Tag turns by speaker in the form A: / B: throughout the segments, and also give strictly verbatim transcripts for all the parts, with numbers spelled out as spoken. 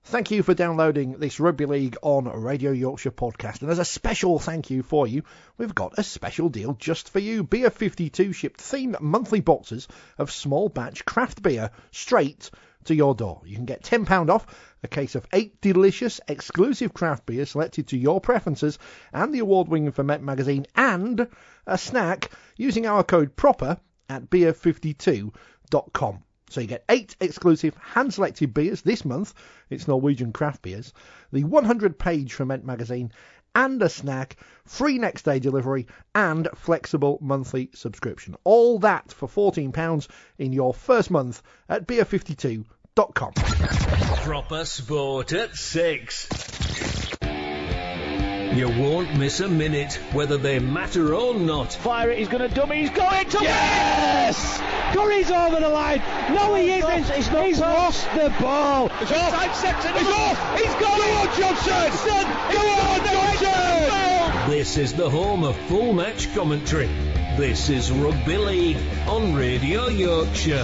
A: Thank you for downloading this Rugby League on Radio Yorkshire podcast. And as a special thank you for you, we've got a special deal just for you. Beer fifty-two shipped themed monthly boxes of small batch craft beer straight to your door. You can get ten pounds off a case of eight delicious exclusive craft beers selected to your preferences and the award-winning Ferment magazine and a snack using our code PROPER at beer fifty-two dot com. So you get eight exclusive hand-selected beers this month. It's Norwegian craft beers. The one hundred page Ferment magazine and a snack, free next day delivery and flexible monthly subscription. All that for fourteen pounds in your first month at beer fifty-two dot com.
B: Proper sport at six. You won't miss a minute, whether they matter or not.
C: Fire it, he's going to dummy, he's going to yes! Curry's over the line. No, he isn't. He's, not he's lost the ball.
D: It's off. It's off. He's got it. Go on, Johnson. Go on, Johnson.
B: This is the home of full match commentary. This is Rugby League on Radio Yorkshire.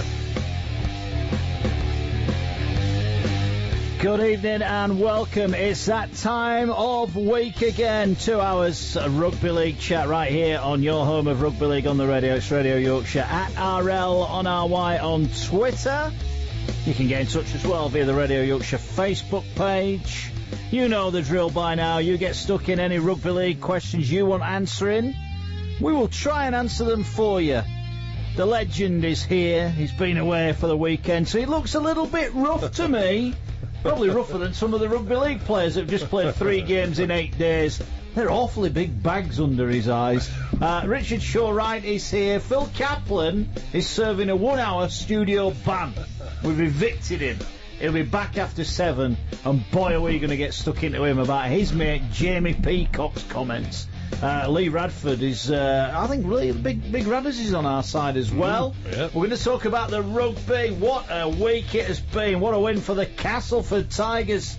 C: Good evening and welcome. It's that time of week again. Two hours Rugby League chat right here on your home of Rugby League on the radio. It's Radio Yorkshire at R L on R Y on Twitter. You can get in touch as well via the Radio Yorkshire Facebook page. You know the drill by now. You get stuck in any Rugby League questions you want answering. We will try and answer them for you. The legend is here. He's been away for the weekend, so he looks a little bit rough to me. Probably rougher than some of the Rugby League players that have just played three games in eight days. They're awfully big bags under his eyes. Uh, Richard Shaw-Wright is here. Phil Kaplan is serving a one-hour studio ban. We've evicted him. He'll be back after seven, and boy, are we going to get stuck into him about his mate Jamie Peacock's comments. Uh, Lee Radford is, uh, I think, really big, big Radders is on our side as well.
D: Mm, yeah.
C: We're going to talk about the rugby. What a week it has been. What a win for the Castleford Tigers.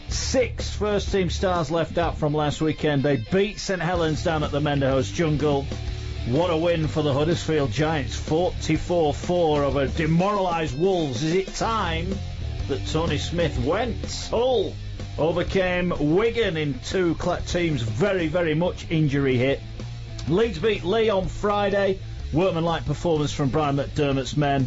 C: Six first team stars left out from last weekend. They beat St Helens down at the Menderhouse Jungle. What a win for the Huddersfield Giants. forty-four four over demoralised Wolves. Is it time that Tony Smith went? Hull overcame Wigan in two teams very, very much injury hit. Leeds beat Lee on Friday. Workmanlike performance from Brian McDermott's men.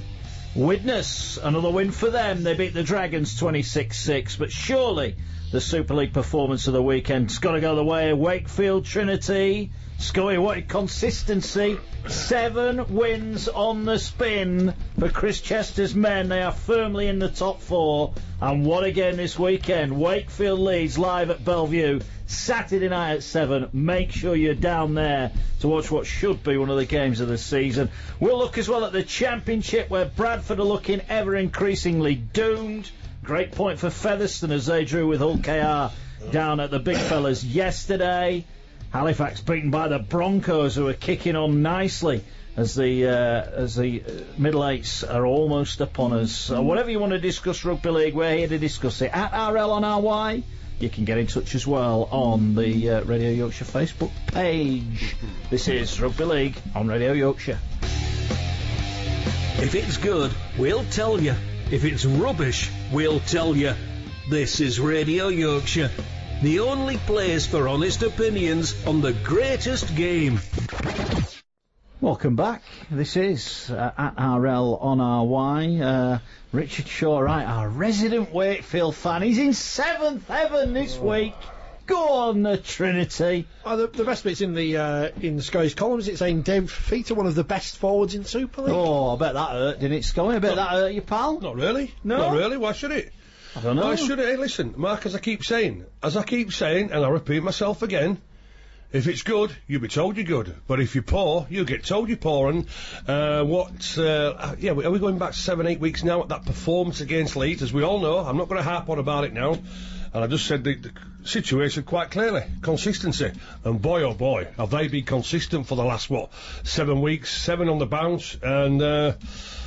C: Widnes, another win for them. They beat the Dragons twenty-six six. But surely the Super League performance of the weekend's got to go the way of Wakefield Trinity. Scully wanted consistency. Seven wins on the spin for Chris Chester's men. They are firmly in the top four. And what again this weekend? Wakefield Leeds live at Bellevue Saturday night at seven. Make sure you're down there to watch what should be one of the games of the season. We'll look as well at the Championship, where Bradford are looking ever increasingly doomed. Great point for Featherstone as they drew with Hull K R down at the Big Fellas yesterday. Halifax beaten by the Broncos, who are kicking on nicely as the uh, as the middle eights are almost upon us. So whatever you want to discuss Rugby League, we're here to discuss it. At R L on R Y, you can get in touch as well on the uh, Radio Yorkshire Facebook page. This is Rugby League on Radio Yorkshire.
B: If it's good, we'll tell you. If it's rubbish, we'll tell you. This is Radio Yorkshire, the only place for honest opinions on the greatest game.
C: Welcome back. This is uh, at R L on R Y. Uh, Richard Shaw-Wright, our resident Wakefield fan. He's in seventh heaven this week. Go on, the Trinity.
A: Oh, the, the best bit's in the uh, in the Scottish columns. It's saying Dave Feater, one of the best forwards in Super League.
C: Oh, I bet that hurt, didn't it, Scully? I bet
D: Not,
C: that hurt you, pal.
D: Not really.
C: No?
D: Not really. Why should it?
C: I don't know.
D: Why should it? Hey, listen, Mark, as I keep saying, as I keep saying, and I repeat myself again, if it's good, you'll be told you're good. But if you're poor, you'll get told you're poor. And uh, what, uh, yeah, are we going back seven, eight weeks now at that performance against Leeds? As we all know, I'm not going to harp on about it now. And I just said the, the situation quite clearly. Consistency. And boy, oh boy, have they been consistent for the last, what, seven weeks, seven on the bounce. And uh,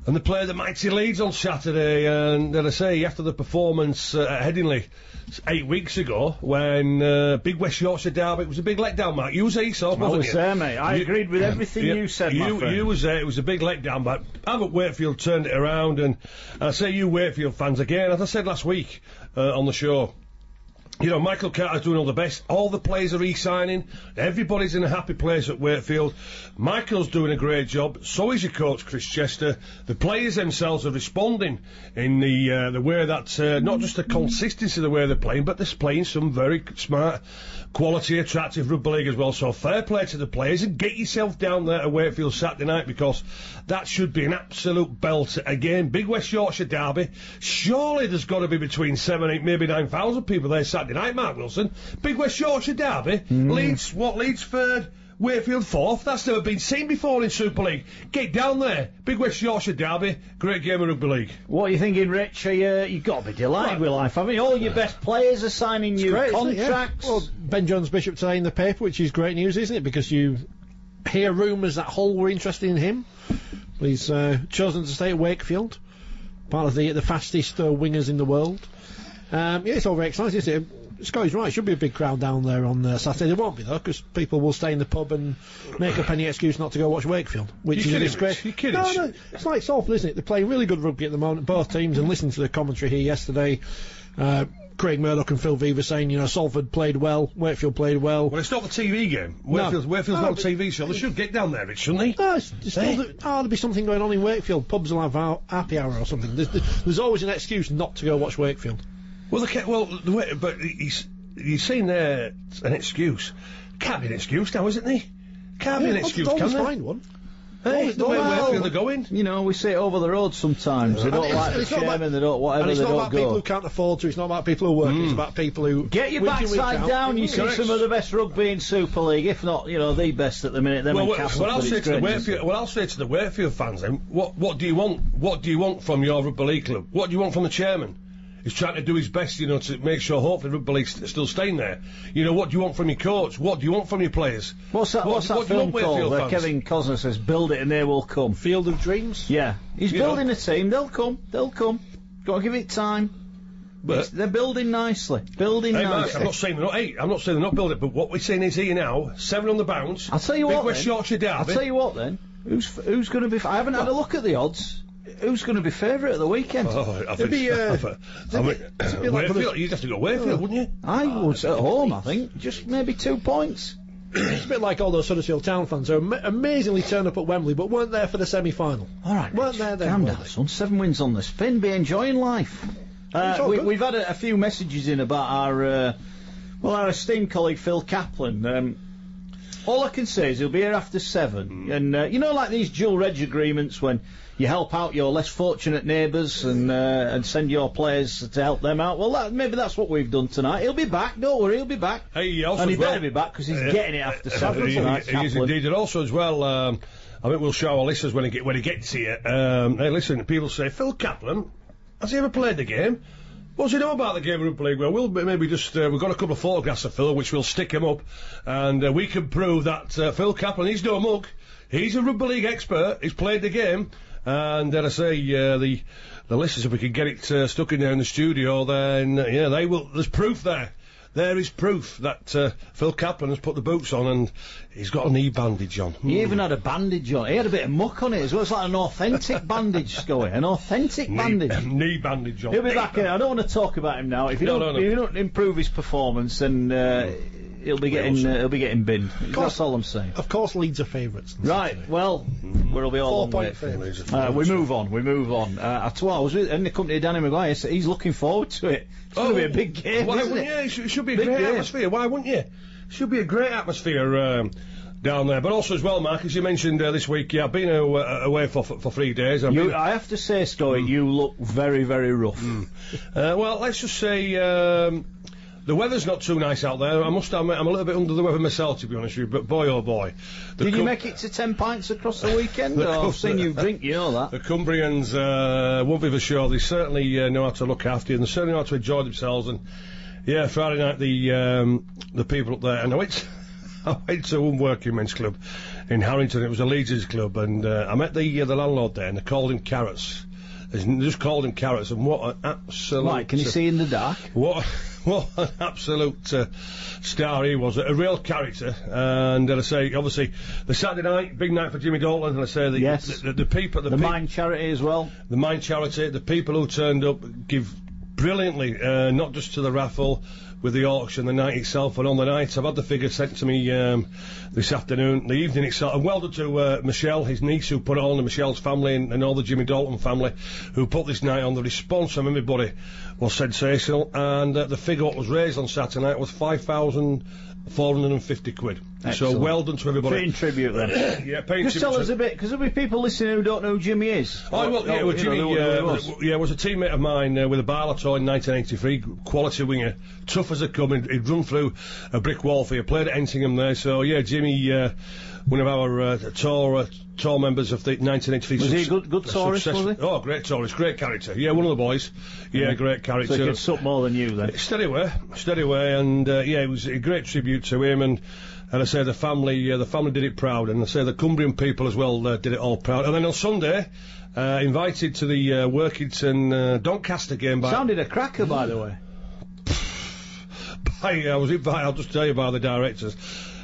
D: And they play the mighty Leeds on Saturday, and as I say, after the performance uh, at Headingley eight weeks ago, when uh, big West Yorkshire derby, it was a big letdown, Mark. You was there yourself, wasn't
C: I was
D: you?
C: there, mate. I
D: you,
C: agreed with everything
D: yeah,
C: you said,
D: you,
C: my friend.
D: You was there. It was a big letdown, but Albert Wakefield turned it around, and I say you Wakefield fans again, as I said last week uh, on the show. You know, Michael Carter's doing all the best. All the players are re-signing. Everybody's in a happy place at Wakefield. Michael's doing a great job. So is your coach, Chris Chester. The players themselves are responding in the uh, the way that, uh, not just the consistency of the way they're playing, but they're playing some very smart, quality, attractive rugby league as well. So fair play to the players, and get yourself down there to Wakefield Saturday night, because that should be an absolute belt. Again, big West Yorkshire derby. Surely there's got to be between seven, eight, maybe nine thousand people there Saturday night, Mark Wilson. Big West Yorkshire derby. Mm. Leeds, what, Leeds third, Wakefield fourth. That's never been seen before in Super League. Get down there. Big West Yorkshire derby. Great game of rugby league.
C: What are you thinking, Rich? Are you, you've got to be delighted right. with life. I mean, all your best players are signing
A: it's
C: new
A: great,
C: contracts.
A: Yeah. Well, Ben Jones Bishop today in the paper, which is great news, isn't it? Because you hear rumours that Hull were interested in him. He's uh, chosen to stay at Wakefield, part of the the fastest uh, wingers in the world. Um, yeah, it's all very exciting, isn't it? Scotty's right, should be a big crowd down there on uh, Saturday. There won't be, though, because people will stay in the pub and make up any excuse not to go watch Wakefield, which
D: you
A: is a disgrace.
D: You kidding?
A: No, no, it's like Salford, isn't it? They're playing really good rugby at the moment, both teams, and listening to the commentary here yesterday, uh, Craig Murdoch and Phil Viva saying, you know, Salford played well, Wakefield played well.
D: Well, it's not the T V game. Wakefield,
A: no.
D: Wakefield's
A: no,
D: not a T V show. They should get down there, Rich, shouldn't they?
A: No, it's, it's
D: hey.
A: still, oh, there'll be something going on in Wakefield. Pubs will have our happy hour or something. There's, there's always an excuse not to go watch Wakefield.
D: Well, the, well, the way, but he's... You're saying there an excuse. Can't be an excuse now, isn't he? Can't
A: yeah,
D: be an excuse,
A: can
D: can
A: there?
D: find
A: one.
D: Hey, the way
C: well,
D: Wakefield are going.
C: You know, we see it over the road sometimes. They don't
A: it's,
C: like
A: it's
C: the chairman,
A: about,
C: they don't whatever,
A: and it's
C: they
A: not
C: don't
A: about
C: go.
A: people who can't afford to, it's not about people who work,
D: mm.
A: it's about people who...
C: Get your
A: week in, week
C: backside
A: out,
C: down, you see
D: correct.
C: some of the best rugby in Super League, if not, you know, the best at the minute, them
D: well,
C: in
D: well,
C: Castleford.
D: well, I'll say to the
C: great,
D: Wakefield, well, I'll say to the Wakefield fans then, what, what do you want? What do you want from your rugby league club? What do you want from the chairman? He's trying to do his best, you know, to make sure hopefully rugby league's st- still staying there. You know, what do you want from your coach? What do you want from your players?
C: What's that,
D: what,
C: what's that
D: what
C: film
D: do you want,
C: called where
D: fans?
C: Kevin Costner says, build it and they will come?
A: Field of Dreams?
C: Yeah. He's
D: You
C: building
D: know.
C: a team, they'll come, they'll come. Got to give it time.
D: But-
C: It's- they're building nicely, building
D: Hey, Mark,
C: nicely.
D: I'm not saying they're not. Hey, I'm not saying they're not building it, but what we're saying is here now, seven on the bounce.
C: I'll tell you
D: Big
C: what
D: West
C: then.
D: Yorkshire derby.
C: I'll tell you what then. Who's who's going to be? F- I haven't had a look at the odds. Who's going to be favourite at the weekend?
D: Oh, I
A: It'd
D: think,
A: be, uh,
D: I think, I mean,
A: it'd be like
D: Wakefield,
A: the-
D: you'd have to go Wakefield, wouldn't you?
C: I was at home, I think. Just maybe two points.
A: It's a bit like all those Huddersfield Town fans who am- amazingly turned up at Wembley but weren't there for the semi-final.
C: All right,
A: Weren't
C: Rich,
A: there then,
C: calm
A: were
C: down,
A: they?
C: son. Seven wins on the spin. Be enjoying life.
A: It's
C: Uh,
A: all
C: we,
A: good.
C: we've had a, a few messages in about our, uh, well, our esteemed colleague Phil Kaplan. Um, all I can say is he'll be here after seven, and uh, you know, like these dual reg agreements when you help out your less fortunate neighbours and uh, and send your players to help them out. Well, that, maybe that's what we've done tonight. He'll be back. Don't worry, he'll be back.
D: Hey, also
C: and he
D: as well-
C: better be back because he's
D: Uh,
C: getting it after seven
D: he,
C: tonight.
D: he is
C: Kaplan.
D: indeed, and also as well, um, I think we'll show our listeners when he get when he gets here. Um, hey, listen, people say Phil Kaplan, has he ever played the game? What does he know about the game of rugby league? Well, we'll b- maybe just uh, we've got a couple of photographs of Phil, which we'll stick him up, and uh, we can prove that uh, Phil Kaplan, he's no mug. He's a rugby league expert. He's played the game, and then I say uh, the the listeners, if we can get it uh, stuck in there in the studio, then uh, yeah, they will. There's proof there. There is proof that uh, Phil Kaplan has put the boots on and he's got a knee bandage on.
C: He even had a bandage on. He had a bit of muck on it as well. It's like an authentic bandage, Scully. An authentic
D: knee,
C: bandage.
D: knee bandage on.
C: He'll be back in. I don't want to talk about him now. If you
D: No,
C: don't,
D: no, no.
C: if you don't improve his performance, then uh, he'll be getting uh, he'll be getting binned. That's all I'm saying.
A: Of course Leeds are favourites.
C: Right. Well, we'll be all
A: Four
C: on
A: point
C: it.
A: favourites.
C: Uh, we move on. We move on. Uh, I tell you what, I was with, in the company of Danny Maguire. So he's looking forward to it. It's going to be a big game,
D: Why
C: isn't
D: wouldn't
C: it?
D: you? It should, it should be a
C: Big
D: great
C: game.
D: atmosphere. Why wouldn't you? Should be a great atmosphere um, down there. But also as well, Mark, as you mentioned uh, this week, yeah, I've been uh, away for, for for three days. I've
C: You,
D: been,
C: I have to say, Scully, you look very, very rough.
D: uh, well, let's just say um, the weather's not too nice out there. I must admit, I'm a little bit under the weather myself, to be honest with you. But boy, oh boy, the
C: Did you
D: Cum-
C: make it to ten pints across the weekend?
D: The
C: Oh,
D: Cum-
C: I've seen you drink, you know that.
D: The Cumbrians uh, won't be for sure. They certainly uh, know how to look after you, and they certainly know how to enjoy themselves. And yeah, Friday night the um, the people up there, and I went I went to one working men's club in Harrington. It was a Leeds club, and uh, I met the uh, the landlord there, and they called him Carrots. They just called him Carrots, and what an absolute...
C: Right, can you uh, see in the dark?
D: What, what an absolute uh, star he was, a real character. And uh, I say, obviously, the Saturday night, big night for Jimmy Dalton, and I say the,
C: yes.
D: the, the, the people... The,
C: the
D: pe-
C: Mind Charity as well.
D: The Mind Charity, the people who turned up give brilliantly, uh, not just to the raffle, with the auction, the night itself, and on the night, I've had the figures sent to me um, this afternoon, the evening itself, and well done to uh, Michelle, his niece, who put it on, and Michelle's family, and, and all the Jimmy Dalton family, who put this night on. The response from everybody was sensational, and uh, the figure what was raised on Saturday night was five thousand four hundred fifty quid.
C: Excellent.
D: So well done to everybody.
C: Paying tribute then.
D: Yeah, paying
C: Just
D: tribute
C: tell
D: to
C: us a bit, because there'll be people listening who don't know who Jimmy is.
D: Oh, well, yeah,
C: or,
D: well, Jimmy,
C: know,
D: uh,
C: was.
D: yeah, was a teammate of mine uh, with a Barlow in nineteen eighty-three, quality winger, tough as a coming. He'd run through a brick wall for you, played at Entingham there, so yeah, Jimmy, uh, one of our uh, tour uh, tour members of the nineteen eighty-three.
C: Was he a good, good tourist, was he?
D: Oh, great tourist, great character. Yeah, one of the boys. Yeah, yeah. Great character.
C: So he could suck more than you then.
D: Steady away, steady away, and uh, yeah, it was a great tribute to him, and and I say the family, uh, the family did it proud, and I say the Cumbrian people as well uh, did it all proud. And then on Sunday, uh, invited to the uh, Workington uh, Doncaster game by...
C: Sounded a cracker, by the way.
D: by, I was invited, I'll just tell you by the directors.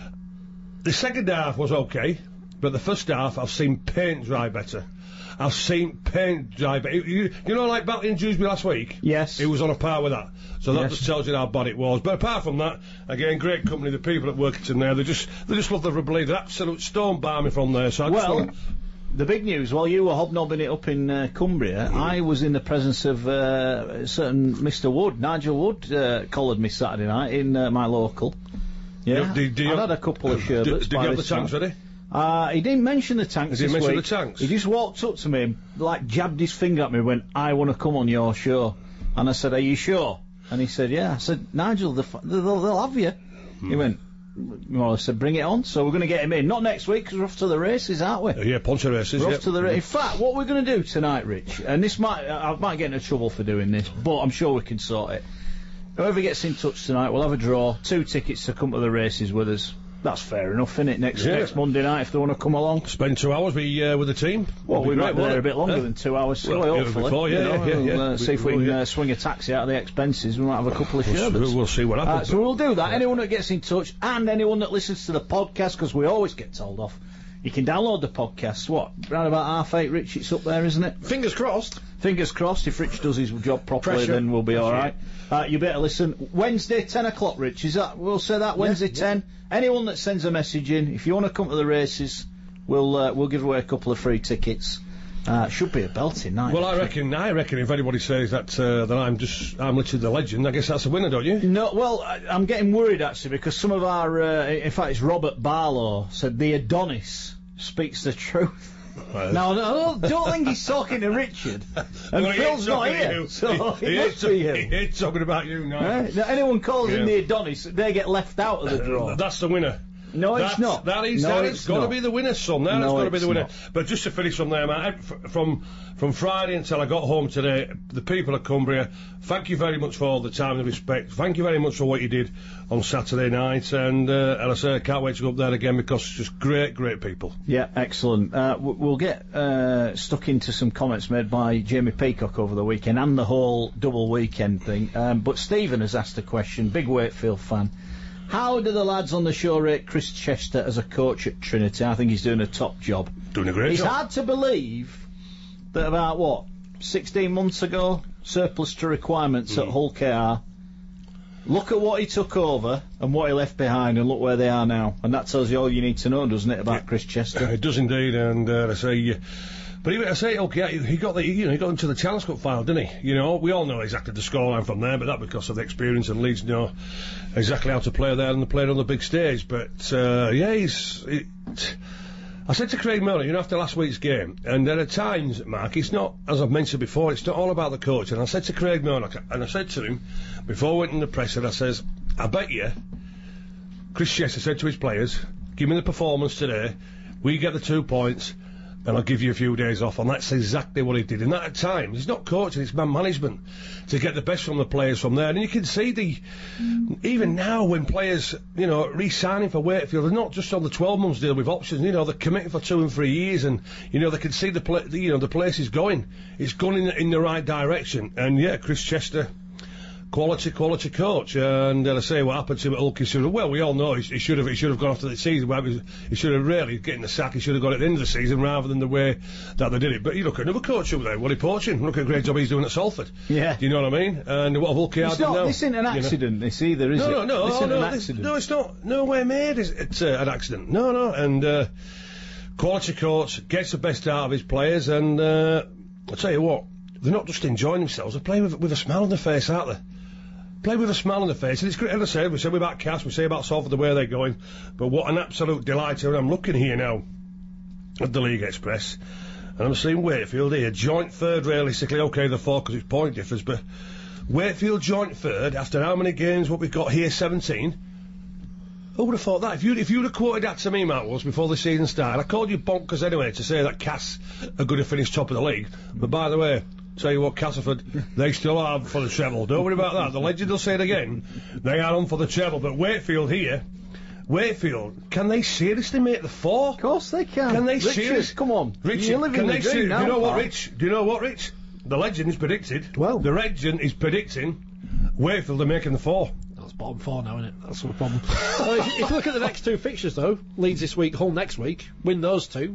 D: The second half was okay, but the first half I've seen paint dry better. I've seen paint dry better. You, you know, like Batley and Dewsbury last week?
C: Yes.
D: It was on a par with that. So that
C: yes.
D: just tells you how bad it was. But apart from that, again, great company. The people at Workington there, they just they just love the Rubberley. They're absolute stone balmy from there. So I just
C: well,
D: wanna...
C: the big news, while you were hobnobbing it up in uh, Cumbria, mm. I was in the presence of uh, certain Mister Wood, Nigel Wood, uh, collared me Saturday night in uh, my local. Yeah,
D: do, do you
C: I
D: have,
C: had a couple of sherbets.
D: Did, did you have the tanks ready?
C: Uh, he didn't mention the tanks
D: Did he
C: this
D: mention
C: week.
D: the tanks?
C: He just walked up to me and, like, jabbed his finger at me and went, I want to come on your show. And I said, are you sure? And he said, yeah. I said, Nigel, the f- they'll, they'll have you. Hmm. He went, well, I said, bring it on. So we're going to get him in. Not next week, because we're off to the races, aren't we?
D: Uh, yeah, Ponce races,
C: We're
D: yeah.
C: off to the races. In fact, what we're going to do tonight, Rich, and this might, I might get into trouble for doing this, but I'm sure we can sort it. Whoever gets in touch tonight, we'll have a draw, two tickets to come to the races with us. That's fair enough, isn't it? Next
D: yeah.
C: next Monday night, if they want to come along.
D: Spend two hours with, uh, with the team.
C: Well, we might be there a bit longer
D: uh,
C: than two hours, so
D: well,
C: hopefully.
D: Before, yeah,
C: you know,
D: yeah, yeah,
C: we'll,
D: yeah.
C: Uh,
D: we,
C: see if we
D: will,
C: can
D: yeah.
C: uh, swing a taxi out of the expenses. We might have a couple of
D: we'll,
C: sherbets.
D: We'll see what happens.
C: Uh, so we'll do that. Anyone that gets in touch, and anyone that listens to the podcast, because we always get told off, you can download the podcast. What? Around about half eight, Rich, it's up there, isn't it?
A: Fingers crossed.
C: Fingers crossed. If Rich does his job properly,
A: Pressure.
C: then we'll be all right. Uh, you better listen. Wednesday, ten o'clock, Rich. Is that? We'll say that Wednesday,
A: yeah,
C: ten. Yeah. Anyone that sends a message in, if you want to come to the races, we'll uh, we'll give away a couple of free tickets. Uh, should be a belting night.
D: Well, I reckon. I reckon if anybody says that uh, that I'm just I'm literally the legend, I guess that's a winner, don't you?
C: No, well, I, I'm getting worried actually because some of our, uh, in fact, it's Robert Barlow said the Adonis speaks the truth.
D: Well,
C: Now, I don't, don't think he's talking to Richard. And
D: well,
C: Phil's not here, so
D: he,
C: it
D: he
C: must
D: ain't,
C: be him.
D: He ain't talking about you now.
C: Right? Now, anyone calls
D: Yeah.
C: him the Adonis, they get left out of the draw.
D: Uh, that's the winner.
C: No, it's
D: That's,
C: not.
D: That is,
C: no,
D: that
C: it's
D: has got to
C: not.
D: be the winner, son. That
C: No,
D: has got to be
C: it's
D: the winner.
C: not.
D: But just to finish from there, man, f- from from Friday until I got home today, the people of Cumbria, thank you very much for all the time and respect. Thank you very much for what you did on Saturday night, and uh, and I say I can't wait to go up there again because it's just great, great people.
C: Yeah, excellent. Uh, w- we'll get uh, stuck into some comments made by Jamie Peacock over the weekend and the whole double weekend thing. Um, but Stephen has asked a question, big Wakefield fan. How do the lads on the show rate Chris Chester as a coach at Trinity? I think he's doing a top job.
D: Doing a great
C: It's
D: job.
C: hard to believe that about, what, sixteen months ago, surplus to requirements
D: Mm.
C: at Hull K R. Look at what he took over and what he left behind, and look where they are now. And that tells you all you need to know, doesn't it, about Chris Chester?
D: It does indeed, and uh, I say, uh, but even I say, okay, he got the, you know, he got into the Challenge Cup final, didn't he? You know, we all know exactly the scoreline from there, but that because of the experience, and Leeds know exactly how to play there and they played on the big stage. But uh, yeah, he's. It, I said to Craig Miller, you know, after last week's game, and there are times, Mark, it's not, as I've mentioned before, it's not all about the coach. And I said to Craig Miller, and I said to him before I went in the press, and I says, I bet you, Chris Chester said to his players, give me the performance today, we get the two points, and I'll give you a few days off, and that's exactly what he did. And that at times, it's not coaching, it's man management to get the best from the players from there. And you can see the, even now when players, you know, re-signing for Wakefield, they're not just on the twelve months deal with options, you know, they're committing for two and three years, and, you know, they can see the, pla- the you know, the place is going. It's going in, in the right direction. And yeah, Chris Chester, Quality, quality coach, and uh, I say what happened to him at Hull Kissel. Well, we all know he, he should have, he should have gone after the season. Well, he, he should have really getting the sack. He should have got it at the end of the season rather than the way that they did it. But you look at another coach over there, Wally Poaching. Look at the great job he's doing at Salford.
C: Yeah,
D: do you know what I mean? And what have Hull Kissel done now?
C: This isn't an accident. You know? This either is
D: no,
C: it?
D: No, no,
C: this
D: oh,
C: isn't
D: no,
C: an
D: this,
C: accident.
D: no, it's not. No way made. It's, it's uh, an accident. No, no, and uh, quality coach gets the best out of his players, and uh, I'll tell you what, they're not just enjoying themselves. They're playing with, with a smile on their face, aren't they? Play with a smile on the face, and it's great. As I said, we say about Cass, we say about Salford, the way they're going, but what an absolute delight. And I'm looking here now at the League Express, and I'm seeing Wakefield here, joint third realistically, okay, the four because it's point difference, but Wakefield joint third after how many games, what we've got here, seventeen? Who would have thought that? If you'd, if you'd have quoted that to me, Matt, was before the season started, I called you bonkers anyway to say that Cass are going to finish top of the league, but by the way, tell you what, Castleford, they still are for the treble. Don't worry about that. The legend will say it again. They are on for the treble. But Wakefield here, Wakefield, can they seriously make the four?
C: Of course they can.
D: Can they
C: Richard,
D: seriously?
C: Come on.
D: Richard,
C: You're living
D: can
C: the
D: they
C: dream
D: ser-
C: now,
D: Do you know what,
C: pal.
D: Rich? Do you know what, Rich? The legend is predicted.
A: Well.
D: The legend is predicting Wakefield are making the four.
A: That's bottom four now, isn't it? That's the problem. Well, if, if you look at the next two fixtures, though, Leeds this week, Hull next week, win those two.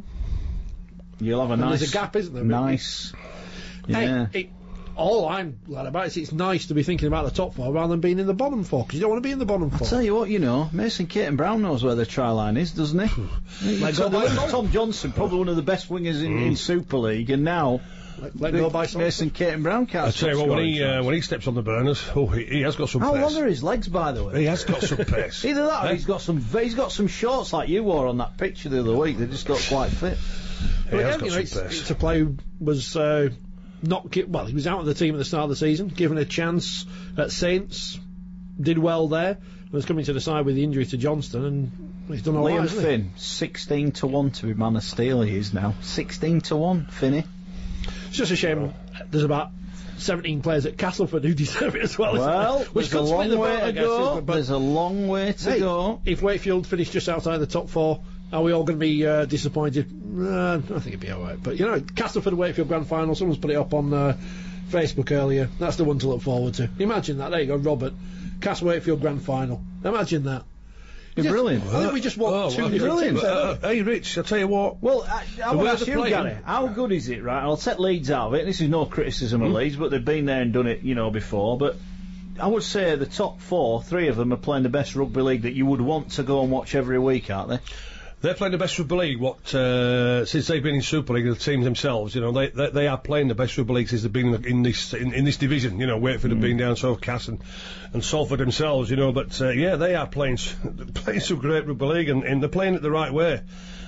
C: You'll have a
A: and
C: nice...
A: There's a gap, isn't there?
C: Nice... Yeah.
A: Hey, it, all I'm glad about is it's nice to be thinking about the top four rather than being in the bottom four, because you don't want to be in the bottom four.
C: I'll tell you what, you know, Mason Caton Brown knows where the try line is, doesn't he?
A: Let
C: so
A: go by
C: Tom, Tom Johnson, probably one of the best wingers in,
D: Mm.
C: in Super League, and now
A: Let, let go by
C: Mason Caton Brown can't
D: I tell you what, when he uh, when he steps on the burners, oh, he, he has got some
C: How
D: pace.
C: long are his legs, by the way?
D: He has got some pace.
C: Either that or
D: Eh?
C: he's got some he's got some shorts like you wore on that picture the other week. They just don't quite fit.
D: He
A: But
D: has
A: yeah,
D: got
A: you know,
D: some
A: it's,
D: pace.
A: it's a player who was uh, not gi- well. He was out of the team at the start of the season, given a chance at Saints, did well there. Was coming to the side with the injury to Johnston, and he's done all right.
C: Liam
A: hasn't he?
C: Finn, sixteen to one to be man of steel. He is now sixteen to one. Finney.
A: It's just a shame. There's about seventeen players at Castleford who deserve it as well. isn't
C: Well,
A: there? Which
C: there's a
A: could split
C: long
A: the
C: way
A: vote, I
C: to
A: guess,
C: go.
A: isn't it? But
C: There's a long way to
A: hey,
C: go.
A: if Wakefield finished just outside the top four, are we all going to be uh, disappointed? Uh, I think it'd be all right. But you know, Castleford Wakefield Grand Final. Someone's put it up on uh, Facebook earlier. That's the one to look forward to. Imagine that. There you go, Robert. Cass Wakefield Grand Final. Imagine that. Just-
C: Brilliant.
A: I think we just want
D: Oh,
A: two
D: well,
A: different
C: brilliant.
A: teams.
D: Uh, hey, Rich, I'll tell you what.
C: Well, I, I
D: The
C: want
D: way
C: to ask
D: they're
C: you,
D: playing-
C: Gary, how good is it, right? I'll take Leeds out of it. This is no criticism
D: Hmm?
C: of Leeds, but they've been there and done it, you know, before. But I would say the top four, three of them are playing the best rugby league that you would want to go and watch every week, aren't they?
D: They're playing the best rugby league. What uh, since they've been in Super League, the teams themselves, you know, they they, they are playing the best rugby league since they've been in, in this in, in this division. You know, Wakefield have been down, so have Cass and, and Salford themselves. You know, but uh, yeah, they are playing s- playing some great rugby league, and, and they're playing it the right way.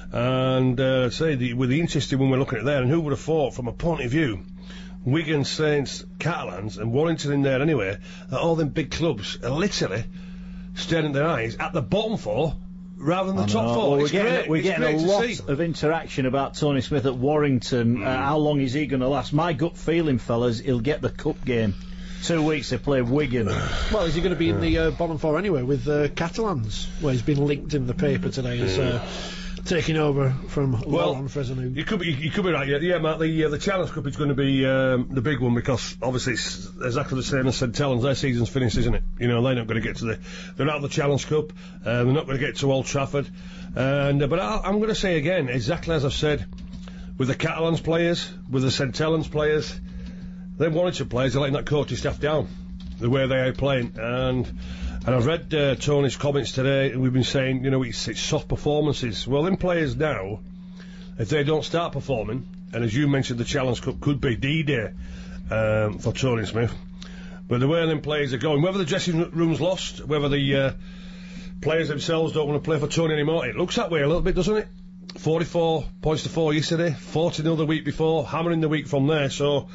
D: And uh, say the, with the interesting when we're looking at there, and who would have thought from a point of view, Wigan, Saints, Catalans, and Warrington in there anyway, that all them big clubs are literally staring at their eyes at the bottom four. Rather than the
C: I
D: top
C: know.
D: four,
C: Well,
D: it's
C: we're getting,
D: great.
C: we're
D: it's
C: getting
D: great
C: a
D: to
C: lot
D: see.
C: of interaction about Tony Smith at Warrington. Uh, how long is he going to last? My gut feeling, fellas, he'll get the cup game. Two weeks they play Wigan.
A: Well, is he going to be in the uh, bottom four anyway with uh, Catalans, where he's been linked in the paper today as uh, taking over from
D: Well,
A: Laurent Fresneau.
D: You could be, you could be right. Yeah, yeah, Matt. The uh, the Challenge Cup is going to be um, the big one because obviously it's exactly the same as Saint Helens. Their season's finished, isn't it? You know, they're not going to get to the. They're out of the Challenge Cup. Uh, they're not going to get to Old Trafford. And uh, but I, I'm going to say again, exactly as I've said, with the Catalans players, with the Saint Helens players, them Warrington players are letting that coaching staff down, the way they are playing. And and I've read uh, Tony's comments today, and we've been saying, you know, it's, it's soft performances. Well, them players now, if they don't start performing, and as you mentioned, the Challenge Cup could be D-Day um, for Tony Smith. But the way them players are going, whether the dressing room's lost, whether the uh, players themselves don't want to play for Tony anymore, it looks that way a little bit, doesn't it? forty-four points to four yesterday, forty nil the week before, hammering the week from there. So,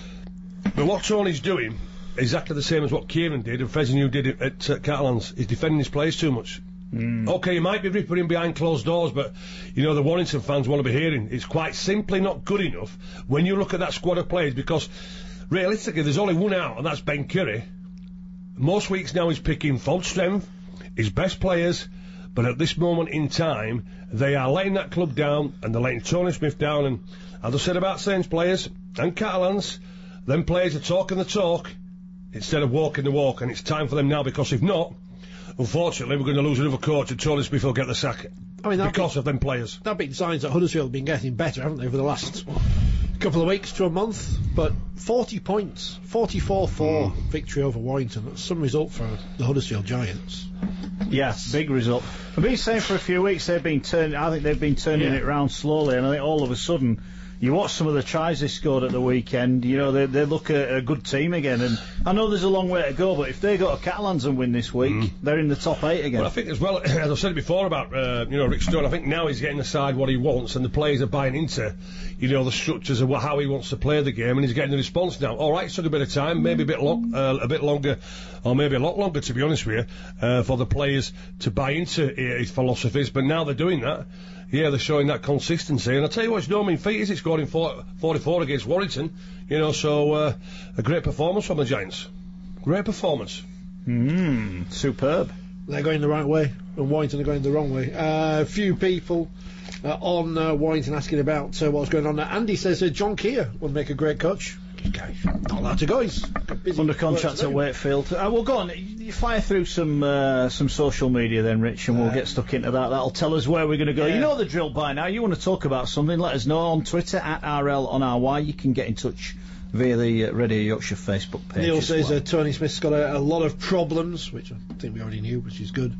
D: but what Tony's doing, exactly the same as what Kieran did and Fresneau did at uh, Catalans, is defending his players too much. Mm. OK, you might be ripping in behind closed doors, but, you know, the Warrington fans want to be hearing it's quite simply not good enough when you look at that squad of players, because realistically there's only one out, and that's Ben Curry. Most weeks now he's picking full strength, his best players, but at this moment in time, they are letting that club down, and they're letting Tony Smith down, and as I said about Saints players and Catalans, them players are talking the talk instead of walking the walk, and it's time for them now, because if not, unfortunately, we're going to lose another coach, and Tony Smith will get the sack. I mean, because be, of them players.
A: There have been signs that Huddersfield have been getting better, haven't they, over the last couple of weeks to a month? But forty points, forty-four four mm. victory over Warrington. That's some result for the Huddersfield Giants.
C: Yes, big result. I've been saying for a few weeks they've been turning. I think they've been turning yeah. it around slowly, and I think all of a sudden, you watch some of the tries they scored at the weekend, you know, they, they look a, a good team again. And I know there's a long way to go, but if they go to Catalans and win this week, mm. they're in the top eight again.
D: Well, I think as well, as I've said before about, uh, you know, Rick Stone, I think now he's getting aside what he wants, and the players are buying into, you know, the structures of how he wants to play the game, and he's getting the response now. All right, it took a bit of time, maybe a bit, lo- uh, a bit longer, or maybe a lot longer, to be honest with you, uh, for the players to buy into his philosophies, but now they're doing that. Yeah, they're showing that consistency, and I tell you what, it's no mean feat, is it, scoring forty-four against Warrington, you know, so uh, a great performance from the Giants. Great performance.
C: Mm, superb.
A: They're going the right way, and Warrington are going the wrong way. Uh, a few people uh, on uh, Warrington asking about uh, what's going on there. Andy says uh, John Keir would make a great coach. Not allowed to go. He's busy
C: under contract at Wakefield. Uh, well, go on. You fire through some uh, some social media then, Rich, and we'll uh, get stuck into that. That'll tell us where we're going to go. Yeah. You know the drill by now. You want to talk about something? Let us know on Twitter at R L on R Y. You can get in touch via the uh, Radio Yorkshire Facebook page.
A: Neil says
C: well.
A: uh, Tony Smith's got a, a lot of problems, which I think we already knew, which is good.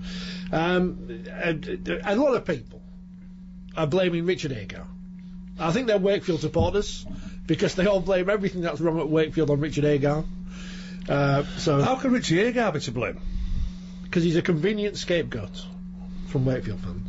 A: Um, a, a lot of people are blaming Richard Agar. I think they're Wakefield supporters, because they all blame everything that's wrong at Wakefield on Richard Agar. Uh, so
D: how can Richard Agar be to blame?
A: Because he's a convenient scapegoat from Wakefield fans.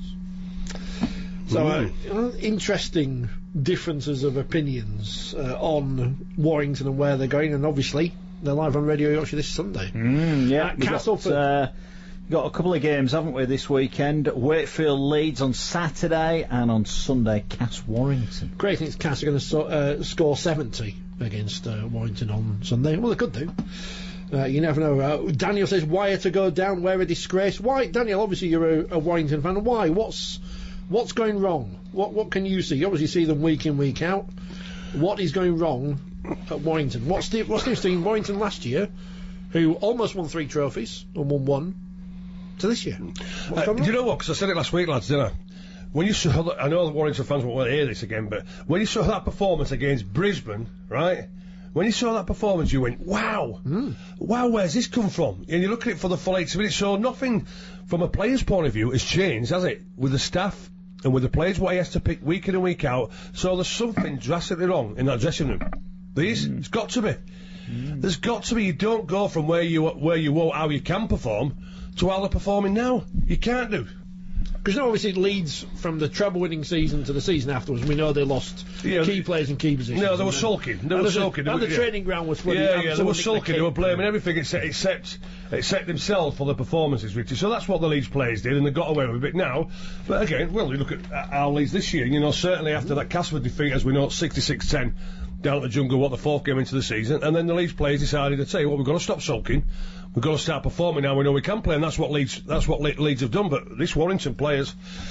A: So uh, interesting differences of opinions uh, on Warrington and where they're going, and obviously they're live on Radio Yorkshire this Sunday.
C: Mm, yeah, uh, Castleford. Uh, got a couple of games, haven't we, this weekend? Wakefield Leeds on Saturday, and on Sunday, Cass Warrington.
A: Great thinks Cass are going to so, uh, score seventy against uh, Warrington on Sunday. Well, they could do. Uh, you never know. Uh, Daniel says, Wire to go down, we're a disgrace. Why, Daniel, obviously you're a, a Warrington fan. Why? What's what's going wrong? What what can you see? You obviously see them week in, week out. What is going wrong at Warrington? What's the, what's interesting, Warrington last year, who almost won three trophies, and won one, to this year.
D: Uh, do you know what? Because I said it last week, lads, didn't I? When you saw, that, I know the Warrington fans won't want to hear this again, but when you saw that performance against Brisbane, right? When you saw that performance, you went, wow, mm. wow, where's this come from? And you look at it for the full eighty minutes, so nothing from a player's point of view has changed, has it? With the staff and with the players, what he has to pick week in and week out. So there's something drastically wrong in that dressing room. These, mm. it's got to be. Mm. There's got to be. You don't go from where you where you were, how you can perform, to how they're performing now. You can't do.
A: Because obviously it leads from the treble-winning season to the season afterwards. We know they lost yeah, key players in key positions.
D: No, they were sulking. They were sulking.
A: And the
D: yeah.
A: training ground was flooded.
D: Yeah, yeah, they were sulking. They were blaming everything except, except except themselves for the performances, Richard. So that's what the Leeds players did, and they got away with it now. But again, well, you look at our Leeds this year. You know, certainly after that Castleford defeat, as we know, sixty-six ten down at the Jungle, what, the fourth game into the season, and then the Leeds players decided to tell you what, we've got to stop sulking. We've got to start performing now. We know we can play, and that's what Leeds. That's what Le- Leeds have done. But this Warrington players,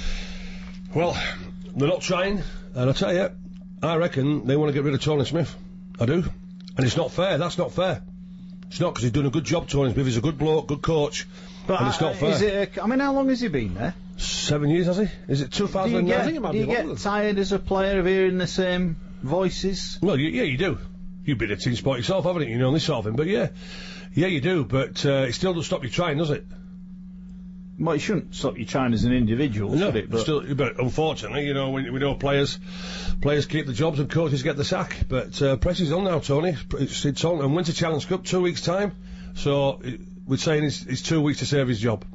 D: well, they're not trying. And I tell you, I reckon they want to get rid of Tony Smith. I do, and it's not fair. That's not fair. It's not, because he's done a good job. Tony Smith. He's a good bloke, good coach, but and it's not uh, fair.
C: Is it a, I mean, how long has he been there?
D: Seven years, has he? Is it two thousand nine?
C: Do you get, do you get tired as a player of hearing the same voices?
D: Well, you, yeah, you do. You've been a team sport yourself, haven't you? You know this sort of thing. But yeah. Yeah, you do, but uh, it still doesn't stop you trying, does it?
C: Well, it shouldn't stop you trying as an individual,
D: no,
C: should it?
D: But, still, but unfortunately, you know, we, we know players players keep the jobs and coaches get the sack. But uh, pressure's on now, Tony. It's, it's on. And Winter Challenge Cup, two weeks' time. So it, we're saying it's, it's two weeks to save his job.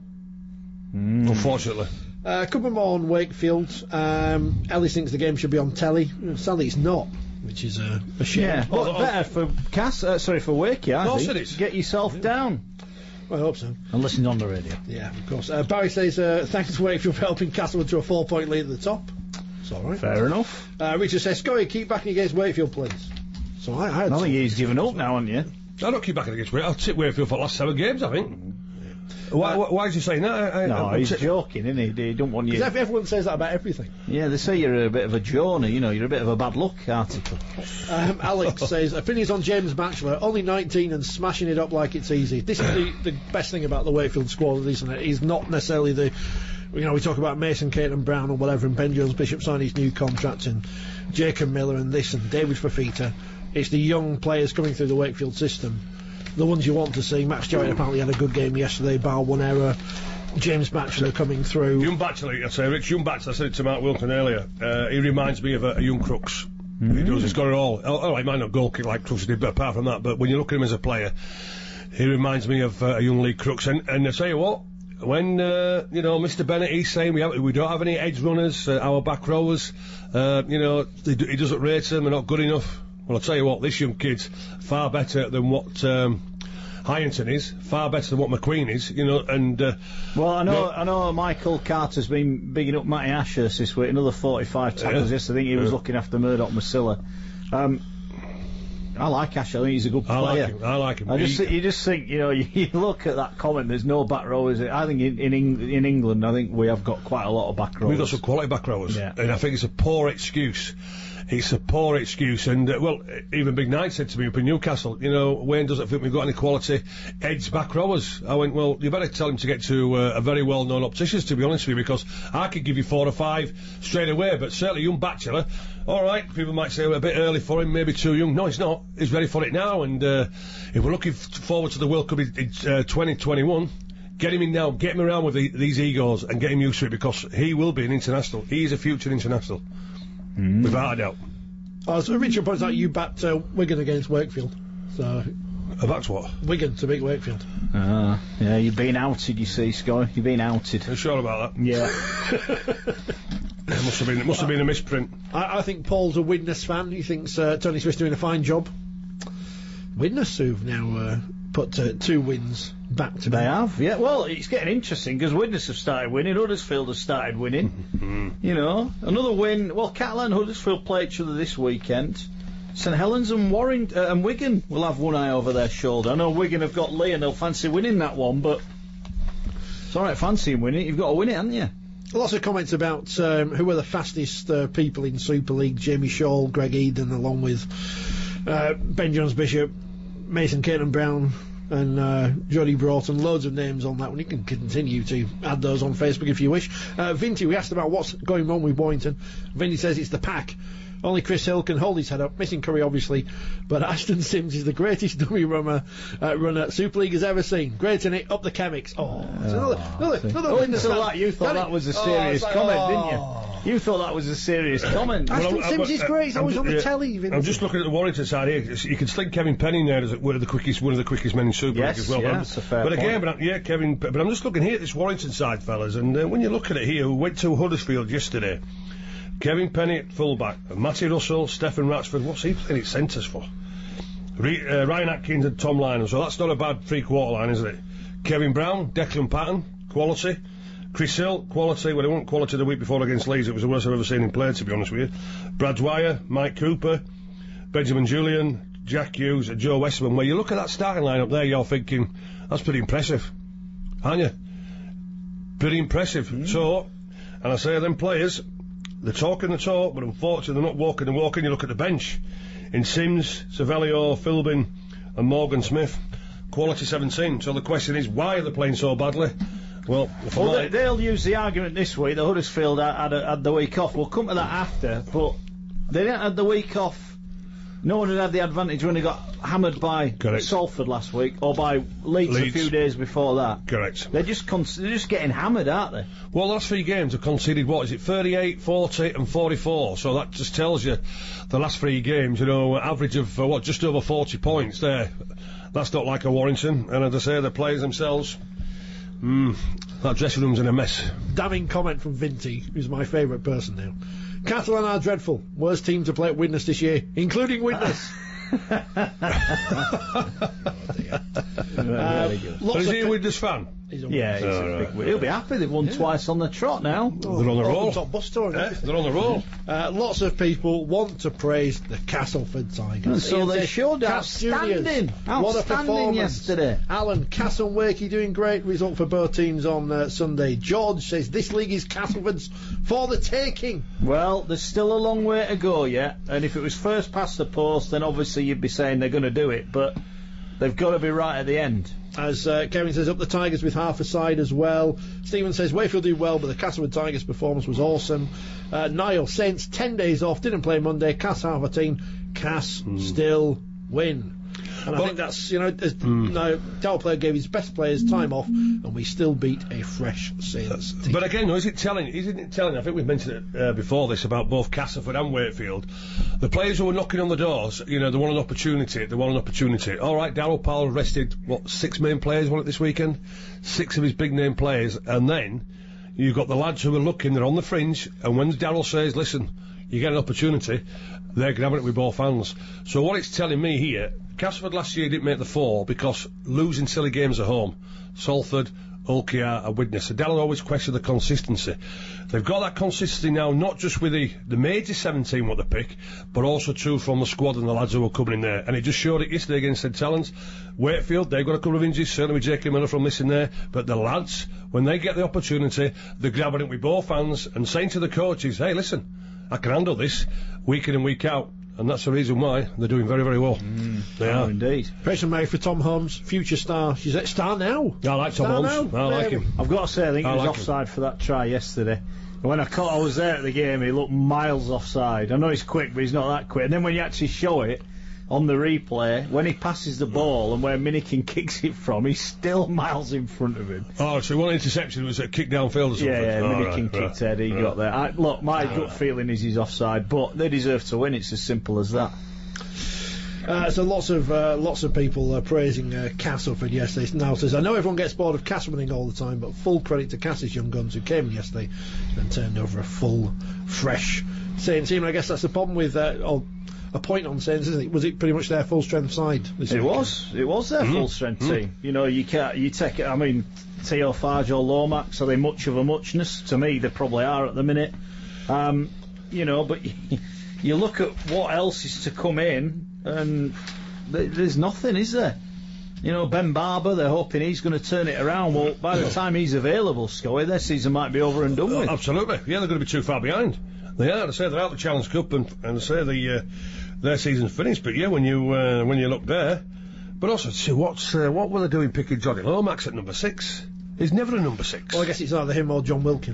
D: Mm. Unfortunately.
A: Uh, a couple more on Wakefield. Um, Ellis thinks the game should be on telly. Sadly, it's not, which is a, a shame.
C: Yeah, well, oh, better for Cass. Uh, sorry, for Wakey, I
D: think.
C: It is. Get yourself yeah. down.
A: I hope so.
C: And listening on the radio.
A: Yeah, of course. Uh, Barry says, uh, thanks Wakefield for helping Castlewood to a four-point lead at the top. It's all right.
C: Fair enough.
A: Uh, Richard says, Scotty, keep backing against Wakefield, please. So I, I, had
C: I think he's given up now, hasn't you?
D: I don't keep backing against Wakefield. I'll tip Wakefield for the last seven games, I think. Why, why, why is he saying that? I, I,
C: No,
D: I'm
C: he's
D: t-
C: joking, isn't he? He don't want you...
A: Because everyone says that about everything.
C: Yeah, they say you're a bit of a Jonah, you know, you're a bit of a bad luck article.
A: Um, Alex says, opinions on James Batchelor, only nineteen and smashing it up like it's easy. This is the, the best thing about the Wakefield squad, isn't it? He's not necessarily the... You know, we talk about Mason Caton Brown or whatever, and Ben Jones-Bishop signed his new contract, and Jacob Miller and this, and David Fafita. It's the young players coming through the Wakefield system. The ones you want to see. Max Stewart apparently had a good game yesterday, bar one error. James Batchelor coming through.
D: Young Batchelor, I say, Rich, young Batchelor, I said it to Mark Wilton earlier, uh, he reminds me of a, a young Crooks. Mm-hmm. He does, he's got it all. Oh, he might not goal kick like Crooks did, but apart from that, but when you look at him as a player, he reminds me of uh, a young Lee Crooks. And, and I tell you what, when, uh, you know, Mister Bennett, he's saying we have, we don't have any edge runners, uh, our back rowers, uh, you know, he, he doesn't rate them, they're not good enough. Well, I'll tell you what, this young kid's far better than what um, Hyenton is, far better than what McQueen is, you know, and... Uh,
C: well, I know
D: you know,
C: I know Michael Carter's been bigging up Matty Ashurst this week, another forty-five tackles
D: yeah,
C: yesterday. I think he was
D: yeah.
C: looking after Murdoch Masilla. Um, I like Ash, I think he's a good player.
D: I like him, I like him.
C: I just,
D: he,
C: you just think, you know, you, you look at that comment, there's no back row, is it? I think in in, Eng- in England, I think we have got quite a lot of back rows.
D: We've got some quality back rowers,
C: yeah.
D: and I think it's a poor excuse. It's a poor excuse, and uh, well, even Big Knight said to me up in Newcastle, you know, Wayne doesn't think we've got any quality edge back rowers. I went, well, you better tell him to get to uh, a very well-known opticians, to be honest with you, because I could give you four or five straight away, but certainly young Batchelor, all right, people might say we're a bit early for him, maybe too young. No, he's not. He's ready for it now, and uh, if we're looking f- forward to the World Cup in, in uh, twenty twenty-one, get him in now, get him around with the, these egos, and get him used to it, because he will be an international. He is a future international, mm. without a doubt.
A: Oh, so Richard points out you backed uh, Wigan against Wakefield. So
D: uh, that's what?
A: Wigan to beat Wakefield.
C: Uh, yeah, you've been outed, you see, Scott. You've been outed.
D: Are you sure about that?
C: Yeah.
D: It must have been, it must have been a misprint.
A: I, I think Paul's a Widnes fan. He thinks uh, Tony Smith's doing a fine job. Widnes who've now uh, put uh, two wins back to
C: They
A: back.
C: have, yeah. Well, it's getting interesting because Widnes have started winning, Huddersfield have started winning. You know, another win. Well, Catalan and Huddersfield play each other this weekend. St Helens and Warrington uh, and Wigan will have one eye over their shoulder. I know Wigan have got Lee and they'll fancy winning that one, but it's all right fancying winning. You've got to win it, haven't you?
A: Lots of comments about um, who are the fastest uh, people in Super League. Jamie Shaw, Greg Eden, along with uh, Ben Jones-Bishop, Mason Caton Brown, and uh, Jody Broughton. Loads of names on that one. You can continue to add those on Facebook if you wish. Uh, Vinty, we asked about what's going wrong with Warrington. Vinty says it's the pack. Only Chris Hill can hold his head up. Missing Curry, obviously. But Ashton Sims is the greatest dummy runner, uh, runner Super League has ever seen. Great in it. Up the chemics. Oh, it's another, another, another
C: Oh,
A: win.
C: until that, you thought that was a serious
A: oh, like,
C: comment,
A: oh.
C: didn't you? You thought that was a serious comment.
A: Ashton
D: Well, I'm-
A: Sims
D: I'm-
A: is great. He's
D: I'm
A: always
D: ju-
A: on the
D: yeah,
A: telly. Vinty.
D: I'm just looking at the Warrington side here. You can slink Kevin Penny in there as one of the quickest, one of the quickest men in Super
C: Yes,
D: League as well.
C: yeah,
D: but I'm-
C: that's a fair
D: but again,
C: point.
D: but I'm, yeah, Kevin. But I'm just looking here at this Warrington side, fellas, and uh, when you look at it here, who went to Huddersfield yesterday? Kevin Penny at fullback, Matty Russell, Stephen Ratsford. What's he playing at centres for? Re, uh, Ryan Atkins and Tom Lynham. So that's not a bad three-quarter line, isn't it? Kevin Brown, Declan Patton, quality. Chris Hill, quality. Well, he wasn't quality the week before against Leeds. It was the worst I've ever seen him play, to be honest with you. Brad Dwyer, Mike Cooper, Benjamin Julian, Jack Hughes, and Joe Westerman. Where you look at that starting line up there, you're thinking, that's pretty impressive, aren't you? Pretty impressive. Mm. So, and I say them players, they're talking the talk, but unfortunately they're not walking the walk. And you look at the bench in Sims, Savelio, Philbin, and Morgan Smith, quality seventeen. So the question is, why are they playing so badly? Well,
C: Well,
D: my,
C: they, they'll use the argument this week that Huddersfield had, had, had the week off. We'll come to that after, but they didn't have the week off. No one had had the advantage when they got hammered by
D: Correct.
C: Salford last week, or by Leeds,
D: Leeds.
C: a few days before that.
D: correct.
C: They're just con- they're just getting hammered, aren't they?
D: Well, last three games have conceded, what is it, thirty-eight, forty and forty-four. So that just tells you the last three games, you know, average of, uh, what, just over forty points there. That's not like a Warrington. And as I say, the players themselves, mm, that dressing room's in a mess.
A: Damning comment from Vinty, who's my favourite person now. Catalan are dreadful. Worst team to play at Widnes this year, including Widnes. Uh, lots
D: Is
A: of
D: he a
A: pe-
D: Widnes fan?
A: He's on-
C: Yeah, he's
D: Oh,
C: a
D: right.
C: big win. He'll be happy. They've won twice on the trot now.
D: They're on the roll.
A: Open top bus tour and
D: Eh?
A: everything.
D: They're on the roll.
A: Uh, lots of people want to praise the Castleford Tigers.
C: And so
A: Ian
C: they
A: says,
C: showed
A: Cass
C: outstanding.
A: Juniors, what a
C: Outstanding
A: performance.
C: yesterday.
A: Alan, Castle Wakey doing great result for both teams on uh, Sunday. George says this league is Castleford's for the taking.
C: Well, there's still a long way to go yet, and if it was first past the post, then obviously you'd be saying they're going to do it, but they've got to be right at the end.
A: As uh, Kevin says, up the Tigers with half a side as well. Stephen says Wakefield did well, but the Castleford Tigers performance was awesome. Uh, Niall, Saints ten days off, didn't play Monday. Cass half a team. Cass
D: Mm.
A: still win. And I
D: But-
A: think that's, you know, as,
D: Mm.
A: no, Tower player gave his best players time off, and we still beat a fresh Saints team.
D: But again, is it telling? Isn't it telling? I think we've mentioned it uh, before this about both Castleford and Wakefield. The players who were knocking on the doors, you know, they want an opportunity. They want an opportunity. All right, Darryl Powell rested what six main players won it this weekend, six of his big name players, and then you've got the lads who are looking. They're on the fringe, and when Darryl says, "Listen, you get an opportunity," they're grabbing it with both hands. So what it's telling me here, Castleford last year didn't make the four because losing silly games at home. Salford, Ulkea and Widnes. So Darryl always questioned the consistency. They've got that consistency now, not just with the, the major seventeen what they pick, but also true from the squad and the lads who are coming in there. And it just showed it yesterday against St Helens. Wakefield, they've got a couple of injuries, certainly with J K Miller from missing there. But the lads, when they get the opportunity, they're grabbing it with both hands and saying to the coaches, hey, listen, I can handle this week in and week out. And that's the reason why they're doing very, very well. Mm, they
C: Oh,
D: are.
C: indeed.
A: Praise and May for Tom Holmes, future star. She's at star now.
D: I like Tom
A: Star
D: Holmes.
A: now.
D: I like
A: There
D: him.
C: I've got to say, I think
D: I
C: he was
D: like him.
C: offside for that try yesterday. When I caught, I was there at the game, he looked miles offside. I know he's quick, but he's not that quick. And then when you actually show it on the replay, when he passes the ball and where Minikin kicks it from, he's still miles in front of him.
D: Oh, so one interception was a kick downfield or something?
C: Yeah, yeah,
D: Oh,
C: Minikin
D: right,
C: kicked
D: right,
C: Ed, he
D: right.
C: got there. I, look, my gut feeling is he's offside, but they deserve to win. It's as simple as that.
A: Uh, so lots of uh, lots of people uh, praising uh, Castleford yesterday. Now says, I know everyone gets bored of Castle winning all the time, but full credit to Cass's young guns who came in yesterday and turned over a full, fresh Saints team. And I guess that's the problem with uh, oh, a point on Saints, isn't it? Was it pretty much their full strength side? This
C: It
A: weekend?
C: was. It was their
D: Mm.
C: full strength team. You know, you can't. You take it. I mean, Theo Farge or Lomax, are they much of a muchness? To me, they probably are at the minute. Um, you know, but you look at what else is to come in, and th- there's nothing, is there? You know, Ben Barber, they're hoping he's going to turn it around. Well, by the time he's available, Scully, their season might be over and done
D: Oh,
C: with.
D: absolutely. Yeah, they're going to be too far behind. They are. They say they're out of the Challenge Cup and, and they say the, uh, their season's finished. But yeah, when you uh, when you look there, but also see what's uh, what were they doing picking Johnny Lomax at number six? He's never a number six.
A: Well, I guess it's either him or John Wilkin.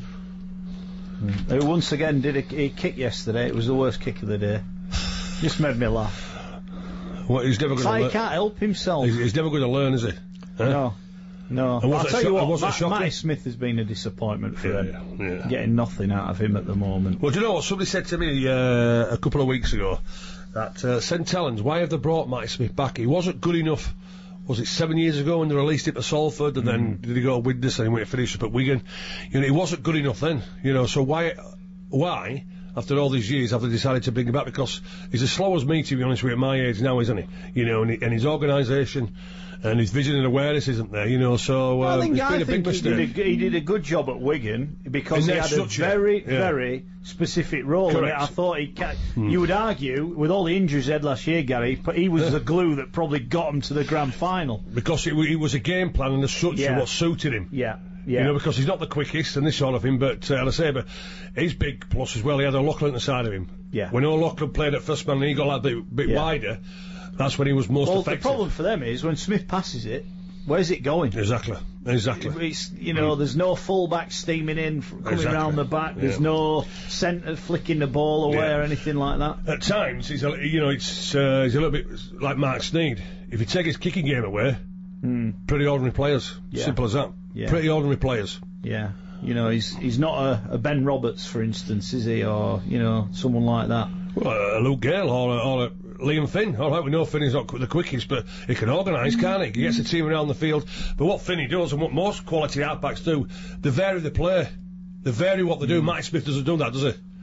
C: Who once again did a, a kick yesterday. It was the worst kick of the day. Just made me laugh.
D: Well, he's never
C: It's
D: going
C: like
D: to
C: he can't help himself.
D: He's, he's never going to learn, is he? Huh?
C: No, no.
D: And was
C: I'll
D: it
C: tell
D: sho-
C: you
D: and was it
C: what,
D: shocking?
C: Matt, Matty Smith has been a disappointment for
D: Yeah,
C: them.
D: yeah, yeah.
C: Getting nothing out of him at the moment.
D: Well, do you know what? Somebody said to me uh, a couple of weeks ago that uh, St Helens, why have they brought Matty Smith back? He wasn't good enough. Was it seven years ago when they released him to Salford, and then did he go to Widnes and he went to finish up at Wigan? You know, he wasn't good enough then. You know, so why, why, after all these years, have they decided to bring him back? Because he's as slow as me, to be honest with you, at my age now, isn't he? You know, and, he, and his organisation and his vision and awareness isn't there. You know, so uh,
C: I think,
D: it's been
C: I
D: a big
C: think he, did a,
D: mistake.
C: he did a good job at Wigan because
D: In
C: he
D: that
C: had
D: structure,
C: a very,
D: yeah.
C: very specific role in it.
D: Correct.
C: I thought he ca- you would argue, with all the injuries he had last year, Gary, but he was the glue that probably got him to the grand final.
D: Because it, w- it was a game plan and the structure
C: Yeah.
D: what suited him.
C: Yeah, yeah.
D: You know, because he's not the quickest and this sort of thing, but uh, I say, but his big plus as well, he had O'Loughlin at the side of him.
C: Yeah.
D: When O'Loughlin played at first man and he got that bit, bit
C: Yeah.
D: wider, that's when he was most
C: well,
D: effective.
C: the problem for them is when Smith passes it, where's it going?
D: Exactly, exactly.
C: It's, you know, there's no full-back steaming in, f- coming
D: Exactly.
C: round the back. There's
D: Yeah.
C: no centre flicking the ball away
D: Yeah.
C: or anything like that.
D: At times, he's a, you know, it's uh, he's a little bit like Mark Sneed. If you take his kicking game away, pretty ordinary players.
C: Yeah.
D: Simple as that.
C: Yeah.
D: Pretty ordinary players.
C: Yeah, you know, he's he's not a, a Ben Roberts, for instance, is he? Or, you know, someone like that.
D: Well, a Luke Gale or a, or a Liam Finn. All right, we know Finney's not qu- the quickest, but he can organise, can't he? He gets the team around the field. But what Finney does, and what most quality halfbacks do, they vary the play. They vary what they do. Matty Smith doesn't do that, does he?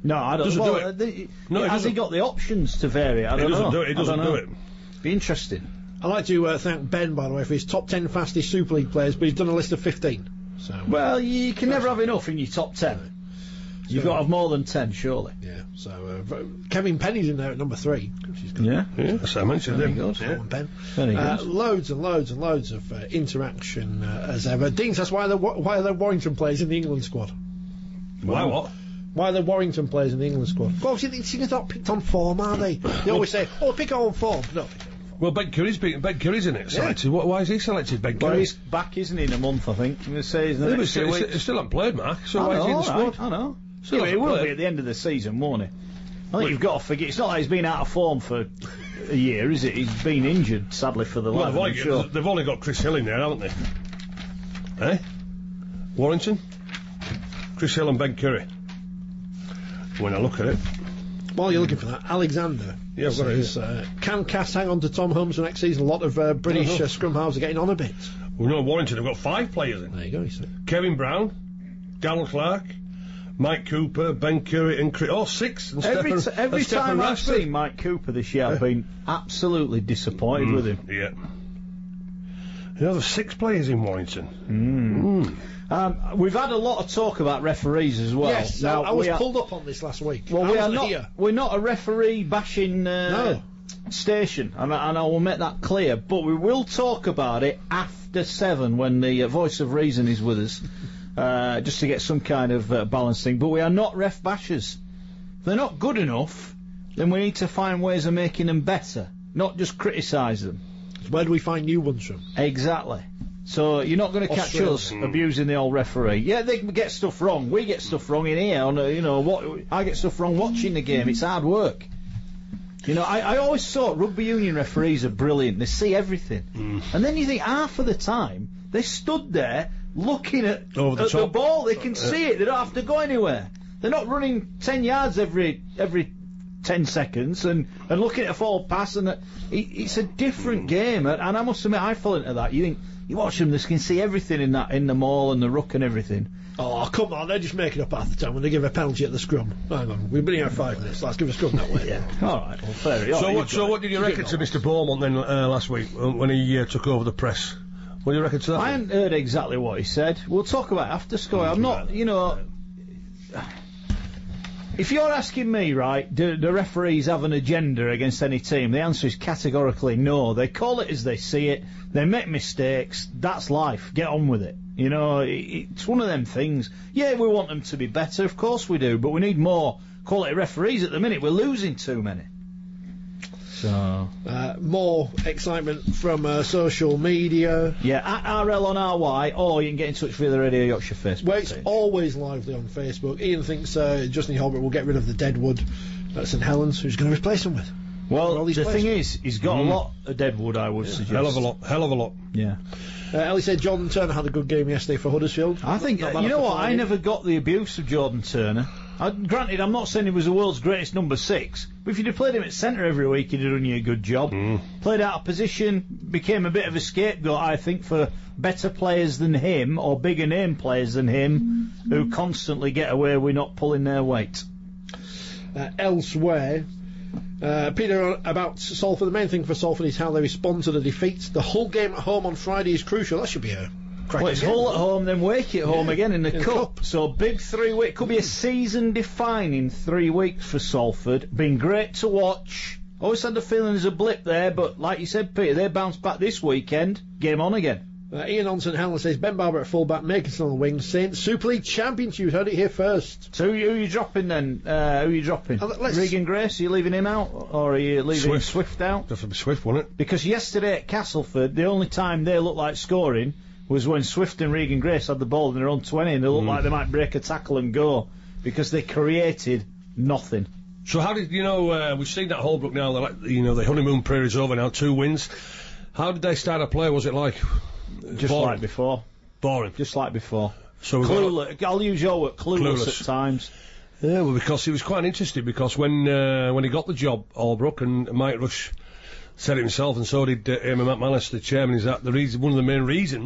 C: No, I don't.
D: Doesn't
C: well,
D: do it.
C: uh, the,
D: No, he
C: has he
D: doesn't.
C: got the options to vary? I
D: He
C: don't
D: doesn't
C: know.
D: do it. He
C: I don't
D: doesn't
C: know.
D: do it.
C: Be interesting.
A: I'd like to uh, thank Ben, by the way, for his top ten fastest Super League players, but he's done a list of fifteen. So
C: Well, you can never have enough in your top ten. You've
A: So-
C: got to have more than ten, surely.
A: yeah. So uh, v- Kevin Penny's in there at number three, which is good.
C: Yeah.
D: Yeah, that's how I mentioned
C: Very
D: him.
C: good.
D: Yeah.
A: Kevin Penn.
C: Very
A: Uh,
C: good.
A: loads and loads and loads of uh, interaction uh, as ever. Deans, that's why the why are the Warrington players in the England squad?
D: Why what?
A: Why are the Warrington players in the England squad? Well, see, they're not picked on form, are they? They always say, "Oh, pick on form." No.
D: Well, Ben Curry's been, Ben Curry's in it. Selected. Wh- Why is he selected? Ben
C: Well,
D: Curry.
C: he's back, isn't he, in a month, I think. I'm going to say, isn't
D: Yeah,
C: it?
D: but still, he still hasn't played, Mark. So
C: I
D: why is he in
C: know,
D: the
C: all right,
D: squad?
C: I know.
D: Still
C: Yeah, but it
D: hasn't
C: will
D: played.
C: be at the end of the season, won't it? I think you've got to forget. It's not like he's been out of form for a year, is it? He's been injured, sadly, for the
D: Well,
C: lad.
D: they've,
C: I'm
D: only,
C: sure.
D: they've only got Chris Hill in there, haven't they? Eh? Warrington? Chris Hill and Ben Curry. When I look at it.
A: While you're looking for that, Alexander
D: Yeah, I've got it
A: says, uh, can Cass hang on to Tom Holmes for next season? A lot of uh, British
D: Uh-huh.
A: uh, scrum halves are getting on a bit.
D: Well, no, Warrington have got five players in.
A: There you go, he said.
D: Kevin Brown, Darren Clark, Mike Cooper, Ben Curry, and Chris. Oh, six. And
C: Every,
D: Stephen,
C: t- every
D: and Stephen
C: time I've
D: Rashford.
C: seen Mike Cooper this year, I've been absolutely disappointed with him.
D: Yeah. You know, there's six players in Warrington.
C: Um, we've had a lot of talk about referees as well.
A: Yes,
C: now,
A: I, I was
C: we are,
A: pulled up on this last week.
C: well,
A: I
C: we are
A: wasn't
C: not.
A: here.
C: We're not a referee bashing uh,
A: No.
C: station, and I, and I will make that clear. But we will talk about it after seven when the uh, voice of reason is with us, uh, just to get some kind of uh, balancing. But we are not ref bashers. If they're not good enough, then we need to find ways of making them better, not just criticise them.
A: Where do we find new ones from?
C: Exactly. So you're not going to catch
A: Australia.
C: us abusing the old referee. Yeah, they can get stuff wrong. We get stuff wrong in here. On a, you know, what I get stuff wrong watching the game. It's hard work. You know, I, I always thought rugby union referees are brilliant. They see everything, and then you think half of the time they stood there looking at,
D: Over the
C: at the
D: top.
C: ball. They can see it. They don't have to go anywhere. They're not running ten yards every every ten seconds and, and looking at a forward pass. And a, it, it's a different game. And, and I must admit, I fall into that. You think. You watch them, they can see everything in that, in the maul and the ruck and everything.
A: Oh, come on, they're just making up half the time when they give a penalty at the scrum. Hang on, we've been here five minutes, let's give a scrum that way.
C: Yeah. All right, well, fair.
D: So,
C: Oh,
D: what,
C: you've
D: so
C: got
D: what
C: it.
D: did you
C: You've
D: reckon
C: got
D: to
C: it.
D: Mister Beaumont then uh, last week uh, when he uh, took over the press? What do you reckon to that?
C: I hadn't heard exactly what he said. We'll talk about it after score. I'm not, you know. If you're asking me, right, do the referees have an agenda against any team? The answer is categorically no. They call it as they see it. They make mistakes. That's life. Get on with it. You know, it, it's one of them things. Yeah, we want them to be better. Of course we do. But we need more quality referees at the minute. We're losing too many. So...
A: Uh, more excitement from uh, social media,
C: Yeah, at R L on R Y, or you can get in touch via the Radio Yorkshire Facebook
A: where it's
C: page.
A: always lively on Facebook. Ian thinks uh, Justin Holbrook will get rid of the Deadwood at St Helens. Who's going to replace him with?
C: Well,
A: all
C: the
A: these players.
C: thing is, he's got
D: Mm.
C: a lot of Deadwood, I would suggest.
D: Hell of a lot. Hell of a lot.
C: Yeah.
A: Uh, Ellie said Jordan Turner had a good game yesterday for Huddersfield.
C: I think,
A: Not
C: uh,
A: bad
C: you know
A: for
C: what, I
A: Friday.
C: never got the abuse of Jordan Turner. I, granted, I'm not saying he was the world's greatest number six, but if you'd have played him at centre every week, he'd have done you a good job.
D: Mm.
C: Played out of position, became a bit of a scapegoat, I think, for better players than him, or bigger name players than him, who constantly get away with not pulling their weight.
A: Uh, elsewhere, uh, Peter, about Salford, the main thing for Salford is how they respond to the defeats. The Hull game at home on Friday is crucial. That should be a cracking
C: Well, it's
A: game.
C: Hull at home, then Wake at home
A: Yeah,
C: again in the
A: in the
C: cup.
A: cup.
C: So big three week could be a season defining three weeks for Salford. Been great to watch. Always had the feeling there's a blip there, but like you said, Peter, they bounced back this weekend. Game on again.
A: Uh, Ian on St Helens says Ben Barber at fullback, Makinson on the wing, Saints Super League champions. You heard it here first.
C: So who, who are you dropping then? Uh, who are you dropping?
A: Uh, let's-
C: Regan Grace, are you leaving him out? Or are you leaving
D: Swift.
C: Swift out?
D: Definitely Swift, wasn't it?
C: Because yesterday at Castleford, the only time they looked like scoring was when Swift and Regan Grace had the ball in their own twenty and they looked like they might break a tackle and go because they created nothing.
D: So how did you know? Uh, we've seen that Holbrook now. They're like, you know, the honeymoon period's over now. Two wins. How did they start to play? Was it like
C: Just
D: boring?
C: like before.
D: Boring.
C: Just like before.
D: So we've got-
C: Clueless. I'll use your word, clueless,
D: Clueless.
C: at times.
D: Yeah, well, because he was quite interested because when uh, when he got the job, Holbrook, and Mike Rush said it himself, and so did uh, Eamon McManus, the chairman, is that the reason, one of the main reasons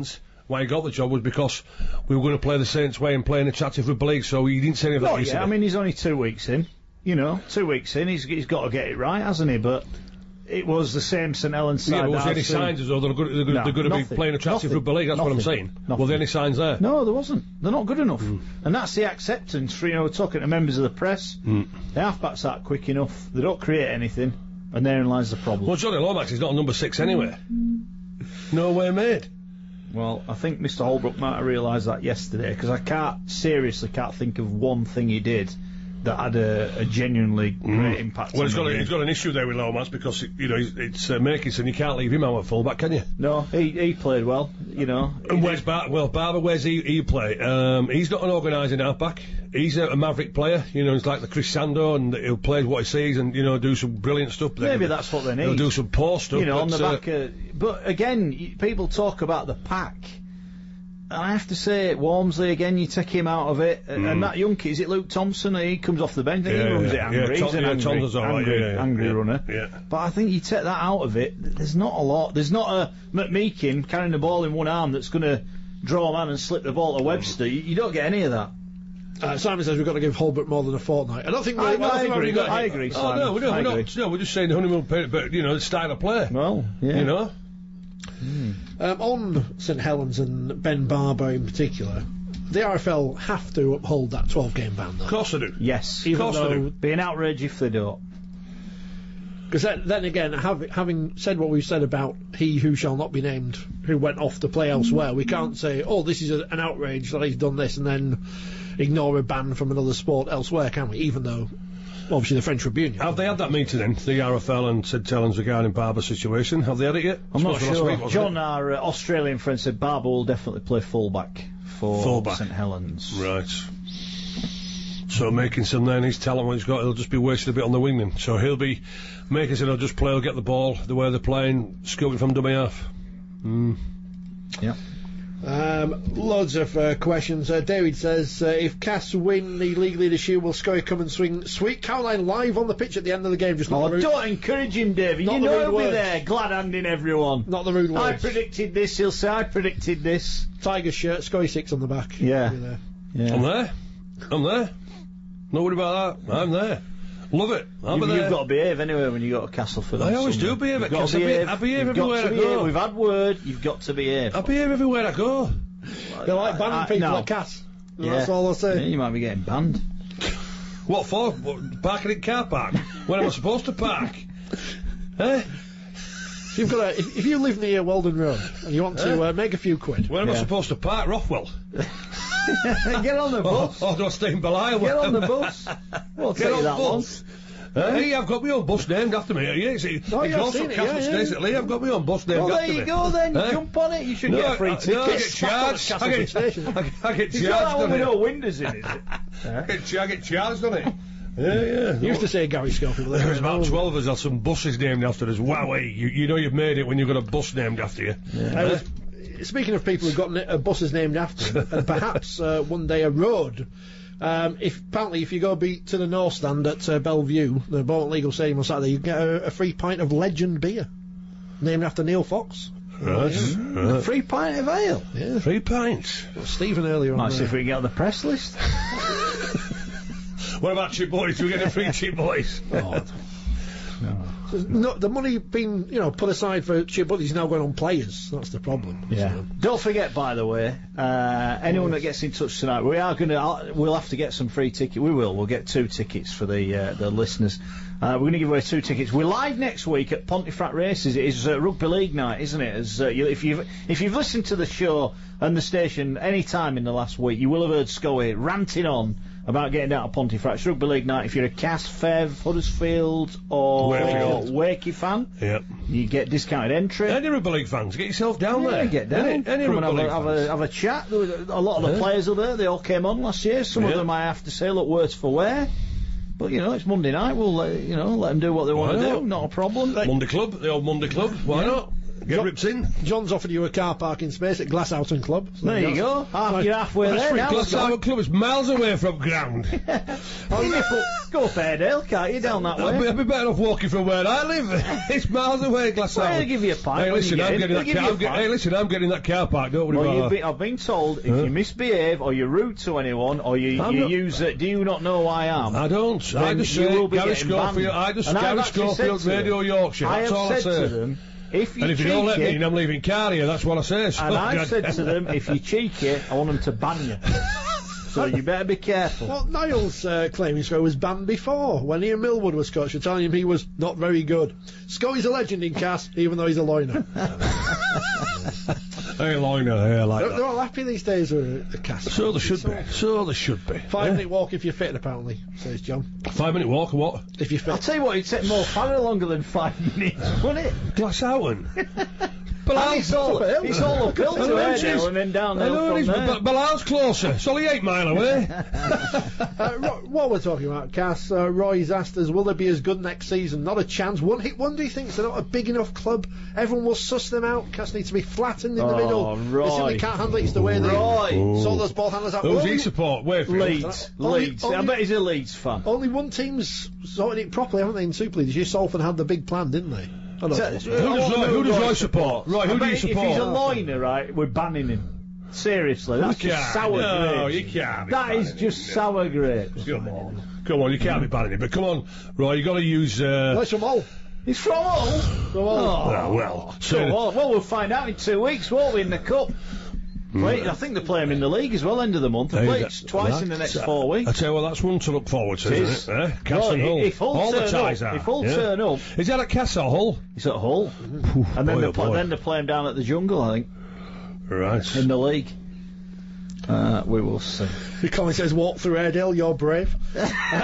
D: why he got the job was because we were going to play the Saints way and play in a Chatsworth Rugby League, so he didn't say anything
C: Well,
D: like
C: yeah, I mean, he's only two weeks in. You know, two weeks in, he's he's got to get it right, hasn't he? But it was the same St Helens side.
D: Yeah, but was there
C: that
D: any
C: I've seen.
D: signs as though they're going, they're going,
C: No,
D: they're going to be
C: nothing,
D: playing a Chatsworth
C: nothing,
D: Rugby League? That's what I'm
C: nothing,
D: saying.
C: nothing.
D: Were there any signs there?
C: No, there wasn't. They're not good enough. Mm. And that's the acceptance for, you know, talking to members of the press.
D: Mm.
C: The halfbacks aren't quick enough. They don't create anything. And therein lies the problem.
D: Well, Johnny Lomax is not a number six anyway. No way made.
C: Well, I think Mister Holbrook might have realised that yesterday, because I can't, seriously can't think of one thing he did that had a, a genuinely great
D: mm.
C: impact
D: well,
C: on
D: he's
C: the
D: got, a,
C: game.
D: he's got an issue there with Lomax because, you know, it's, it's uh, Makinson. You can't leave him out at full-back, can you?
C: No, he he played well, you know.
D: And where's Bar- well, Barber, where's he, he play? Um, he's not an organising halfback. He's a, a maverick player, you know, he's like the Chris Sando, and he'll play what he sees and, you know, do some brilliant stuff. But
C: Maybe that's what they need.
D: He'll do some poor stuff.
C: You know,
D: but,
C: on the
D: uh,
C: back of... But, again, y- people talk about the pack. And I have to say, Walmsley, again, you take him out of it. Mm. And that young kid, is it Luke Thompson? He comes off the bench.
D: Yeah,
C: he runs
D: yeah,
C: it angry.
D: yeah,
C: He's an
D: yeah,
C: angry,
D: Thompson's all right,
C: angry,
D: yeah, yeah,
C: angry
D: yeah,
C: runner.
D: yeah.
C: But I think you take that out of it, there's not a lot. There's not a McMeekin carrying the ball in one arm that's going to draw a man and slip the ball to Webster. You, you don't get any of that.
A: Uh, Simon says we've got to give Holbrook more than a fortnight. I don't think we
C: I,
A: I, don't
C: I
A: think
C: agree.
A: we've got
C: I
A: it.
C: agree,
D: Oh,
C: Simon.
D: no, we don't,
C: I
D: we're
C: agree.
D: not, no, we're just saying honeymoon period, but, you know, the style of play.
C: Well, yeah.
D: You know?
A: Mm. Um, on St Helens and Ben Barber in particular, the R F L have to uphold that twelve-game ban, though.
D: Of course they do.
C: Yes.
D: Of course they do.
C: Be an outrage if they don't.
A: Because then, then again, have, having said what we've said about he who shall not be named, who went off to play elsewhere, we can't say, oh, this is a, an outrage that he's done this, and then ignore a ban from another sport elsewhere, can we? Even though, obviously, the French Tribune...
D: Have they had that meeting then, the R F L and St Helens regarding Barber's situation? Have they had it yet?
C: I'm not
D: Supposed to
C: sure.
D: last week,
C: John,
D: wasn't
C: our uh, Australian friend, said Barber will definitely play fullback for
D: Fullback.
C: St Helens.
D: it? Right. So Makinson then, his talent, what he's got, he'll just be wasted a bit on the wing then. So he'll be... Makinson will just play, he'll get the ball the way they're playing, scoop it from dummy half. Mm.
C: Yeah.
A: Um, loads of uh, questions. Uh, David says, uh, if Cass win the league leadership, will Scully come and swing Sweet Caroline live on the pitch at the end of the game? Just not
C: Oh,
A: the rude,
C: don't encourage him, David.
A: Not
C: You
A: the
C: know
A: rude
C: he'll be
A: words.
C: there, glad-handing everyone.
A: not the rude
C: I
A: words.
C: predicted this, he'll say, I predicted this.
A: Tiger shirt, Scully six on the back.
C: Yeah.
A: Be there.
C: Yeah.
D: I'm there. I'm there. No worry about that. I'm there. Love it. I'll
C: You've,
D: be there.
C: you've got to behave anyway when you go to Castleford.
D: I
C: on
D: always
C: Sunday.
D: do behave
C: You've
D: at
C: got to
D: Castleford. I behave- I
C: behave.
D: behave
C: You've got
D: everywhere
C: to
D: I
C: behave.
D: go.
C: We've had word, you've got to behave.
D: I behave everywhere I go.
A: They like banning
C: I-
A: people
C: no.
A: at Cass.
C: Yeah.
A: That's all I'll
C: Yeah,
A: say.
C: you might be getting banned.
D: What for? What, parking in car park? When am I supposed to park? Eh?
A: If you've got a, if, if you live near Weldon Road and you want to uh, make a few quid,
D: Where am I
C: Yeah.
D: supposed to park? Rothwell?
C: Get on the
D: Or,
C: bus.
D: or do I stay in Belial?
C: Get on the bus. Won't
D: Get
C: take you
D: on
C: that
D: bus.
C: long.
D: Hey, I've got my own bus named after me. Yeah, see,
A: Oh,
D: it
A: yeah, I've
D: goes
A: seen
D: from
A: it,
D: Castle
A: yeah,
D: Stays
A: yeah.
D: at Lee. I've got my own bus named
C: Well,
D: after
C: there
D: me.
C: you go then.
D: Eh?
C: Jump on it. You should
D: No,
C: get a free
D: I,
C: ticket.
D: no, I get
C: Slap on
D: charged.
C: Castle
D: I get,
C: Station.
D: I, get- I get
C: It's not
D: charged
C: that one
D: on
C: with
D: it.
C: no windows in, is it?
D: I get, cha- I get charged on it. Yeah, yeah.
A: you used to say Gary Schofield.
D: There was about twelve of us had some buses named after us. Wow, hey, you, you know you've made it when you've got a bus named after you.
A: I was, speaking of people who've got uh, buses named after them, and perhaps uh, one day a road. Um, if apparently, if you go be to the North Stand at uh, Bellevue, the Bolton Legal Stadium on Saturday, you get a, a free pint of Legend beer, named after Neil Fox.
D: Right, right.
C: Free pint of ale.
A: Yeah,
D: Three pints.
A: Stephen earlier on.
C: Might see
A: there.
C: if we can get on the press list.
D: What about Chip Boys? Do we get a free Chip Boys?
A: Oh, no, the money being you know put aside for Chip Buddy is now going on players. That's the problem.
C: Yeah.
A: So,
C: Don't forget, by the way, uh, anyone that gets in touch tonight, we are going to. We'll have to get some free tickets. We will. We'll get two tickets for the uh, the listeners. Uh, we're going to give away two tickets. We're live next week at Pontefract Races. It is uh, Rugby League night, isn't it? As uh, you, if you've if you've listened to the show and the station any time in the last week, you will have heard Scully ranting on about getting down to Pontefract. It's Rugby League night. If you're a Cass, Fev, Huddersfield, or
D: Wakefield.
C: Wakey fan,
D: Yep.
C: you get discounted entry.
D: Any Rugby League fans, get yourself down
C: Yeah,
D: there.
C: get down.
D: Any, any
C: Come and
D: Rugby
C: have,
D: League
C: a, have,
D: fans.
C: a, have a chat. There was a lot of the
D: Yeah.
C: players are there. They all came on last year. Some of
D: Yeah.
C: them I have to say look worse for wear. But you know, it's Monday night. We'll let, you know let them do what they want to
D: Why
C: do.
D: not?
C: Not a problem.
D: Monday Club, the old Monday Club. Why
C: Yeah.
D: not? Get
A: John,
D: ripped in.
A: John's offered you a car parking space at Glasshoughton Club. So
C: There you go. Half, you're halfway there now.
D: Glasshoughton Club is miles away from ground.
C: Oh, you put, go up Airedale, can't you, down that way?
D: I'd be, I'd be better off walking from where I live. It's miles away, Glasshouton.
C: Well, they'll give you a pint
D: Hey,
C: when
D: listen,
C: you
D: I'm
C: get
D: getting
C: in.
D: that
C: They'll
D: car.
C: give
D: I'm
C: you a
D: get, hey, listen, I'm getting that car park. Don't worry
C: Well,
D: about
C: you've
D: that.
C: been, I've been told if
D: Huh?
C: you misbehave or you're rude to anyone or you,
D: I'm
C: you
D: not-
C: use it, do you not know who I am?
D: I don't. I
C: Then
D: just
C: you
D: say
C: will be
D: Gary
C: getting
D: Schofield.
C: banned.
D: I just
C: And I've
D: Gary
C: actually said
D: Schofield,
C: to them-
D: Radio Yorkshire.
C: I
D: That's
C: have
D: all
C: said
D: I say.
C: to them, if you
D: And if you
C: cheeky,
D: don't let me in, I'm leaving Cardier. That's what I say. So
C: and I've
D: God.
C: said to them, if you cheeky, I want them to ban you. So you better be careful.
A: Well, Niall's uh, claiming Sco was banned before. When Ian Millwood was coach, you're telling him he was not very good. Sco's a legend in Cass, even though he's a loiner.
D: Hey, Loiner, hey, I like
A: they're,
D: that.
A: they're all happy these days with a Cass.
D: So there should be. So there should be.
A: Five
D: Eh?
A: minute walk if you're fit, apparently, says John.
D: Five minute walk or what?
A: If you're
C: I'll
A: fit.
C: tell you what, it'd take more far longer than five minutes, wouldn't it?
D: Glasshouton. But
C: And it's all, it's all uphill
D: I
C: to
D: know it
C: Airedale
D: is.
C: and then
D: I
C: downhill
D: know it
C: from
D: is,
C: there.
D: but Ballard's closer. It's only eight mile away.
A: Uh, Ro- while we're talking about Cass, uh, Roy's asked us, will they be as good next season? Not a chance. One hit wonder, he thinks they're not a big enough club. Everyone will suss them out. Cass needs to be flattened in the
C: Oh,
A: middle.
C: Roy.
A: They simply can't handle it. It's the way they
C: Roy.
A: sort those ball handlers out.
D: Who's
A: Only-
D: he support? Wayfield.
C: Leeds,
A: Only-
C: Leeds. I
A: only-
C: bet he's a Leeds fan.
A: Only one team's sorted it properly, haven't they, in Super League? Just Salford had the big plan, didn't they? I don't know.
C: So-
D: Who does Roy, who does Roy support? Roy,
C: I
D: who do
C: bet
D: you
C: if
D: support?
C: he's a loiner, right, we're banning him. Seriously, that's
D: You
C: just
D: can't.
C: sour
D: No,
C: grapes.
D: you can't be
C: That is
D: banning
C: just
D: him.
C: sour grapes.
D: Come on. Come on, you can't be banning it. But come on, Roy, you got to use... Uh,
A: Let's from all.
C: He's from Hull.
A: From all.
D: oh, well.
C: So, well, well, we'll find out in two weeks, won't we, in the cup? Wait, I think they play him in the league as well, end of the month. They
D: Hey,
C: play
D: that-
C: it twice in the next four weeks.
D: I tell you what, that's one to look forward to,
C: It
D: isn't it? Eh? Cass
C: Well,
D: and Hull.
C: if Hull
D: All the
C: turn
D: ties
C: up,
D: are.
C: if Hull
D: yeah.
C: turn up,
D: Is that at Cass or Hull?
C: he's at Hull. And then
D: boy,
C: they
D: oh
C: play,
D: boy.
C: then they play him down at the Jungle, I think,
D: Right.
C: in the league. Uh, we will see.
A: The comment says, walk through Airedale, you're brave. Oh,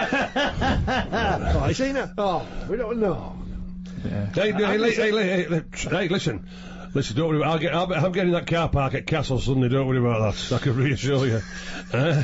A: you seen it? Oh, we don't know.
D: Hey, hey, hey, hey, hey, hey, hey, listen. Listen, don't worry about I'll get, I'll, I'm getting that car park at Castle Sunday, don't worry about that. I can reassure you. Eh?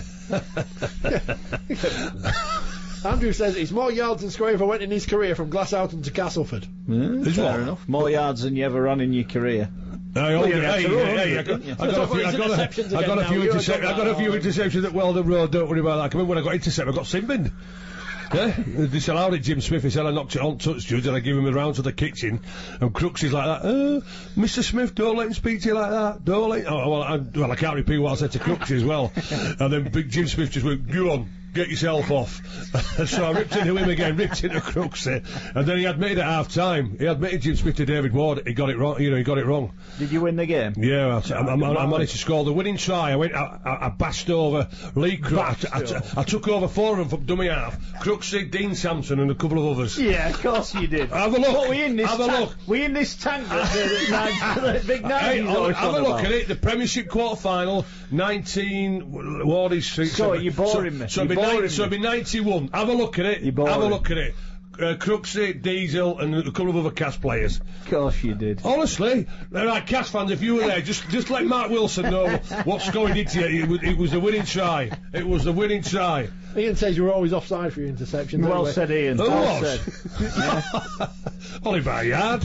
A: Andrew says it's more yards than Sco ever went in his career from Glasshoughton to Castleford.
C: Yeah,
D: Is
C: fair
D: what?
C: enough. More yards than you ever run in your career.
D: Hey, hold
C: you
D: it.
C: had
D: Hey,
C: to run,
D: hey, hey, I
C: didn't
D: got,
C: you?
D: I got a
A: Talk
D: few,
A: about
D: I
A: his
D: got a,
A: interceptions
D: I got
A: again
D: a few,
A: now. You're
D: intercep-
A: talking
D: I got a few
A: about-
D: interceptions at Weldon Road. Don't worry about that. I mean, when I got intercepted, I got sin-binned. Yeah, they disallowed it. Jim Smith. He said I knocked it on touch, Judge, and I give him a round to the kitchen. And Crooks is like that. Oh, Mister Smith, don't let him speak to you like that. Don't let. Oh, well, I, well, I can't repeat what I said to Crooks as well. And then Big Jim Smith just went, "Go on, get yourself off." So I ripped into him again, ripped into Crooksy, and then he admitted at half time. He admitted Jim Smith to David Ward. He got it wrong. You know, he got it wrong.
C: Did you win the game?
D: Yeah, I, I, I, I managed to score the winning try. I went, I, I, I bashed over Lee Crooks. I, I, I took over four of them from dummy half. Crooksy, Dean Sampson, and a couple of others.
C: Yeah, of course you did.
D: Have a look.
C: What, we in this
D: Have a
C: tank?
D: look.
C: We in this tank that the, nine, the big nine
D: Hey,
C: is
D: have
C: always
D: a
C: on
D: look
C: about.
D: at it. The Premiership quarter final, nineteen Wardy Street.
C: So you're boring
D: so,
C: me.
D: So
C: You're
D: it'd be,
C: boring
D: nine, so it'd be ninety-one. Have a look at it.
C: You're boring.
D: Have a look at it. Uh, Crooksy, Diesel, and a couple of other cast players.
C: Of course you did.
D: Honestly, all right, cast fans, if you were there, just just let Mark Wilson know what Scoy did to you. It was, it was the winning try. It was the winning try.
A: Ian says you were always offside for your interception.
C: Well
A: anyway.
C: said, Ian.
D: Who
C: Well
D: was?
C: said.
D: Only by a yard.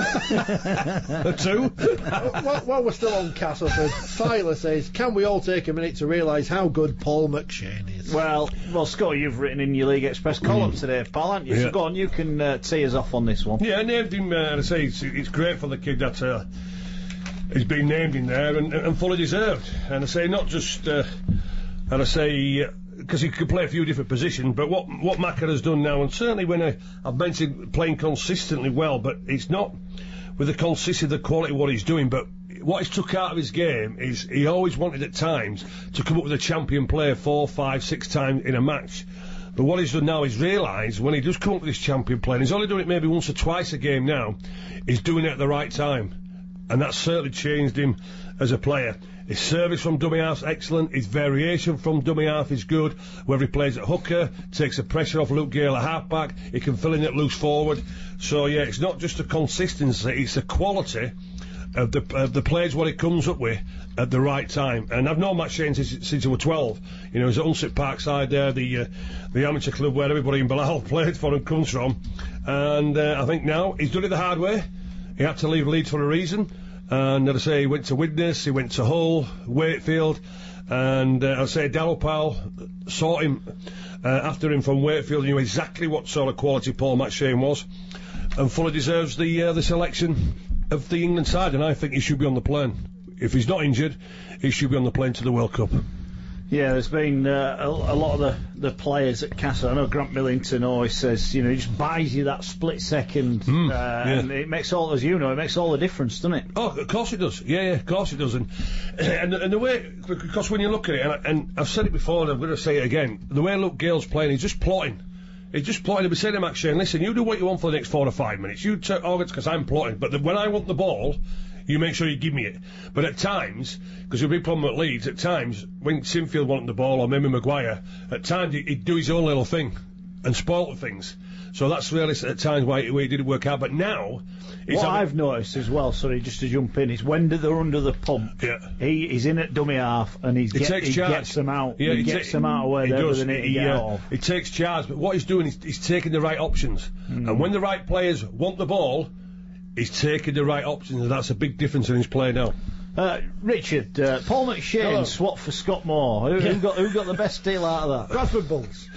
D: A two.
A: While, while we're still on Castleford, Tyler says, can we all take a minute to realise how good Paul McShane is?
C: Well, well, Scott, you've written in your League Express column today, pal, haven't you?
D: Yeah.
C: So go on, you can uh, tee us off on this one.
D: Yeah, I named him, uh, and I say it's, it's great for the kid that uh, he's been named in there and, and fully deserved. And I say not just, uh, and I say, because he could play a few different positions, but what what Macca has done now, and certainly when I, I've mentioned playing consistently well, but it's not with the consistency, the quality of what he's doing, but what he's took out of his game is he always wanted at times to come up with a champion player four, five, six times in a match. But what he's done now is realise when he does come up with this champion player, and he's only doing it maybe once or twice a game now, he's doing it at the right time. And that's certainly changed him as a player. His service from dummy half's excellent. His variation from dummy half is good. Whether he plays at hooker, takes the pressure off Luke Gale at half-back, he can fill in at loose forward. So, yeah, it's not just a consistency, it's a quality of the of the players what he comes up with at the right time. And I've known Matt Shane since, since he was twelve. You know, he's at Unset Parkside there, the uh, the amateur club where everybody in Bilal played for and comes from. And uh, I think now he's done it the hard way. he had to leave Leeds for a reason. And as I say, he went to Widnes, he went to Hull, Wakefield, and uh, I say Darryl Powell sought him uh, after him from Wakefield, knew exactly what sort of quality Paul McShane was, and fully deserves the uh, the selection of the England side, and I think he should be on the plane. If he's not injured, he should be on the plane to the World Cup.
C: Yeah, there's been uh, a, a lot of the, the players at Castle. I know Grant Millington always says, you know, he just buys you that split second,
D: Mm,
C: uh,
D: yeah.
C: and it makes all, as you know, it makes all the difference, doesn't it?
D: Oh, of course it does. Yeah, yeah, of course it does. And and, and the way, because when you look at it, and, I, and I've said it before, and I'm going to say it again, the way Luke Gale's playing, he's just plotting. He's just plotting. He'll be saying to Max Shane, listen, you do what you want for the next four or five minutes. You take organs because I'm plotting. But the, when I want the ball, you make sure you give me it. But at times, because there's a big problem at Leeds, at times, when Sinfield wanted the ball, or maybe Maguire, at times he'd, he'd do his own little thing and spoil the things. So that's really at times why, why it didn't work out. But now, it's
C: What
D: having-
C: I've noticed as well, sorry, just to jump in, is when they're under the pump,
D: Yeah.
C: he he's in at dummy half and he's
D: He
C: get,
D: takes
C: he
D: charge.
C: gets them out.
D: Yeah,
C: he
D: ta-
C: gets them out of where
D: he
C: they're
D: does.
C: they need to
D: He,
C: get
D: uh,
C: out of.
D: he takes charge, but what he's doing is he's taking the right options.
C: Mm.
D: And when the right players want the ball, he's taking the right options, and that's a big difference in his play now.
C: Uh, Richard, uh, Paul McShane
A: Hello.
C: swapped for Scott Moore. Who, who got who got the best deal out of that?
A: Bradford Bulls.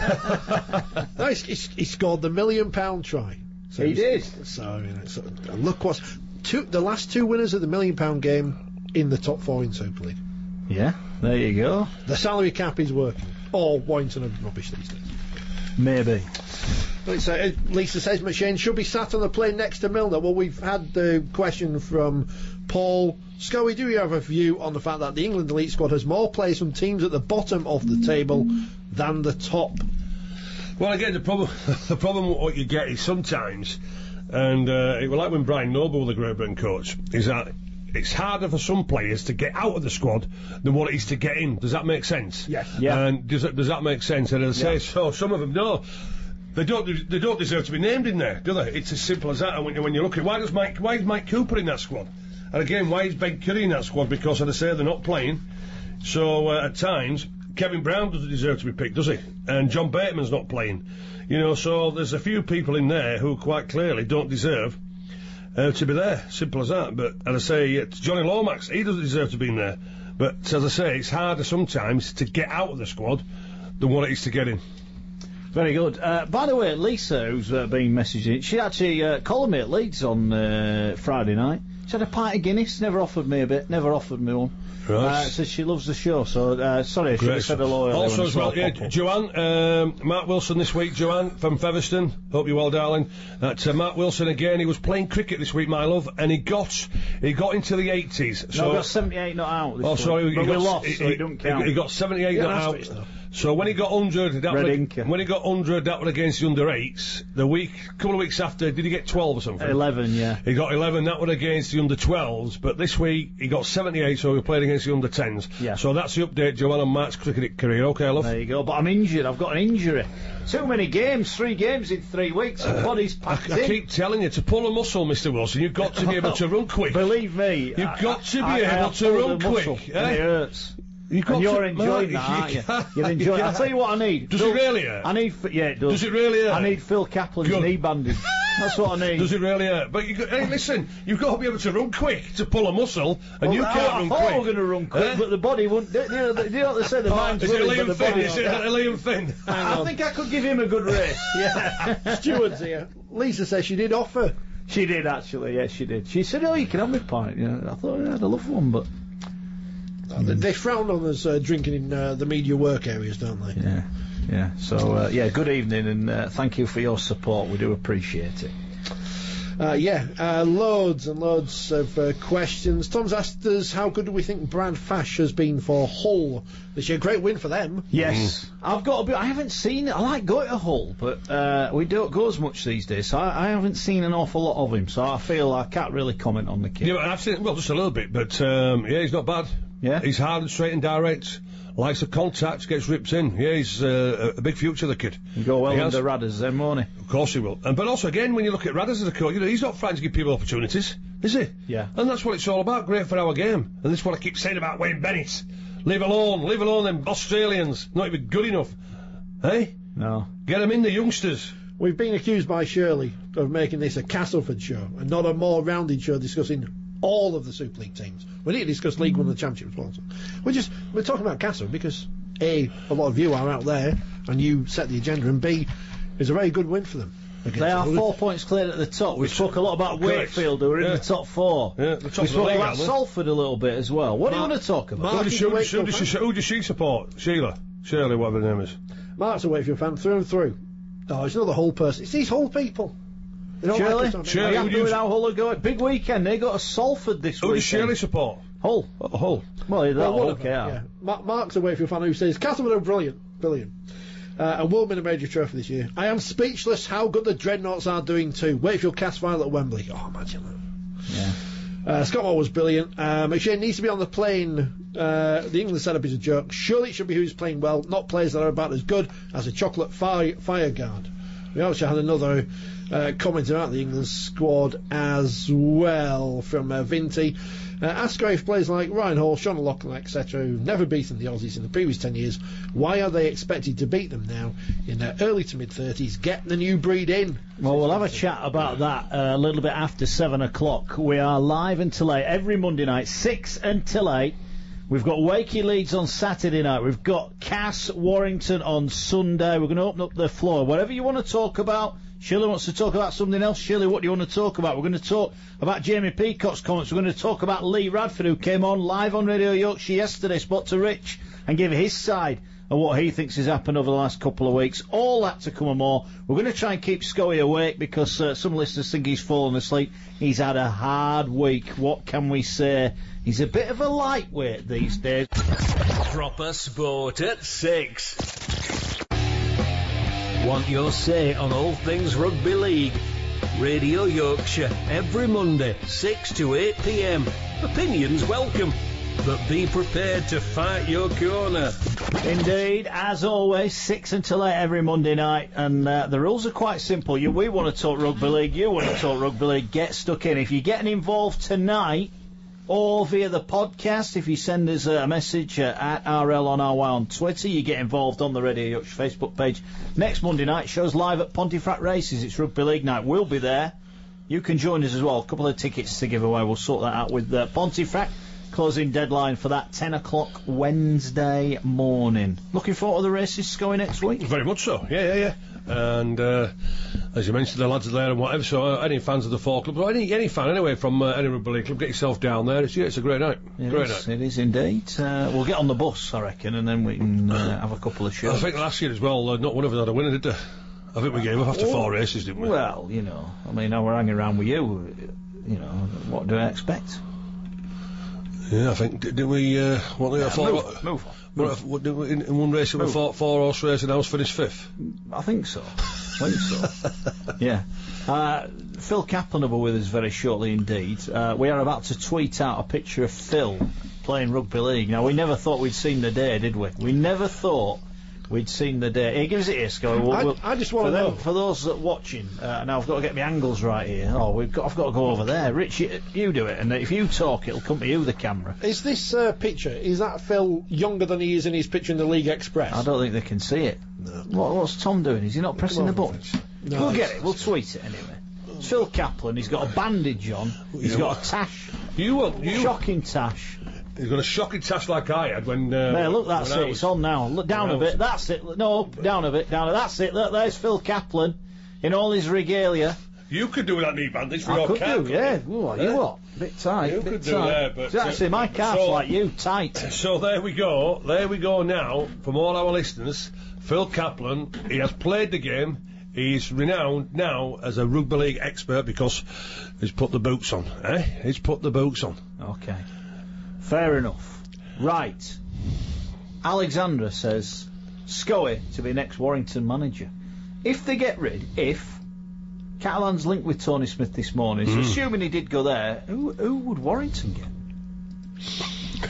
A: no, he's, he's, he scored the million pound try. So
C: He
A: he's-
C: did.
A: So, you know, so and look what's two, the last two winners of the million pound game in the top four in Super League.
C: Yeah, there you go.
A: The salary cap is working. Or Warrington are rubbish these days.
C: Maybe.
A: But so, uh, Lisa says McShane should be sat on the plane next to Milner. Well, we've had the question from Paul. Scully, do you have a view on the fact that the England elite squad has more players from teams at the bottom of the table than the top?
D: Well, again, the problem the problem with what you get is sometimes, and uh, it was like when Brian Noble was the Great Britain coach, is that it's harder for some players to get out of the squad than what it is to get in. Does that make sense?
A: Yes.
C: Yeah.
D: And does that, does that make sense? And as I say, so some of them, no, they don't they don't deserve to be named in there, do they? It's as simple as that. And when, when you look at why does Mike why is Mike Cooper in that squad? And again, why is Ben Curry in that squad? Because, as I say, they're not playing. So uh, at times, Kevin Brown doesn't deserve to be picked, does he? And John Bateman's not playing. You know, so there's a few people in there who quite clearly don't deserve uh, to be there. Simple as that. But, as I say, uh, Johnny Lomax, he doesn't deserve to be in there. But, as I say, it's harder sometimes to get out of the squad than what it is to get in.
C: Very good. Uh, by the way, Lisa, who's uh, been messaging, she actually uh, called me at Leeds on uh, Friday night. She had a pint of Guinness, never offered me a bit, never offered me one.
D: Right.
C: Uh, says she loves the show, so uh, sorry, I should have said hello earlier.
D: Also
C: when I
D: as
C: saw
D: well,
C: her
D: yeah,
C: pop up.
D: Joanne, um, Mark Wilson this week, Joanne from Featherstone. Hope you're well, darling. That's uh, Mark Wilson again. He was playing cricket this week, my love, and he got he got into the eighties.
C: No,
D: So
C: I got seventy-eight not out this
D: oh,
C: week.
D: sorry,
C: but
D: he
C: we
D: got,
C: lost,
D: he,
C: so
D: he,
C: it don't count.
D: He got seventy-eight
A: Yeah,
D: not
A: that's
D: out.
A: what it's done.
D: So when he got one hundred, that
C: Red
D: was,
C: Inca.
D: when he got one hundred, that was against the under eights. The week, couple of weeks after, did he get twelve or something?
C: Eleven, yeah.
D: He got eleven, that was against the under twelves, but this week he got seventy-eight, so he played against the under tens.
C: Yeah.
D: So that's the update, Joanne, on Mark's cricket career. Okay, love.
C: There you go. But I'm injured. I've got an injury. Too many games. Three games in three weeks. The body's
D: I,
C: packed
D: I
C: in.
D: keep telling you, to pull a muscle, Mister Wilson, you've got to be able to run quick.
C: Believe me,
D: You've
C: I-
D: got to be
C: I- I
D: able
C: have
D: to
C: pulled
D: run
C: a muscle,
D: quick,
C: and
D: eh?
C: it hurts.
D: You've got
C: And you're
D: to,
C: enjoying
D: Mark,
C: that, aren't you?
D: can't-
C: You're enjoying.
D: you
C: I'll tell you what I need.
D: Does
C: Phil-
D: it really hurt?
C: I need. Yeah, it does.
D: Does it really hurt?
C: I need Phil Kaplan's
D: Good.
C: knee bandage. That's what I need.
D: Does it really hurt? But you got, hey, listen, you've got to be able to run quick to pull a muscle, and
C: Well,
D: you
C: I,
D: can't
C: I
D: run
C: thought
D: quick.
C: we were going to run quick,
D: Eh?
C: but the body wouldn't. You know, you know what they say, the mind's
D: Is it
C: willing,
D: Liam
C: but the
D: Finn?
C: body
D: Is it
C: won't.
D: Liam Finn?
C: I think I could give him a good race. Yeah.
A: Stewards here. Lisa says she did offer.
C: She did actually, yes, she did. She said, "Oh, you can have my pint." You know, I thought yeah, I'd love one, but
A: Uh, they- They frown on us uh, drinking in uh, the media work areas, don't they?
C: yeah, yeah. So uh, yeah, good evening, and uh, thank you for your support. We do appreciate it.
A: Uh, yeah, uh, loads and loads of uh, questions. Tom's asked us how good do we think Brad Fash has been for Hull this year. Great win for them.
C: Yes, I've got a bit. I haven't seen it. I like going to Hull, but uh, we don't go as much these days. So I, I haven't seen an awful lot of him. So I feel I can't really comment on the kid.
D: Yeah, but I've seen, well, just a little bit, but um, yeah, he's not bad.
C: Yeah?
D: He's hard and straight and direct, likes the contact, gets ripped in. Yeah, he's uh, a big future, the kid.
C: He'll go well
D: He has.
C: under Radders, then, won't he?
D: Of course he will. And but also, again, when you look at Radders as a coach, you know, he's not frightened to give people opportunities, is he?
C: Yeah.
D: And that's what it's all about, great for our game. And this is what I keep saying about Wayne Bennett. Leave alone, leave alone them Australians, not even good enough. Hey?
C: No.
D: Get them in, the youngsters.
A: We've been accused by Shirley of making this a Castleford show and not a more rounded show discussing all of the Super League teams. We need to discuss League One and the Championship as well. So we're just we're talking about Castleford because A, a lot of you are out there and you set the agenda, and B, it's a very good win for them.
C: They are four points clear at the top. We spoke a lot about
D: Correct.
C: Wakefield, who are
D: Yeah.
C: in the top four.
D: Yeah, the top
C: we
D: of the
C: spoke
D: league,
C: about
D: aren't they?
C: Salford a little bit as well. What
A: Mark-
C: do you want to talk about?
A: Mark-
D: Who does, she, who, does she, who, does she,
A: Wakefield
D: who does she support? Sheila? Shirley, whatever her name is.
A: Mark's a Wakefield fan through and through. Oh, it's not the whole person. It's these whole people. They don't
C: Shirley?
A: like us, don't they?
D: Shirley,
C: Are you happy
D: would you-
C: with how Hull are going? Big weekend. They got a Salford this
D: Who
C: weekend.
D: does Shirley support?
C: Hull.
D: Oh, Hull.
C: Well, they're
A: Well, one
C: all
A: of
C: okay.
A: them, yeah. Ma- Mark's a Wakefield fan who says Castleford are brilliant, brilliant, uh, and will win a major trophy this year. I am speechless how good the Dreadnoughts are doing too. Wakefield cast final at Wembley. Oh, imagine that.
C: Yeah.
A: Uh, Scott Moore was brilliant. Uh, McShane needs to be on the plane. Uh, the England setup is a joke. Surely it should be who's playing well, not players that are about as good as a chocolate fire, fire guard. We also had another uh, comment about the England squad as well from uh, Vinty. Uh, ask her if players like Ryan Hall, Sean Loughlin, et cetera, who've never beaten the Aussies in the previous ten years, why are they expected to beat them now in their early to mid thirties? Get the new breed in.
C: Well, we'll have a chat about that uh, a little bit after seven o'clock. We are live until eight every Monday night, six until eight. We've got Wakey Leeds on Saturday night. We've got Cass Warrington on Sunday. We're going to open up the floor. Whatever you want to talk about. Shirley wants to talk about something else. Shirley, what do you want to talk about? We're going to talk about Jamie Peacock's comments. We're going to talk about Lee Radford, who came on live on Radio Yorkshire yesterday, spoke to Rich, and gave his side of what he thinks has happened over the last couple of weeks. All that to come and more. We're going to try and keep Scully awake because uh, some listeners think he's fallen asleep. He's had a hard week. What can we say? He's a bit of a lightweight these days.
B: Proper sport at six. Want your say on all things rugby league? Radio Yorkshire, every Monday, six to eight p m. Opinions welcome, but be prepared to fight your corner.
C: Indeed, as always, six until eight every Monday night, and uh, the rules are quite simple. You, we want to talk rugby league, you want to talk rugby league, get stuck in. If you're getting involved tonight, or via the podcast, if you send us a message uh, at R L on R Y on Twitter, you get involved on the Radio Yorkshire Facebook page. Next Monday night, show's live at Pontefract Races. It's rugby league night. We'll be there. You can join us as well. A couple of tickets to give away. We'll sort that out with uh, Pontefract. Closing deadline for that ten o'clock Wednesday morning. Looking forward to the races going next week?
D: Very much so, yeah, yeah, yeah. And uh, as you mentioned, the lads are there and whatever, so uh, any fans of the four clubs, or any, any fan anyway from uh, any rugby league club, get yourself down there. It's, yeah, it's a great night.
C: It
D: great
C: is,
D: night.
C: it is indeed. Uh, we'll get on the bus, I reckon, and then we can uh, have a couple of
D: I
C: shows.
D: think last year as well, uh, not one of us had a winner, did they? I think we gave up after four races, didn't we?
C: Well, you know, I mean, now we're hanging around with you. You know, what do I expect?
D: Yeah, I think, did, did we, uh, what, yeah, four,
C: move, move on.
D: What, what, did we, in, in one race we
C: Move.
D: fought four horse race and I was finished fifth.
C: I think so. I think so. Yeah. Uh, Phil Kaplan will be with us very shortly indeed. Uh, we are about to tweet out a picture of Phil playing rugby league. Now, we never thought we'd seen the day, did we? We never thought we'd seen the day. Here, give us it here, Scully. We'll,
A: I-
C: we'll,
A: I just wanna
C: for them-
A: know.
C: For those that are watching, uh, now I've got to get my angles right here. Oh, we've got, I've got to go over there. Rich, you, you do it, and if you talk, it'll come to you, the camera.
A: Is this uh, picture, is that Phil younger than he is in his picture in the League Express?
C: I don't think they can see it. What, what's Tom doing? Is he not pressing the button?
A: No,
C: we'll get
A: it's-
C: it. We'll tweet it anyway. It's Phil Kaplan. He's got a bandage on. He's
D: Yeah.
C: got a tash.
D: You want, you,
C: Shocking tash.
D: he's got a shocking task like I had when, uh,
C: There, look, that's
D: when I
C: it.
D: was-
C: It's on now. Look down
D: when
C: a
D: I was-
C: bit. That's it. No, up, down a bit. Down. A, that's it. Look, there's Phil Kaplan in all his regalia.
D: You could do that knee bandage for
C: I
D: your
C: could
D: calf,
C: do, yeah.
D: couldn't
C: Ooh,
D: you?
C: you
D: Yeah.
C: what? Bit tight.
D: You
C: bit
D: could do
C: tight.
D: that, but, uh,
C: Actually, my calf's
D: so-
C: like you, tight.
D: So there we go. There we go now. From all our listeners, Phil Kaplan, he has played the game. He's renowned now as a rugby league expert because he's put the boots on. Eh? He's put the boots on.
C: Okay. Fair enough. Right. Alexandra says, Scoey to be next Warrington manager. If they get rid, if Catalan's linked with Tony Smith this morning, so assuming he did go there, who, who would Warrington get?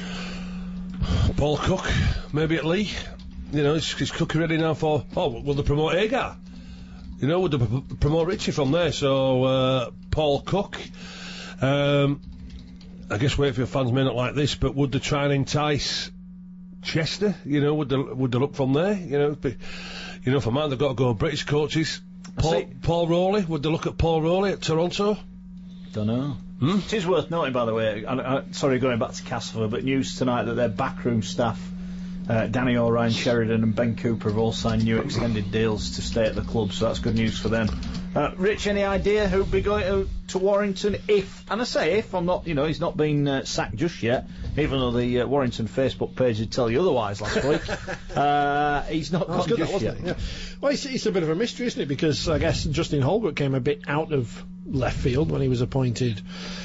D: Paul Cook, maybe at Lee. You know, is, is Cook ready now for... Oh, will they promote Agar? You know, would they p- promote Richie from there? So, uh, Paul Cook. Um, I guess Wakefield fans may not like this, but would they try and entice Chester? You know, would they, would they look from there? You know, but, you know, for man, they've got to go British coaches. Paul, Paul Rowley, would they look at Paul Rowley at Toronto?
C: Don't know.
D: Hmm?
C: It is worth noting, by the way, I, I, sorry going back to Castleford, but news tonight that their backroom staff, uh, Danny O'Ryan, Sheridan and Ben Cooper, have all signed new extended deals to stay at the club, so that's good news for them. Uh, Rich, any idea who'd be going to, to Warrington if, and I say if, I'm not, you know, he's not been uh, sacked just yet, even though the uh, Warrington Facebook page would tell you otherwise last week. uh, he's not gone
A: good,
C: just
A: that,
C: yet.
A: wasn't it? Yeah. Well, it's, it's a bit of a mystery, isn't it? Because I guess Justin Holbrook came a bit out of left field when he was appointed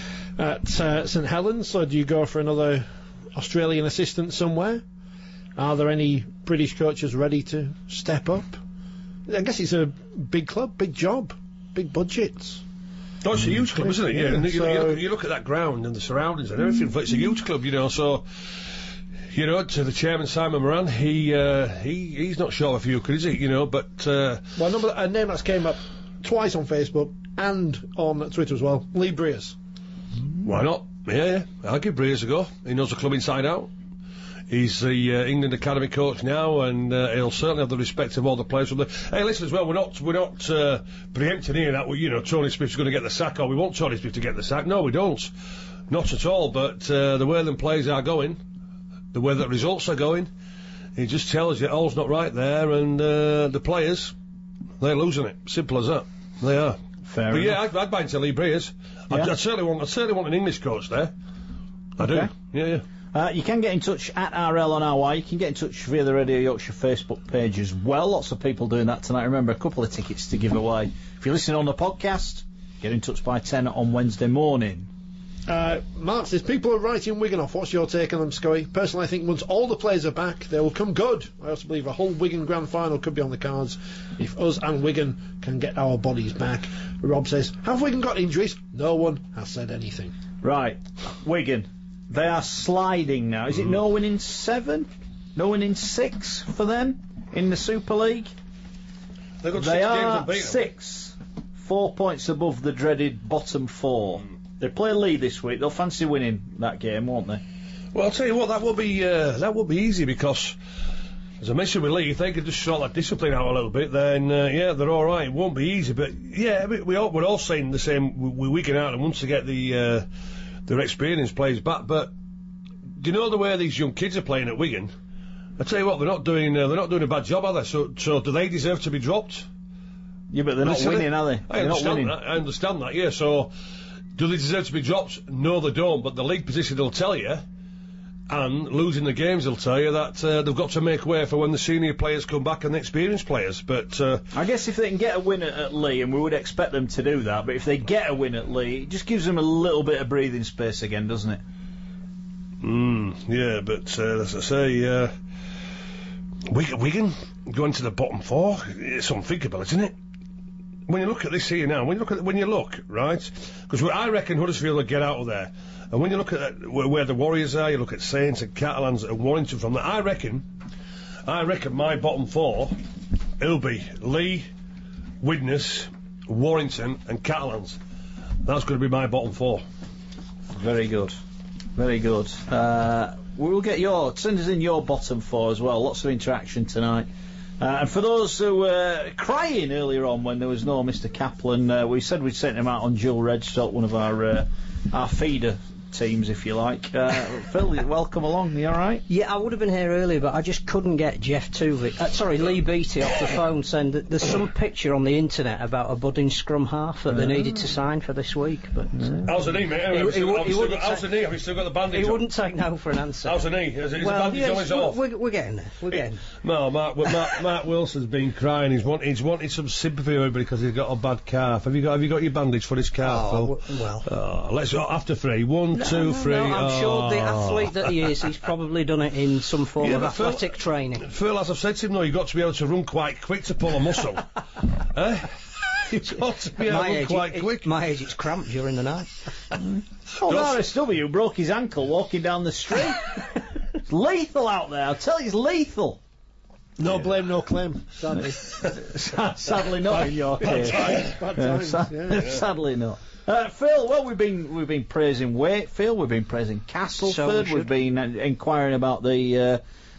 A: at uh, St Helens. So do you go for another Australian assistant somewhere? Are there any British coaches ready to step up? I guess it's a big club, big job, big budgets.
D: Oh, it's a huge club, isn't it? Yeah,
A: Yeah,
D: and you,
A: so-
D: you, look, you look at that ground and the surroundings and everything. It's a huge club, you know. So, you know, to the chairman Simon Moran, he uh, he he's not short of a few, is he? You know, but uh,
A: Well, a, number, a name that's came up twice on Facebook and on Twitter as well, Lee Breers.
D: why not? Yeah, yeah. I'll give Breers a go. He knows the club inside out. He's the uh, England academy coach now, and uh, he'll certainly have the respect of all the players from the. Hey, listen as well. We're not we're not uh, preempting here that we, you know, Tony Smith's going to get the sack, or we want Tony Smith to get the sack. No, we don't, not at all. But uh, the way them players are going, the way that results are going, it just tells you all's not right there, and uh, the players, they're losing it. Simple as that. They are.
C: Fair
D: But
C: enough.
D: yeah, I'd, I'd buy into Lee Breers. I'd,
C: Yeah.
D: I'd certainly want I'd certainly want an English coach there. I
C: Okay.
D: do. Yeah, yeah.
C: Uh, you can get in touch at R L on our way. You can get in touch via the Radio Yorkshire Facebook page as well. Lots of people doing that tonight. Remember, a couple of tickets to give away. If you're listening on the podcast, get in touch by ten on Wednesday morning.
A: Uh, Mark says, people are writing Wigan off. What's your take on them, Scully? Personally, I think once all the players are back, they will come good. I also believe a whole Wigan grand final could be on the cards if us and Wigan can get our bodies back. Rob says, have Wigan got injuries? No one has said anything.
C: Right, Wigan. They are sliding now. Is it no win in seven? No win in six for them in the Super League?
D: They've got
C: They
D: six games
C: are
D: unbeaten.
C: six. Four points above the dreaded bottom four. They play Leigh this week. They'll fancy winning that game, won't they?
D: Well, I'll tell you what, that will be uh, that will be easy because, as I mentioned with Leigh, if they could just sort that discipline out a little bit, then uh, yeah, they're all right. It won't be easy, but yeah, we, we all, we're all saying the same. We, we Wigan out and once to get the uh, their experienced players back. But do you know the way these young kids are playing at Wigan? I tell you what, they're not doing uh, they're not doing a bad job, are they? So, so do they deserve to be dropped?
C: Yeah, but they're not
D: Listen,
C: winning, are they?
D: I
C: They're not
D: understand
C: winning.
D: that. I understand that. Yeah. So, do they deserve to be dropped? No, they don't. But the league position will tell you, and losing the games will tell you that uh, they've got to make way for when the senior players come back and the experienced players. But uh,
C: I guess if they can get a win at, at Leigh, and we would expect them to do that, but if they get a win at Leigh, it just gives them a little bit of breathing space again, doesn't it?
D: mm, yeah, but uh, as I say, uh, Wigan, Wigan going to the bottom four, it's unthinkable, isn't it? When you look at this here now, when you look at when you look right, because I reckon Huddersfield will get out of there. And when you look at that, where, where the Warriors are, you look at Saints and Catalans and Warrington from that. I reckon, I reckon my bottom four, it'll be Leigh, Widnes, Warrington and Catalans. That's going to be my bottom four.
C: Very good. Very good. Uh, we'll get your, send us in your bottom four as well. Lots of interaction tonight. Uh, and for those who were crying earlier on when there was no Mister Kaplan, uh, we said we'd sent him out on dual red stock, one of our uh, our feeder teams, if you like. Uh, Phil, welcome along. You all right?
E: Yeah, I would have been here earlier, but I just couldn't get Jeff Tuvik, uh, sorry, Lee Beattie off the phone saying that there's some picture on the internet about a budding scrum half that they needed to sign for this week. But uh,
D: How's the knee, mate? Have
E: He-
D: you
E: he
D: still-
E: would-
D: have
E: he
D: you still
E: wouldn't
D: got- How's the
E: take-
D: knee? Have you still got the bandage
E: he
D: on?
E: wouldn't take no for an answer.
D: How's the knee? Is, it, is
E: well,
D: the bandage
E: yes,
D: always off?
E: we're, we're getting there. We're getting there.
D: No, Mark, well, Mark, Mark Wilson's been crying. He's, want, he's wanted some sympathy from everybody because he's got a bad calf. Have you got Have you got your bandage for his calf?
E: Oh,
D: Phil?
E: w- well.
D: Oh, let's go after three. One,
E: No,
D: two,
E: no,
D: three.
E: no, I'm sure the
D: Oh.
E: athlete that he is, he's probably done it in some form
D: Yeah,
E: of
D: but Phil-
E: athletic training.
D: Phil, as I've said to him, though, you've got to be able to run quite quick to pull a muscle. eh? You've got to be able
E: My
D: to run
E: age,
D: quite
E: it,
D: quick.
E: my age, it's cramped during the night.
C: Oh,
D: Does-
C: R S W broke his ankle walking down the street. It's lethal out there. I'll tell you, it's lethal.
A: No blame, no claim. Sadly.
C: Sadly not in your case.
A: Bad
C: Yeah,
A: times.
C: sa-
A: Yeah.
C: Sadly not. Uh, Phil, well, we've been we've been praising Wakefield, we've been praising
E: So
C: Castleford,
E: we
C: we've
E: should.
C: been uh, inquiring about the uh,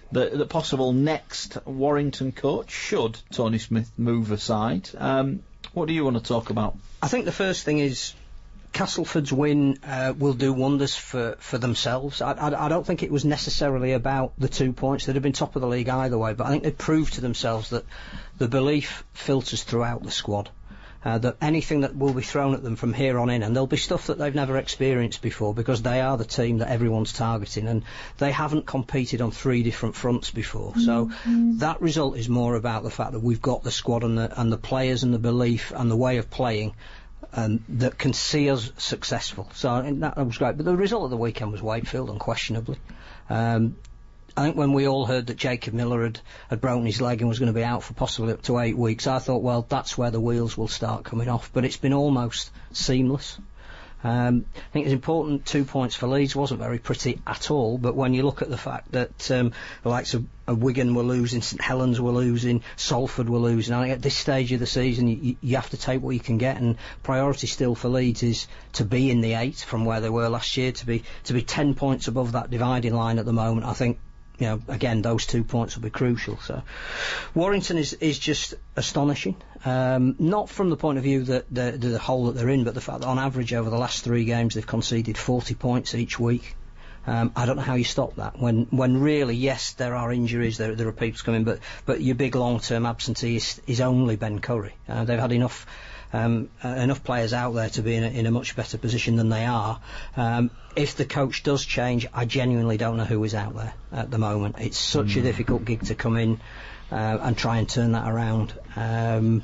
F: the, the possible next Warrington coach, should Tony Smith move aside. Um, what do you want to talk about?
E: I think the first thing is Castleford's win uh, will do wonders for, for themselves. I, I, I don't think it was necessarily about the two points. They'd have been top of the league either way, but I think they proved to themselves that the belief filters throughout the squad. Uh, that anything that will be thrown at them from here on in, and there'll be stuff that they've never experienced before, because they are the team that everyone's targeting, and they haven't competed on three different fronts before. Mm-hmm. So that result is more about the fact that we've got the squad and the, and the players and the belief and the way of playing um, that can see us successful. So I think that was great. But the result of the weekend was Wakefield, unquestionably. Um, I think when we all heard that Jacob Miller had, had broken his leg and was going to be out for possibly up to eight weeks, I thought, well, that's where the wheels will start coming off. But it's been almost seamless. Um, I think it's important, two points for Leeds wasn't very pretty at all, but when you look at the fact that um, the likes of, of Wigan were losing, St Helens were losing, Salford were losing, I think at this stage of the season you, you have to take what you can get, and priority still for Leeds is to be in the eight from where they were last year, to be to be ten points above that dividing line at the moment. I think, you know, again, those two points will be crucial. So Warrington is, is just astonishing. Um, not from the point of view that the, the hole that they're in, but the fact that on average over the last three games they've conceded forty points each week. Um, I don't know how you stop that when, when really, yes, there are injuries, there, there are people coming, but, but your big long-term absentee is, is only Ben Curry. Uh, they've had enough Um, uh, enough players out there to be in a, in a much better position than they are. Um, if the coach does change, I genuinely don't know who is out there at the moment. It's such mm. a difficult gig to come in uh, and try and turn that around. Um,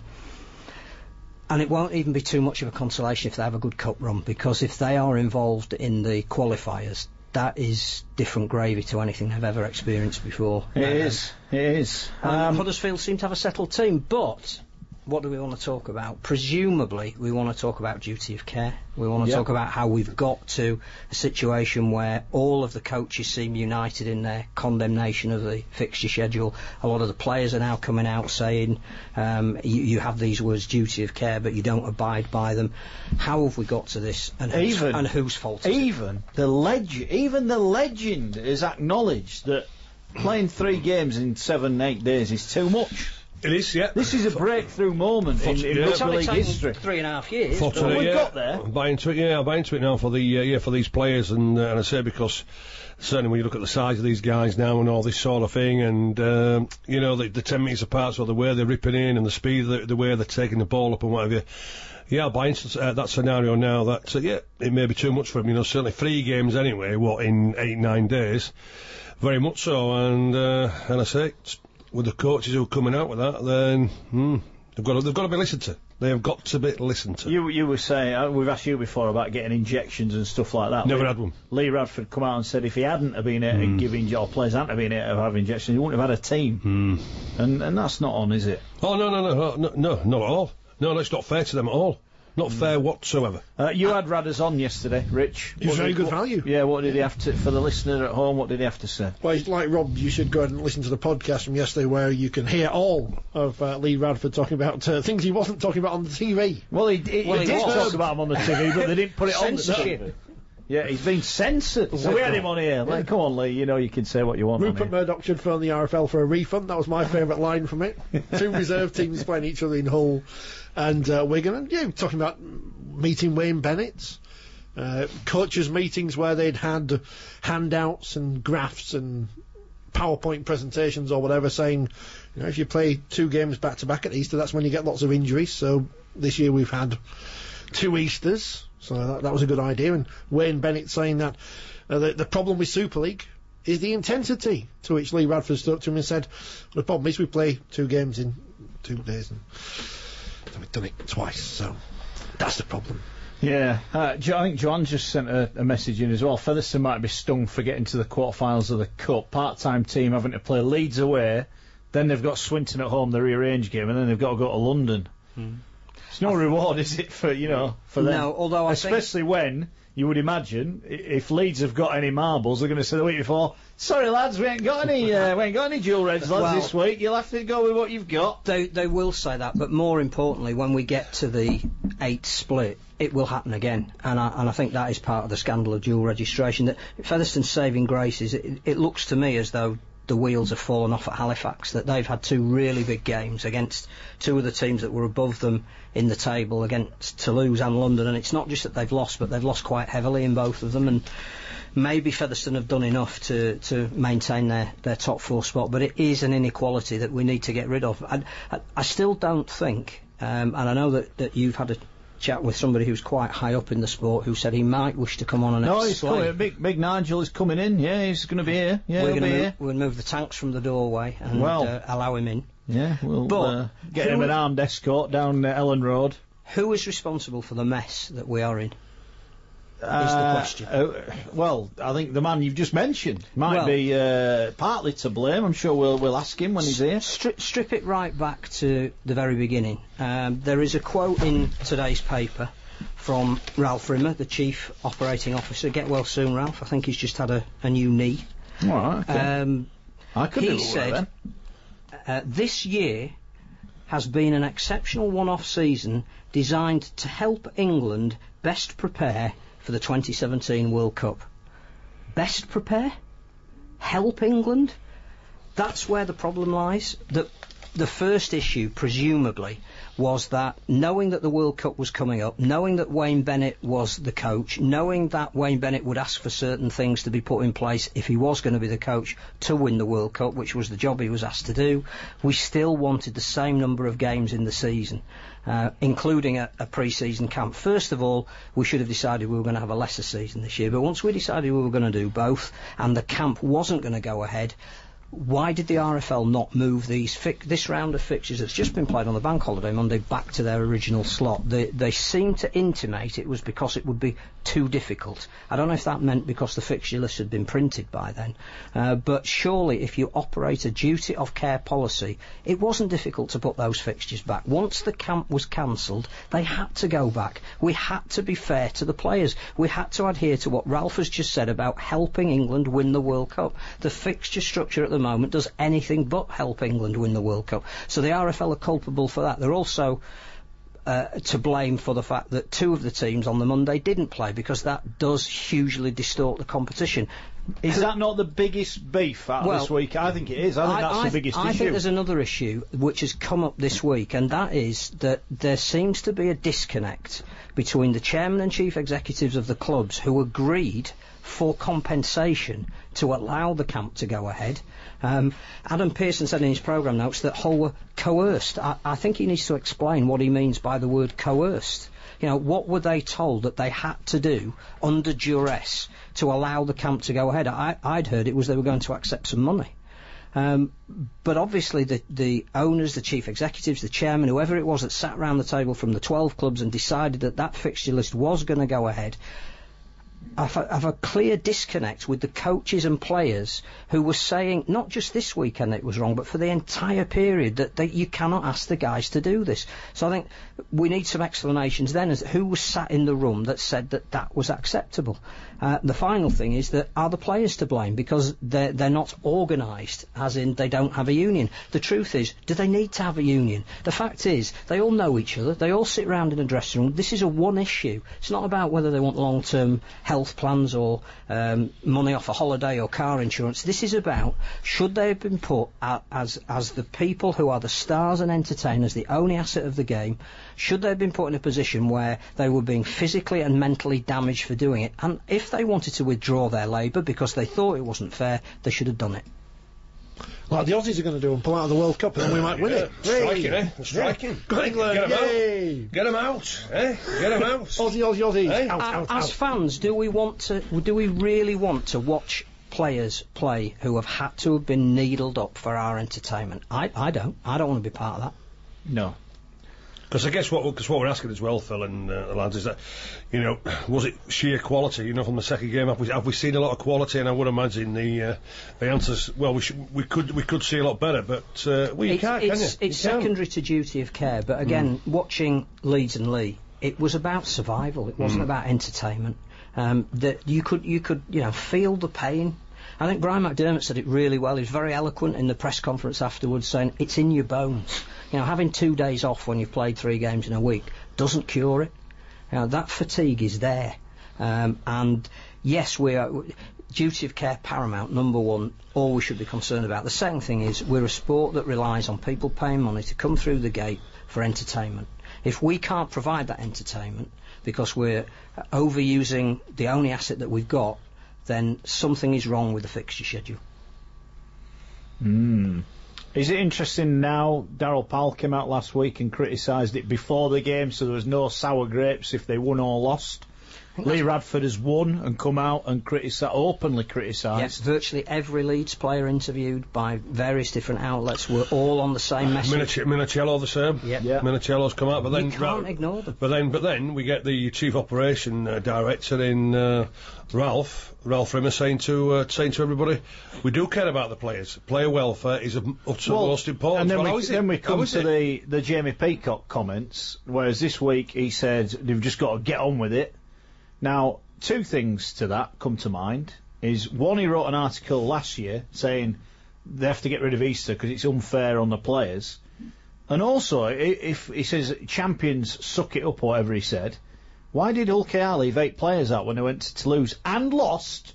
E: and it won't even be too much of a consolation if they have a good cup run, because if they are involved in the qualifiers, that is different gravy to anything they've ever experienced before.
C: It
E: um,
C: is. It is.
E: Um, Huddersfield seem to have a settled team, but what do we want to talk about? Presumably, we want to talk about duty of care. We want to yep. talk about how we've got to a situation where all of the coaches seem united in their condemnation of the fixture schedule. A lot of the players are now coming out saying um, you, you have these words, duty of care, but you don't abide by them. How have we got to this, and whose, even, and whose fault is
C: even
E: it?
C: The leg- even the legend is acknowledged that playing three games in seven, eight days is too much.
D: It is, yeah.
C: This is a breakthrough moment in, in
D: yeah.
C: rugby league history.
E: Three and a half years.
C: Well, we've
D: yeah.
C: got there.
D: I'm buying into it, yeah. I'm buying into it now for the uh, yeah for these players, and uh, and I say because certainly when you look at the size of these guys now and all this sort of thing, and um, you know the, the ten metres apart, so the way they're ripping in and the speed, the, the way they're taking the ball up and what have you. Yeah, I'll buy into uh, that scenario now. That uh, yeah, it may be too much for them. You know, certainly three games anyway. What in eight nine days, very much so. And uh, and I say. It's, with the coaches who are coming out with that, then hmm, they've got to, they've got to be listened to. They have got to be listened to.
C: You you were saying uh, we've asked you before about getting injections and stuff like that.
D: Never
C: Lee,
D: had one.
C: Lee Radford come out and said if he hadn't have been able
D: mm.
C: to give in, or players hadn't have been able to have injections, he wouldn't have had a team.
D: Mm.
C: And and that's not on, is it?
D: Oh no no no no no, no not at all. No, that's not fair to them at all. Not mm. fair whatsoever.
C: Uh, you had Radders on yesterday, Rich.
A: It was very good
C: what,
A: value.
C: Yeah, what did he have to, for the listener at home, what did he have to say?
A: Well, like Rob, you should go and listen to the podcast from yesterday where you can hear all of uh, Lee Radford talking about uh, things he wasn't talking about on the T V.
C: Well, he, he,
E: well,
C: he,
E: he
C: did
E: was.
C: talk about him on the T V, but they didn't put it on the
E: Censorship.
C: T V. Yeah, he's been censored. So we had him on here. Like, come on, Lee, you know you can say what you want.
A: Rupert Murdoch should phone the R F L for a refund. That was my favourite line from it. Two reserve teams playing each other in Hull and uh, Wigan. And yeah, talking about meeting Wayne Bennett, uh, coaches' meetings where they'd had handouts and graphs and PowerPoint presentations or whatever saying, you know, if you play two games back to back at Easter, that's when you get lots of injuries. So this year we've had two Easters. So that, that was a good idea. And Wayne Bennett saying that uh, the, the problem with Super League is the intensity, to which Lee Radford stood up to him and said, the problem is we play two games in two days and we've done it twice, so that's the problem.
C: Yeah, uh, jo- I think Joanne just sent a, a message in as well. Featherstone might be stung for getting to the quarterfinals of the Cup. Part-time team having to play Leeds away, then they've got Swinton at home, the rearranged game, and then they've got to go to London. Hmm. It's no reward, is it, for, you know, for them?
E: No, although I
C: Especially
E: think
C: when, you would imagine, i- if Leeds have got any marbles, they're going to say the week before, sorry lads, we ain't got any uh, we ain't got any dual reds lads
E: well,
C: this week, you'll have to go with what you've got.
E: They, they will say that, but more importantly, when we get to the eight split, it will happen again. And I, and I think that is part of the scandal of dual registration. That Featherstone's saving grace is, it, it looks to me as though the wheels have fallen off at Halifax, that they've had two really big games against two of the teams that were above them in the table, against Toulouse and London, and it's not just that they've lost, but they've lost quite heavily in both of them, and maybe Featherstone have done enough to, to maintain their, their top four spot, but it is an inequality that we need to get rid of. I, I, I still don't think, um, and I know that, that you've had a chat with somebody who's quite high up in the sport who said he might wish to come on and
C: No, he's
E: explain.
C: coming. Big, big Nigel is coming in. Yeah, he's going to be here. Yeah,
E: We're
C: he'll
E: going
C: be
E: to
C: here.
E: move, we'll move the tanks from the doorway and
C: Well.
E: uh, allow him in.
C: Yeah, we'll
E: But
C: uh, get
E: who-
C: him an armed escort down uh, Ellen Road.
E: Who is responsible for the mess that we are in?
C: Uh,
E: is the question.
C: Uh, well, I think the man you've just mentioned might
E: Well-
C: be uh, partly to blame. I'm sure we'll we'll ask him when he's here.
E: Stri- strip it right back to the very beginning. Um, there is a quote in today's paper from Ralph Rimmer, the Chief Operating Officer. Get well soon, Ralph. I think he's just had a, a new knee.
C: All right. Okay.
E: Um,
C: I could
E: he
C: do well
E: said,
C: then.
E: uh, this year has been an exceptional one-off season designed to help England best prepare for the twenty seventeen World Cup. Best prepare? Help England? That's where the problem lies. The, the first issue, presumably, was that knowing that the World Cup was coming up, knowing that Wayne Bennett was the coach, knowing that Wayne Bennett would ask for certain things to be put in place if he was going to be the coach to win the World Cup, which was the job he was asked to do, we still wanted the same number of games in the season, uh, including a, a pre-season camp. First of all, we should have decided we were going to have a lesser season this year, but once we decided we were going to do both, and the camp wasn't going to go ahead, why did the R F L not move these fi- this round of fixtures that's just been played on the bank holiday Monday back to their original slot? They, they seem to intimate it was because it would be too difficult. I don't know if that meant because the fixture list had been printed by then, uh, but surely if you operate a duty of care policy, it wasn't difficult to put those fixtures back. Once the camp was cancelled, they had to go back. We had to be fair to the players. We had to adhere to what Ralph has just said about helping England win the World Cup. The fixture structure at the moment does anything but help England win the World Cup. So the R F L are culpable for that. They're also uh, to blame for the fact that two of the teams on the Monday didn't play, because that does hugely distort the competition.
C: Is that not the biggest beef out
E: Well,
C: of this week? I think it is. I think that's
E: I,
C: the biggest
E: I
C: issue.
E: think there's another issue which has come up this week, and that is that there seems to be a disconnect between the chairman and chief executives of the clubs who agreed for compensation to allow the camp to go ahead. Um, Adam Pearson said in his programme notes that Hull were coerced. I, I think he needs to explain what he means by the word coerced. You know, what were they told that they had to do under duress to allow the camp to go ahead? I, I'd heard it was they were going to accept some money. Um, but obviously the, the owners, the chief executives, the chairman, whoever it was that sat round the table from the twelve clubs and decided that that fixture list was going to go ahead, I've a, I've a clear disconnect with the coaches and players who were saying, not just this weekend it was wrong, but for the entire period, that they, you cannot ask the guys to do this. So I think we need some explanations then as to who was sat in the room that said that that was acceptable. Uh, the final thing is that are the players to blame because they're, they're not organised, as in they don't have a union? The truth is, do they need to have a union? The fact is, they all know each other, they all sit round in a dressing room. This is a one issue. It's not about whether they want long-term health plans or um, money off a holiday or car insurance. This is about, should they have been put a- as as the people who are the stars and entertainers, the only asset of the game, should they have been put in a position where they were being physically and mentally damaged for doing it? And if they wanted to withdraw their labour because they thought it wasn't fair, they should have done it.
A: Like the Aussies are going to do and pull out of the World Cup, and then we might win
D: Yeah,
A: it.
D: striking,
A: Hey.
D: eh? Striking.
A: Yeah. Go England,
D: Get 'em out.
A: yay!
D: Get them out, eh? Get them out.
A: Aussie, Aussie, Aussie.
D: Hey.
A: Out,
E: A-
A: out,
E: as
A: out.
E: fans, do we want to? Do we really want to watch players play who have had to have been needled up for our entertainment? I, I don't. I don't want to be part of that.
C: No.
D: Because I guess what because what we're asking as well, Phil and uh, the lads, is that, you know, was it sheer quality? You know, from the second game, have we have we seen a lot of quality? And I would imagine the uh, the answers. Well, we should, we could we could see a lot better, but uh, well, you
E: It's,
D: can't,
E: it's,
D: can you?
E: it's
D: You can't.
E: secondary to duty of care. But again, watching Leeds and Lee, it was about survival. It wasn't about entertainment. Um, that you could you could you know feel the pain. I think Brian McDermott said it really well. He was very eloquent in the press conference afterwards, saying it's in your bones. You know, having two days off when you've played three games in a week doesn't cure it. You know, that fatigue is there. Um, and yes, we are. duty of care paramount, number one, all we should be concerned about. The second thing is we're a sport that relies on people paying money to come through the gate for entertainment. If we can't provide that entertainment because we're overusing the only asset that we've got, then something is wrong with the fixture schedule.
C: Mm. Is it interesting now? Daryl Powell came out last week and criticised it before the game, so there was no sour grapes if they won or lost. Lee Radford has won and come out and criticise, openly criticised.
E: Yes, virtually every Leeds player interviewed by various different outlets were all on the same message.
D: Minic- Minicello the same.
E: Yep.
C: Yeah.
D: Minicello's come out, but then
E: You can't
D: Ra-
E: ignore them.
D: But then, but then we get the chief operation uh, director in uh, Ralph, Ralph Rimmer, saying to uh, saying to everybody, we do care about the players. Player welfare is of utmost
C: Well,
D: most important.
C: And then,
D: well,
C: we, then we come to the, the Jamie Peacock comments, whereas this week he said they've just got to get on with it. Now, two things to that come to mind. Is one, he wrote an article last year saying they have to get rid of Easter because it's unfair on the players. And also, if he says champions suck it up, or whatever he said, why did Hull K R leave eight players out when they went to Toulouse and lost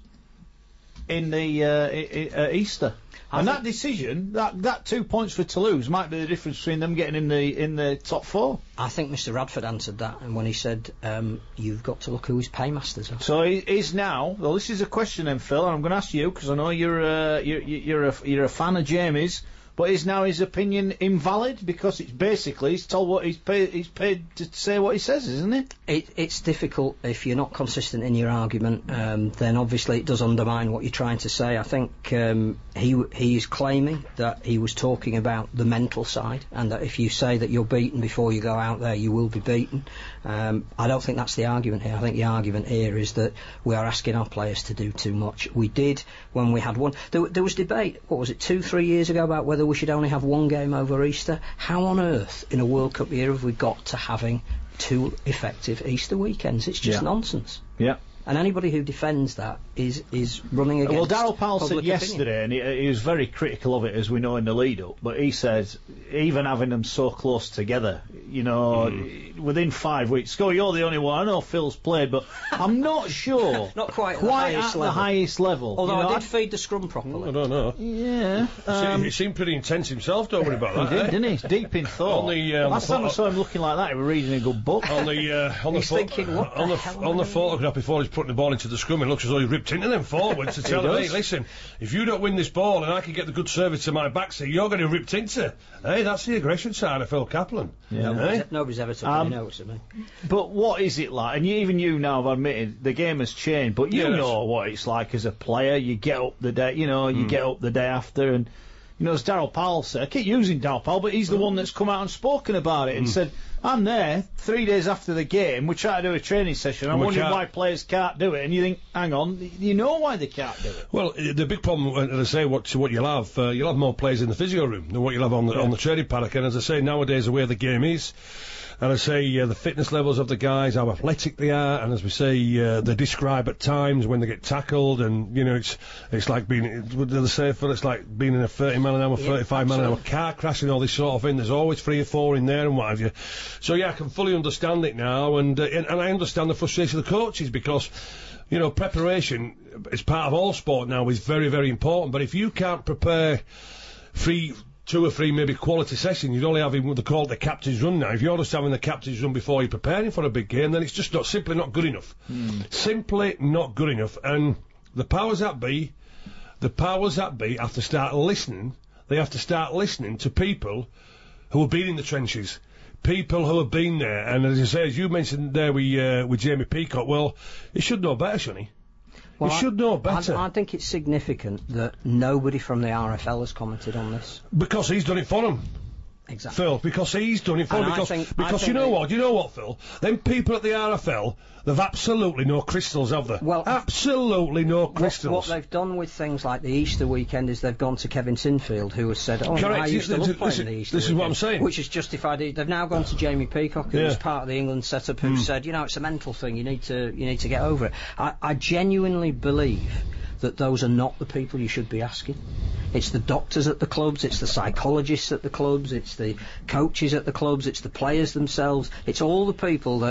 C: in the uh, I- I- uh, Easter?
E: I
C: and
E: think-
C: that decision, that that two points for Toulouse, might be the difference between them getting in the in the top four.
E: I think Mister Radford answered that, and when he said, um, you've got to look who his paymasters are.
C: So he is now. Well, this is a question then, Phil, and I'm going to ask you because I know you're uh, you're you're a you're a fan of Jamie's. But is now his opinion invalid because it's basically he's told what he's paid he's paid to say what he says, isn't it?
E: It, it's difficult if you're not consistent in your argument. Um, then obviously it does undermine what you're trying to say. I think um, he he is claiming that he was talking about the mental side, and that if you say that you're beaten before you go out there, you will be beaten. Um, I don't think that's the argument here. I think the argument here is that we are asking our players to do too much. We did when we had one. There, there was debate. What was it, two, three years ago, about whether we should only have one game over Easter. How on earth in a World Cup year have we got to having two effective Easter weekends? It's just
C: Yeah.
E: nonsense.
C: Yeah.
E: And anybody who defends that is is running against
C: Well, Daryl Powell said
E: public opinion.
C: yesterday, and he, he was very critical of it, as we know in the lead-up, but he said, even having them so close together, you know,
D: Mm.
C: within five weeks, Scott, you're the only one, I know Phil's played, but I'm not sure.
E: Not quite at the
C: quite
E: highest
C: at the
E: level.
C: highest level.
E: Although
C: You know,
E: I did feed the scrum properly.
D: I don't know.
C: Yeah.
D: See,
C: Um,
D: he seemed pretty intense himself. Don't worry about
C: he
D: that.
C: did,
D: eh?
C: didn't he? He's deep in thought.
D: On the, um,
C: Last time I
D: photo-
C: saw him looking like that, he was reading a good book.
D: On the uh, on the
E: He's
D: pho-
E: thinking, what
D: on
E: the
D: the
E: hell am
D: on
E: I
D: the
E: doing?
D: photograph before he's putting the ball into the scrum, it looks as though he ripped into them forwards to tell them,
C: does.
D: hey, listen, if you don't win this ball and I can get the good service to my backside, you're going to rip into. Hey, that's the aggression side of Phil Kaplan.
C: Yeah.
D: Eh?
E: Nobody's ever took
C: Um,
E: any notice of me.
C: But what is it like? And you, even you now have admitted the game has changed, but you
D: Yeah, that's-
C: know what it's like as a player. You get up the day, you know, you
D: Hmm.
C: get up the day after, and you know, as Daryl Powell said, I keep using Daryl Powell, but he's the one that's come out and spoken about it
D: Hmm.
C: and said, I'm there three days after the game, we try to do a training session, I'm
D: We
C: wondering
D: can't.
C: why players can't do it, and you think, hang on, you know why they can't do it.
D: Well, uh, the big problem, uh, as I say, what what you'll have, uh, you'll have more players in the physio room than what you'll have on the
C: Yeah.
D: on the training paddock. And as I say, nowadays the way the game is, and I say uh, the fitness levels of the guys, how athletic they are, and as we say, uh, they describe at times when they get tackled, and you know, it's it's like being, what do they say, Phil? It's like being in a thirty mile an hour,
E: Yeah,
D: thirty-five mile an hour
E: absolutely.
D: car crash and all this sort of thing. There's always three or four in there and what have you. So yeah, I can fully understand it now, and uh, and, and I understand the frustration of the coaches because, you know, preparation is part of all sport now is very, very important. But if you can't prepare three, two or three maybe quality sessions, you'd only have what they call the captain's run now. If you're just having the captain's run before you're preparing for a big game, then it's just not simply not good enough. Simply not good enough. And the powers that be, the powers that be have to start listening. They have to start listening to people who have been in the trenches. People who have been there, and as I say, as you mentioned there with, uh, with Jamie Peacock, well, he should know better, shouldn't he?
E: Well,
D: he should know better.
E: I, I think it's significant that nobody from the R F L has commented on this.
D: Because he's done it for him,
E: Exactly.
D: Phil. Because he's done it for
E: And
D: him.
E: I
D: Because,
E: think- I
D: because
E: think
D: you know
E: they-
D: what? You know what, Phil? Them people at the R F L, they've absolutely no crystals, have they?
E: Well,
D: absolutely no
E: What,
D: crystals.
E: what they've done with things like the Easter weekend is they've gone to Kevin Sinfield, who has said, "Oh,
D: Correct.
E: I used to
D: This-
E: love
D: this-
E: playing
D: this-
E: the Easter
D: this is what
E: weekend,"
D: I'm saying.
E: which has justified it. They've now gone to Jamie Peacock, who
D: Yeah.
E: was part of the England setup, who said, "You know, it's a mental thing. You need to, you need to get over it." I, I genuinely believe that those are not the people you should be asking. It's the doctors at the clubs, it's the psychologists at the clubs, it's the coaches at the clubs, it's the players themselves, it's all the people that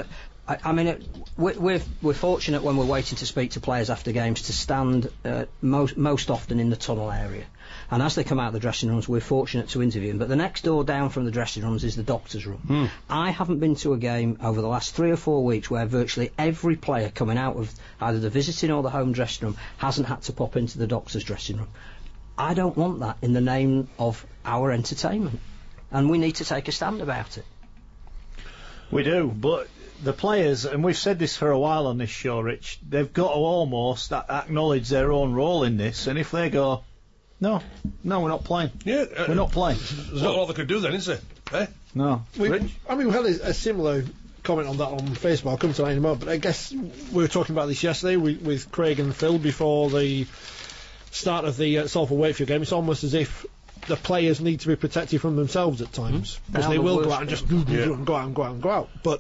E: I, I mean, it, we're, we're we're fortunate when we're waiting to speak to players after games to stand uh, most most often in the tunnel area, and as they come out of the dressing rooms, we're fortunate to interview them. But the next door down from the dressing rooms is the doctor's room.
D: Mm.
E: I haven't been to a game over the last three or four weeks where virtually every player coming out of either the visiting or the home dressing room hasn't had to pop into the doctor's dressing room. I don't want that in the name of our entertainment, and we need to take a stand about it.
C: We do, but the players, and we've said this for a while on this show, Rich, they've got to almost a- acknowledge their own role in this, and if they go, no, no, we're not playing.
D: Yeah, uh,
C: we're not playing.
D: There's not a lot they could do then, is there? Eh?
C: No.
A: We,
C: Rich?
A: I mean, we had a, a similar comment on that on Facebook. I'll come to that in a moment, but I guess we were talking about this yesterday with, with Craig and Phil before the start of the uh, Salford Wakefield game. It's almost as if the players need to be protected from themselves at times, because
E: Now
A: they
E: the
A: will go
E: worst
A: out and just
D: Yeah.
A: and go out and go out and go out. But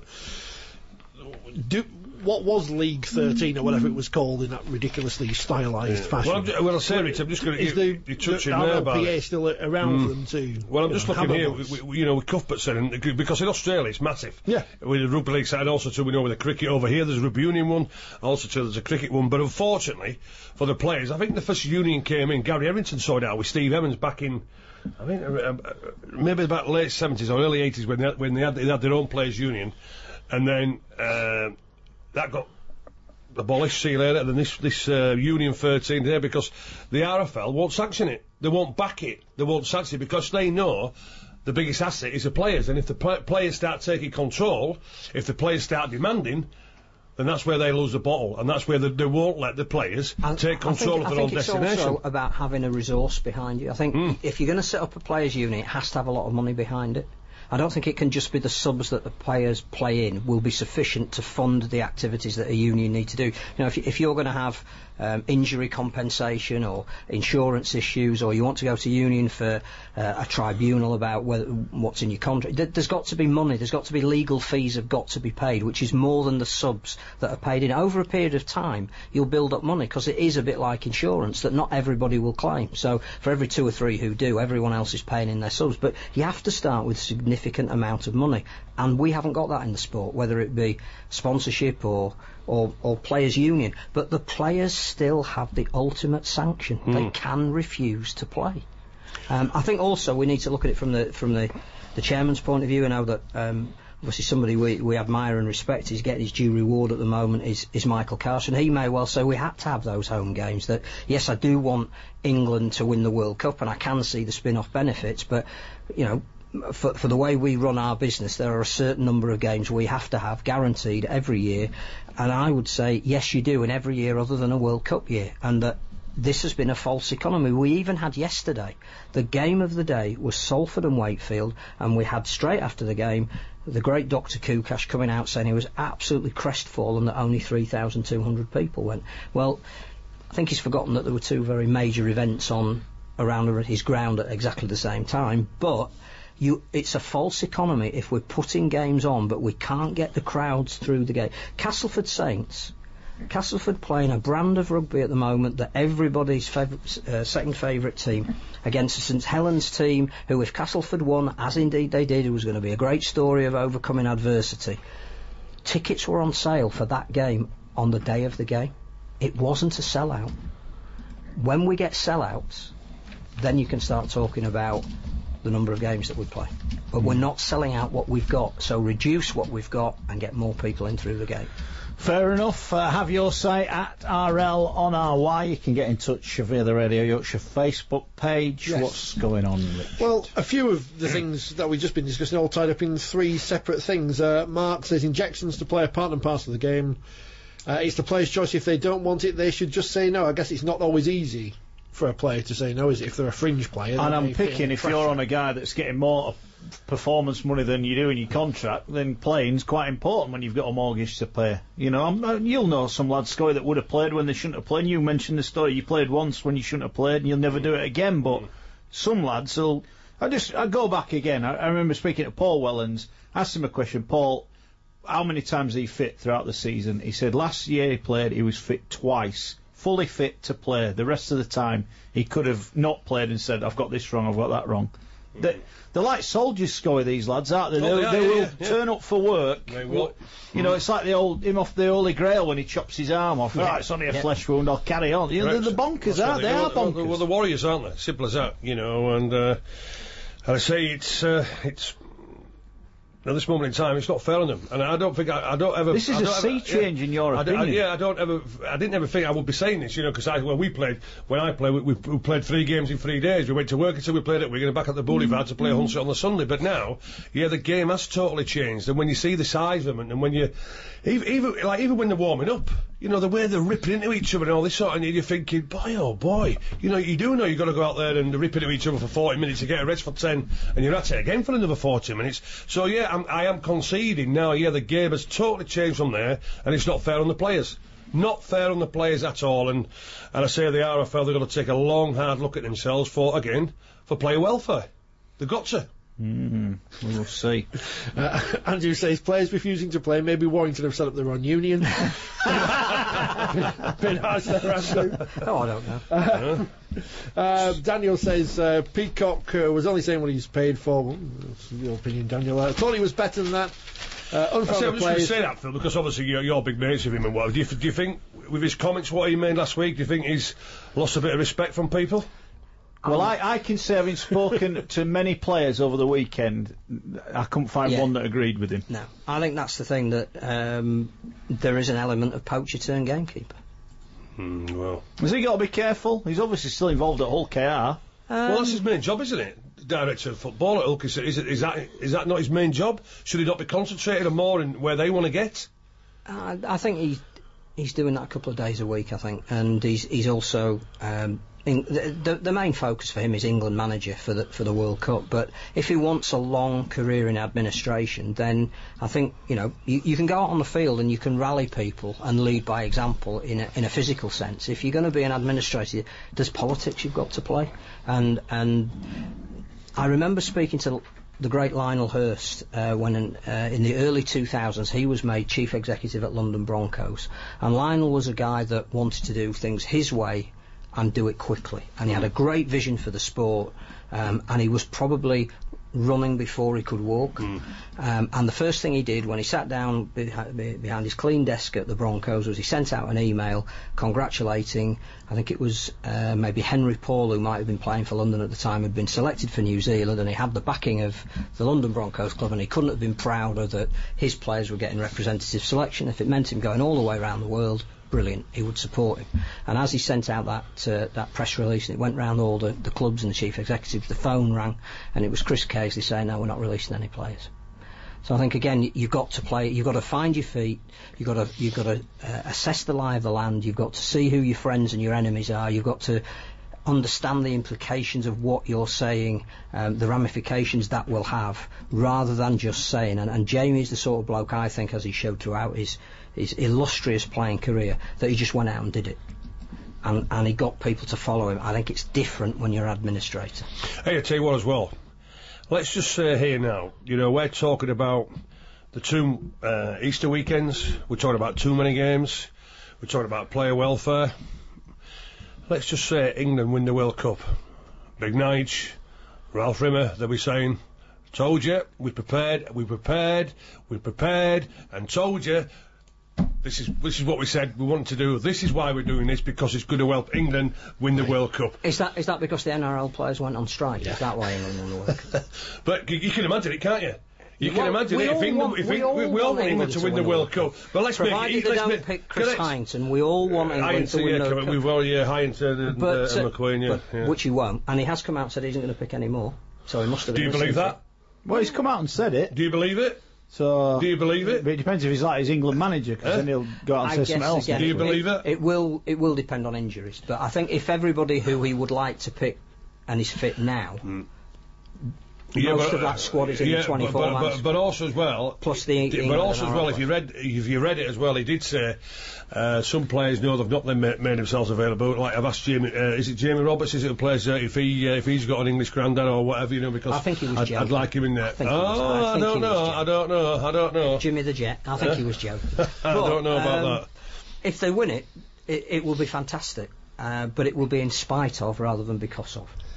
A: do, what was League thirteen or whatever it was called in that ridiculously stylised fashion?
D: Well, I'm, ju- well, I'll say, Rich, I'm just going to
A: Is
D: you,
A: the,
D: you touching
A: the
D: there about
A: R L P A
D: it.
A: still around for them to?
D: Well, I'm
A: you
D: just
A: know,
D: looking
A: hammer
D: here,
A: those?
D: we, we, you know, with Cuthbertson, and because in Australia it's massive.
A: Yeah.
D: With the rugby league side, also too, we know with the cricket over here, there's a rugby union one, also too, there's a cricket one. But unfortunately for the players, I think the first union came in. Gary Evington sorted out with Steve Evans back in, I think, uh, uh, maybe about late seventies or early eighties when they had, when they had, they had their own players union, and then uh, that got abolished, see you later, and then this, this uh, Union thirteen there, because the R F L won't sanction it. They won't back it. They won't sanction it because they know the biggest asset is the players. And if the pl- players start taking control, if the players start demanding, then that's where they lose the bottle. And that's where they, they won't let the players
E: And
D: take control
E: I think,
D: of their own
E: I think it's
D: destination.
E: also about having a resource behind you. I think
D: Mm.
E: if you're going to set up a players' unit, it has to have a lot of money behind it. I don't think it can just be the subs that the players play in will be sufficient to fund the activities that a union need to do. You know, if, you, if you're going to have um, injury compensation or insurance issues, or you want to go to union for uh, a tribunal about whether, what's in your contract, there, there's got to be money, there's got to be legal fees have got to be paid, which is more than the subs that are paid in. Over a period of time, you'll build up money, because it is a bit like insurance that not everybody will claim. So for every two or three who do, everyone else is paying in their subs. But you have to start with significant amount of money, and we haven't got that in the sport, whether it be sponsorship or or, or players' union. But the players still have the ultimate sanction.
D: Mm.
E: They can refuse to play. Um, I think also we need to look at it from the from the, the chairman's point of view. I know that um, obviously somebody we, we admire and respect is getting his due reward at the moment is, is Michael Carson. He may well say we had to have those home games. That yes, I do want England to win the World Cup, and I can see the spin-off benefits, but you know, For, for the way we run our business, there are a certain number of games we have to have guaranteed every year, and I would say yes, you do in every year other than a World Cup year, and that this has been a false economy. We even had yesterday, the game of the day was Salford and Wakefield, and we had straight after the game the great Doctor Kukash coming out saying he was absolutely crestfallen that only three thousand two hundred people went. Well, I think he's forgotten that there were two very major events on around his ground at exactly the same time, but You, it's a false economy if we're putting games on but we can't get the crowds through the gate. Castleford Saints, Castleford playing a brand of rugby at the moment that everybody's favourite, uh, second favourite team against St Helens team, who if Castleford won, as indeed they did, it was going to be a great story of overcoming adversity. Tickets were on sale for that game on the day of the game. It wasn't a sellout. When we get sellouts, then you can start talking about the number of games that we play, but we're not selling out what we've got, so reduce what we've got and get more people in through the gate.
C: Fair enough. Uh, have your say at R L on R Y. You can get in touch via the Radio Yorkshire Facebook page.
A: Yes.
C: What's going on, Rich?
A: Well, a few of the things that we've just been discussing all tied up in three separate things. Uh, Mark says injections to play a part and parcel of the game. Uh, it's the player's choice. If they don't want it, they should just say no. I guess it's not always easy for a player to say no, is it? If they're a fringe player.
C: And I'm
A: they feel
C: picking, if
A: pressure.
C: you're on a guy that's getting more performance money than you do in your contract, then playing's quite important when you've got a mortgage to pay. You know, I'm, uh, you'll know some lads, Scotty, that would have played when they shouldn't have played. You mentioned the story, you played once when you shouldn't have played and you'll never do it again, but some lads will... I just, I go back again, I, I remember speaking to Paul Wellens, asked him a question, Paul, how many times are you fit throughout the season? He said last year he played, he was fit twice. Fully fit to play. The rest of the time he could have not played and said, I've got this wrong, I've got that wrong. They, they're like soldiers, Scully, these lads, aren't they?
D: Oh,
C: they
D: yeah,
C: they
D: yeah,
C: will
D: yeah, yeah.
C: turn up for work.
D: They will.
C: You know, it's like the old him off the Holy Grail when he chops his arm off. Right, it's only a
E: Yeah.
C: flesh wound. I'll carry on. You know,
D: Right.
C: they're the bonkers,
D: That's
C: aren't
D: what
C: they? They are
D: well,
C: bonkers.
D: Well, the Warriors, aren't they? Simple as that, you know. And uh, and I say it's uh, it's. At this moment in time, it's not fair on them, and I don't think I, I don't ever.
C: This is
D: I
C: a
D: don't
C: sea
D: ever,
C: change
D: yeah,
C: in your
D: I don't- I-
C: opinion.
D: yeah, I don't ever. I didn't ever think I would be saying this, you know, because I when we played, when I played, we, we, we played three games in three days. We went to work until we played at Wigan and back at the Boulevard to play Hunslet on the Sunday. But now, yeah, the game has totally changed, and when you see the size of them, and, and when you, even, even like even when they're warming up, you know, the way they're ripping into each other and all this sort of, and you're thinking, boy, oh boy, you know, you do know you've got to go out there and rip into each other for forty minutes to get a rest for ten, and you're at it again for another forty minutes. So yeah, I'm, I am conceding now. Yeah, the game has totally changed from there, and it's not fair on the players. Not fair on the players at all. And and I say the R F L, they've got to take a long, hard look at themselves for again for player welfare. They've got to.
C: Mm, we'll see.
A: Uh, Andrew says players refusing to play. Maybe Warrington have set up their own union. Bit harsh there, Andrew.
E: Oh, I don't know.
A: Uh, Daniel says uh, Peacock uh, was only saying what he's paid for. Well, that's your opinion, Daniel. I thought he was better than that. Uh,
D: I say, I'm
A: unfounded
D: just going to
A: players.
D: say that, Phil, because obviously you're, you're big mates with him and what. Do you, do you think, with his comments, what he made last week, do you think he's lost a bit of respect from people?
C: Well, I, I can say, having spoken to many players over the weekend, I couldn't find
E: Yeah.
C: one that agreed with him.
E: No, I think that's the thing, that um, there is an element of poacher turn gamekeeper.
D: Hmm, well.
C: Has he got to be careful? He's obviously still involved at Hull K R.
D: well, that's his main job, isn't it? Director of football at Hull. Is, is, is that is that not his main job? Should he not be concentrated on more in where they want to get?
E: I, I think he he's doing that a couple of days a week, I think, and he's he's also um, in, the, the the main focus for him is England manager for the for the World Cup. But if he wants a long career in administration, then I think you know you, you can go out on the field and you can rally people and lead by example in a, in a physical sense. If you're going to be an administrator, there's politics you've got to play, and and I remember speaking to the great Lionel Hurst uh, when in, uh, in the early two thousands he was made chief executive at London Broncos, and Lionel was a guy that wanted to do things his way and do it quickly, and he had a great vision for the sport, um, and he was probably running before he could walk.
D: Mm.
E: Um, and the first thing he did when he sat down behi- behind his clean desk at the Broncos was he sent out an email congratulating, I think it was uh, maybe Henry Paul, who might have been playing for London at the time, had been selected for New Zealand, and he had the backing of the London Broncos club, and he couldn't have been prouder that his players were getting representative selection. If it meant him going all the way around the world, brilliant, he would support him. And as he sent out that uh, that press release, and it went round all the, the clubs and the chief executives, the phone rang, and it was Chris Casey saying, no, we're not releasing any players. So I think again, you- you've got to play, you've got to find your feet, you've got to you've got to uh, assess the lie of the land, you've got to see who your friends and your enemies are, you've got to understand the implications of what you're saying, um, the ramifications that will have, rather than just saying. And, and Jamie's the sort of bloke, I think, as he showed throughout his his illustrious playing career, that he just went out and did it. And, and he got people to follow him. I think it's different when you're an administrator.
D: Hey, I tell you what as well. Let's just say here now, you know, we're talking about the two uh, Easter weekends. We're talking about too many games. We're talking about player welfare. Let's just say England win the World Cup. Big Nige, Ralph Rimmer, they'll be saying, told you, we prepared, we prepared, we prepared, and told you, this is this is what we said we wanted to do. This is why we're doing this, because it's going to help England win the World Cup.
E: Is that is that because the N R L players went on strike? Is that why England won the World Cup?
D: But you, you can imagine it, can't you? You can
E: Well,
D: imagine
E: we
D: it. If
E: all
D: England,
E: want-
D: if
E: we
D: Eng-
E: all
D: we, we all
E: want
D: want England to win the World Cup. But let's make
E: Provided
D: it.
E: they
D: Let's
E: don't
D: make,
E: pick Chris
D: correct.
E: Heinton, we all want England
D: Heinton,
E: to win
D: yeah,
E: the
D: come
E: World
D: on,
E: Cup.
D: we've all, yeah, Heinton and,
E: But,
D: uh,
E: uh,
D: and McQueen, yeah.
E: but-
D: yeah.
E: Which he won't, and he has come out and said he isn't going to pick any more. So he must have.
D: Do you
E: been
D: believe
E: listening
D: that?
C: Well, he's come out and said it.
D: Do you believe it?
C: So
D: Do you believe it?
C: But it depends if he's like his England manager, because
D: Huh?
C: then he'll go out and
E: I
C: say
E: guess
C: something else.
E: again,
D: Do you believe it?
E: It will. It will depend on injuries, but I think if everybody who he would like to pick and is fit now, most of that squad is in
D: yeah,
E: the twenty-four
D: but, but,
E: man
D: but, but also as well,
E: plus the. the
D: but
E: England
D: also
E: and
D: as well,
E: Ireland
D: if you read if you read it as well, he did say uh, some players know they've not then made, made themselves available. Like I've asked Jamie, uh, is it Jamie Roberts? Is it who plays uh, if he uh, if he's got an English granddad or whatever, you know? Because
E: I think he was
D: I'd,
E: joking.
D: I'd like him in there.
E: I think he
D: oh,
E: was- I
D: I,
E: think
D: don't
E: he was
D: know.
E: joking.
D: I don't know. I don't know.
E: Jimmy the Jet. I think he was joking.
D: I don't know about
E: um,
D: that.
E: If they win it, it, it will be fantastic, uh, but it will be in spite of rather than because of.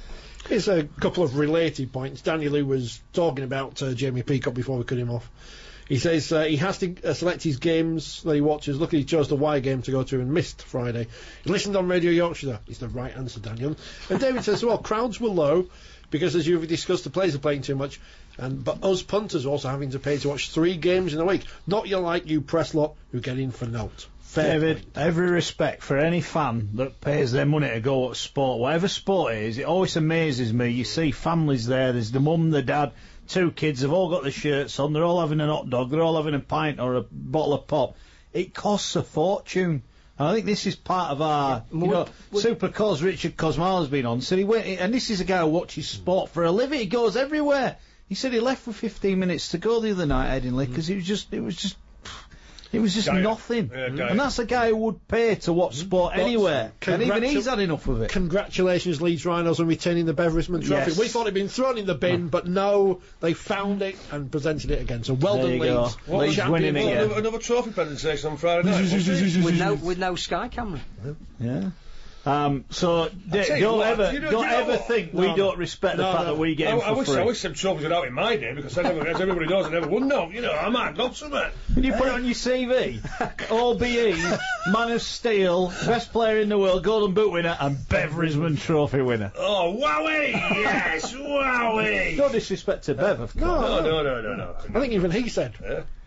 A: Here's a couple of related points. Daniel, who was talking about uh, Jamie Peacock before we cut him off, he says uh, he has to uh, select his games that he watches. Luckily, he chose the Y game to go to and missed Friday. He listened on Radio Yorkshire. It's the right answer, Daniel. And David says, well, crowds were low because, as you've discussed, the players are playing too much. And but us punters are also having to pay to watch three games in a week. Not you like you press lot who get in for note. Fair
C: David,
A: point.
C: every respect for any fan that pays their money to go at sport, whatever sport it is, it always amazes me. You see families there, there's the mum, the dad, two kids, they've all got the shirts on, they're all having an hot dog, they're all having a pint or a bottle of pop. It costs a fortune. And I think this is part of our,
E: Yeah,
C: you know,
E: would-
C: Super Cos, Richard Cosmala's been on, said he went, and this is a guy who watches sport for a living, he goes everywhere. He said he left for fifteen minutes to go the other night, Headingley, because it was just, it was just, it was just
D: Diet.
C: nothing.
D: Yeah, diet.
C: And that's a guy who would pay to watch sport anywhere. And even
A: congratu-
C: he's had enough of it.
A: Congratulations, Leeds Rhinos, on retaining the Beverisman Trophy.
C: Yes.
A: We thought it'd been thrown in the bin, but no, they found it and presented it again. So well
C: There
A: done,
C: you go.
A: Leeds.
C: Leeds
A: Champions.
C: winning it, yeah.
D: Another, another trophy presentation on Friday night. what's it?
E: with no with no Sky camera.
C: Yeah. Um, so d-
D: tell you
C: don't
D: what,
C: ever,
D: you know-
C: don't
D: you know
C: ever
D: what?
C: think
A: No,
C: we
A: no.
C: don't respect the
A: No,
C: fact
A: no.
C: that we get
D: I,
C: him
D: I
C: for
D: wish
C: free.
D: I wish them trophies were out in my day because I never, as everybody knows, I never won. No, you know, I might got some.
C: Can you put it on your C V? O B E, Man of Steel, best player in the world, Golden Boot winner, and Beverisman Trophy winner.
D: Oh, wowie! Yes, wowie!
C: No disrespect to Bev, of course.
D: No, no, no, no, no.
A: I think even he said.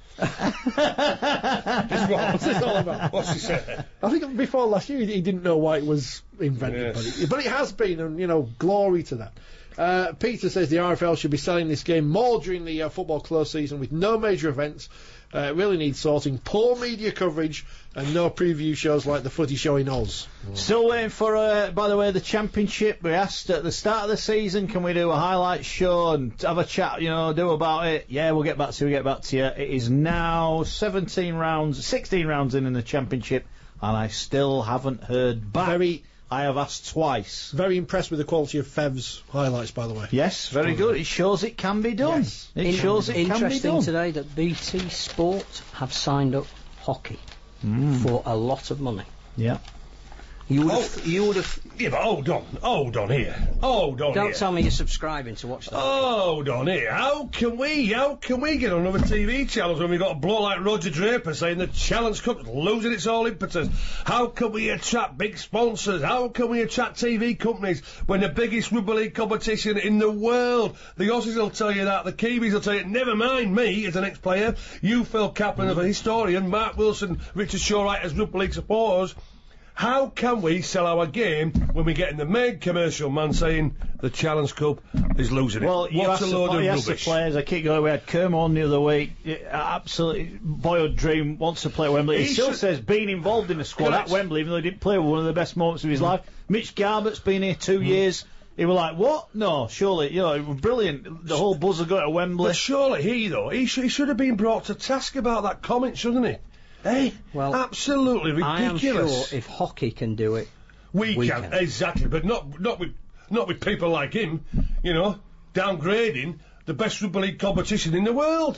D: What's
A: this all about?
D: What's he said?
A: I think before last year he didn't know why it was invented,
D: Yes.
A: but, it, but it has been, and you know, glory to that. Uh, Peter says the R F L should be selling this game more during the uh, football close season with no major events. Uh, it really needs sorting. Poor media coverage and no preview shows like the Footy Show in Oz.
C: Still waiting for, uh, by the way, the championship. We asked at the start of the season, can we do a highlight show and have a chat, you know, do about it? Yeah, we'll get back to you, we'll get back to you. It is now seventeen rounds, sixteen rounds in in the championship, and I still haven't heard back.
A: Very,
C: I have asked twice.
A: very impressed with the quality of Fev's highlights, by the way.
C: Yes, very good. It shows it can be done.
A: Yes.
C: It
E: In-
C: shows it can be
E: Interesting
C: done.
E: today that B T Sport have signed up hockey
C: Mm.
E: for a lot of money.
C: Yeah.
E: You would
D: Oh.
E: have, you would have.
D: Yeah, but hold on, hold on here, hold on
E: Don't
D: here.
E: tell me you're subscribing to watch that.
D: Hold on here. How can we, how can we get on another T V channels when we've got a bloke like Roger Draper saying the Challenge Cup is losing its all impetus? How can we attract big sponsors? How can we attract T V companies when the biggest rugby league competition in the world? The Aussies will tell you that, the Kiwis will tell you, never mind me as an ex-player, you Phil Kaplan as a historian, Mark Wilson, Richard Shawright as rugby league supporters. How can we sell our game when we get in the main commercial man saying the Challenge Cup is losing it?
C: Well, you
D: What's
C: asked,
D: a load
C: the,
D: of
C: you asked the
D: rubbish?
C: players. I keep going. We had Kerm on the other week. Yeah, absolutely, boyhood dream wants to play at Wembley. He,
D: He
C: still
D: should-
C: says being involved in the squad
D: Correct.
C: at Wembley, even though he didn't play, was one of the best moments of his life. Mitch Garbutt's been here two years. He was like, what? No, surely, you know, it was brilliant. The whole buzz of going to Wembley.
D: But surely he, though, he, sh- he should have been brought to task about that comment, shouldn't he? Hey,
E: Well,
D: absolutely
E: I am
D: ridiculous.
E: sure if hockey can do it,
D: we,
E: we
D: can,
E: can.
D: exactly, but not not with not with people like him, you know, downgrading the best rugby league competition in the world.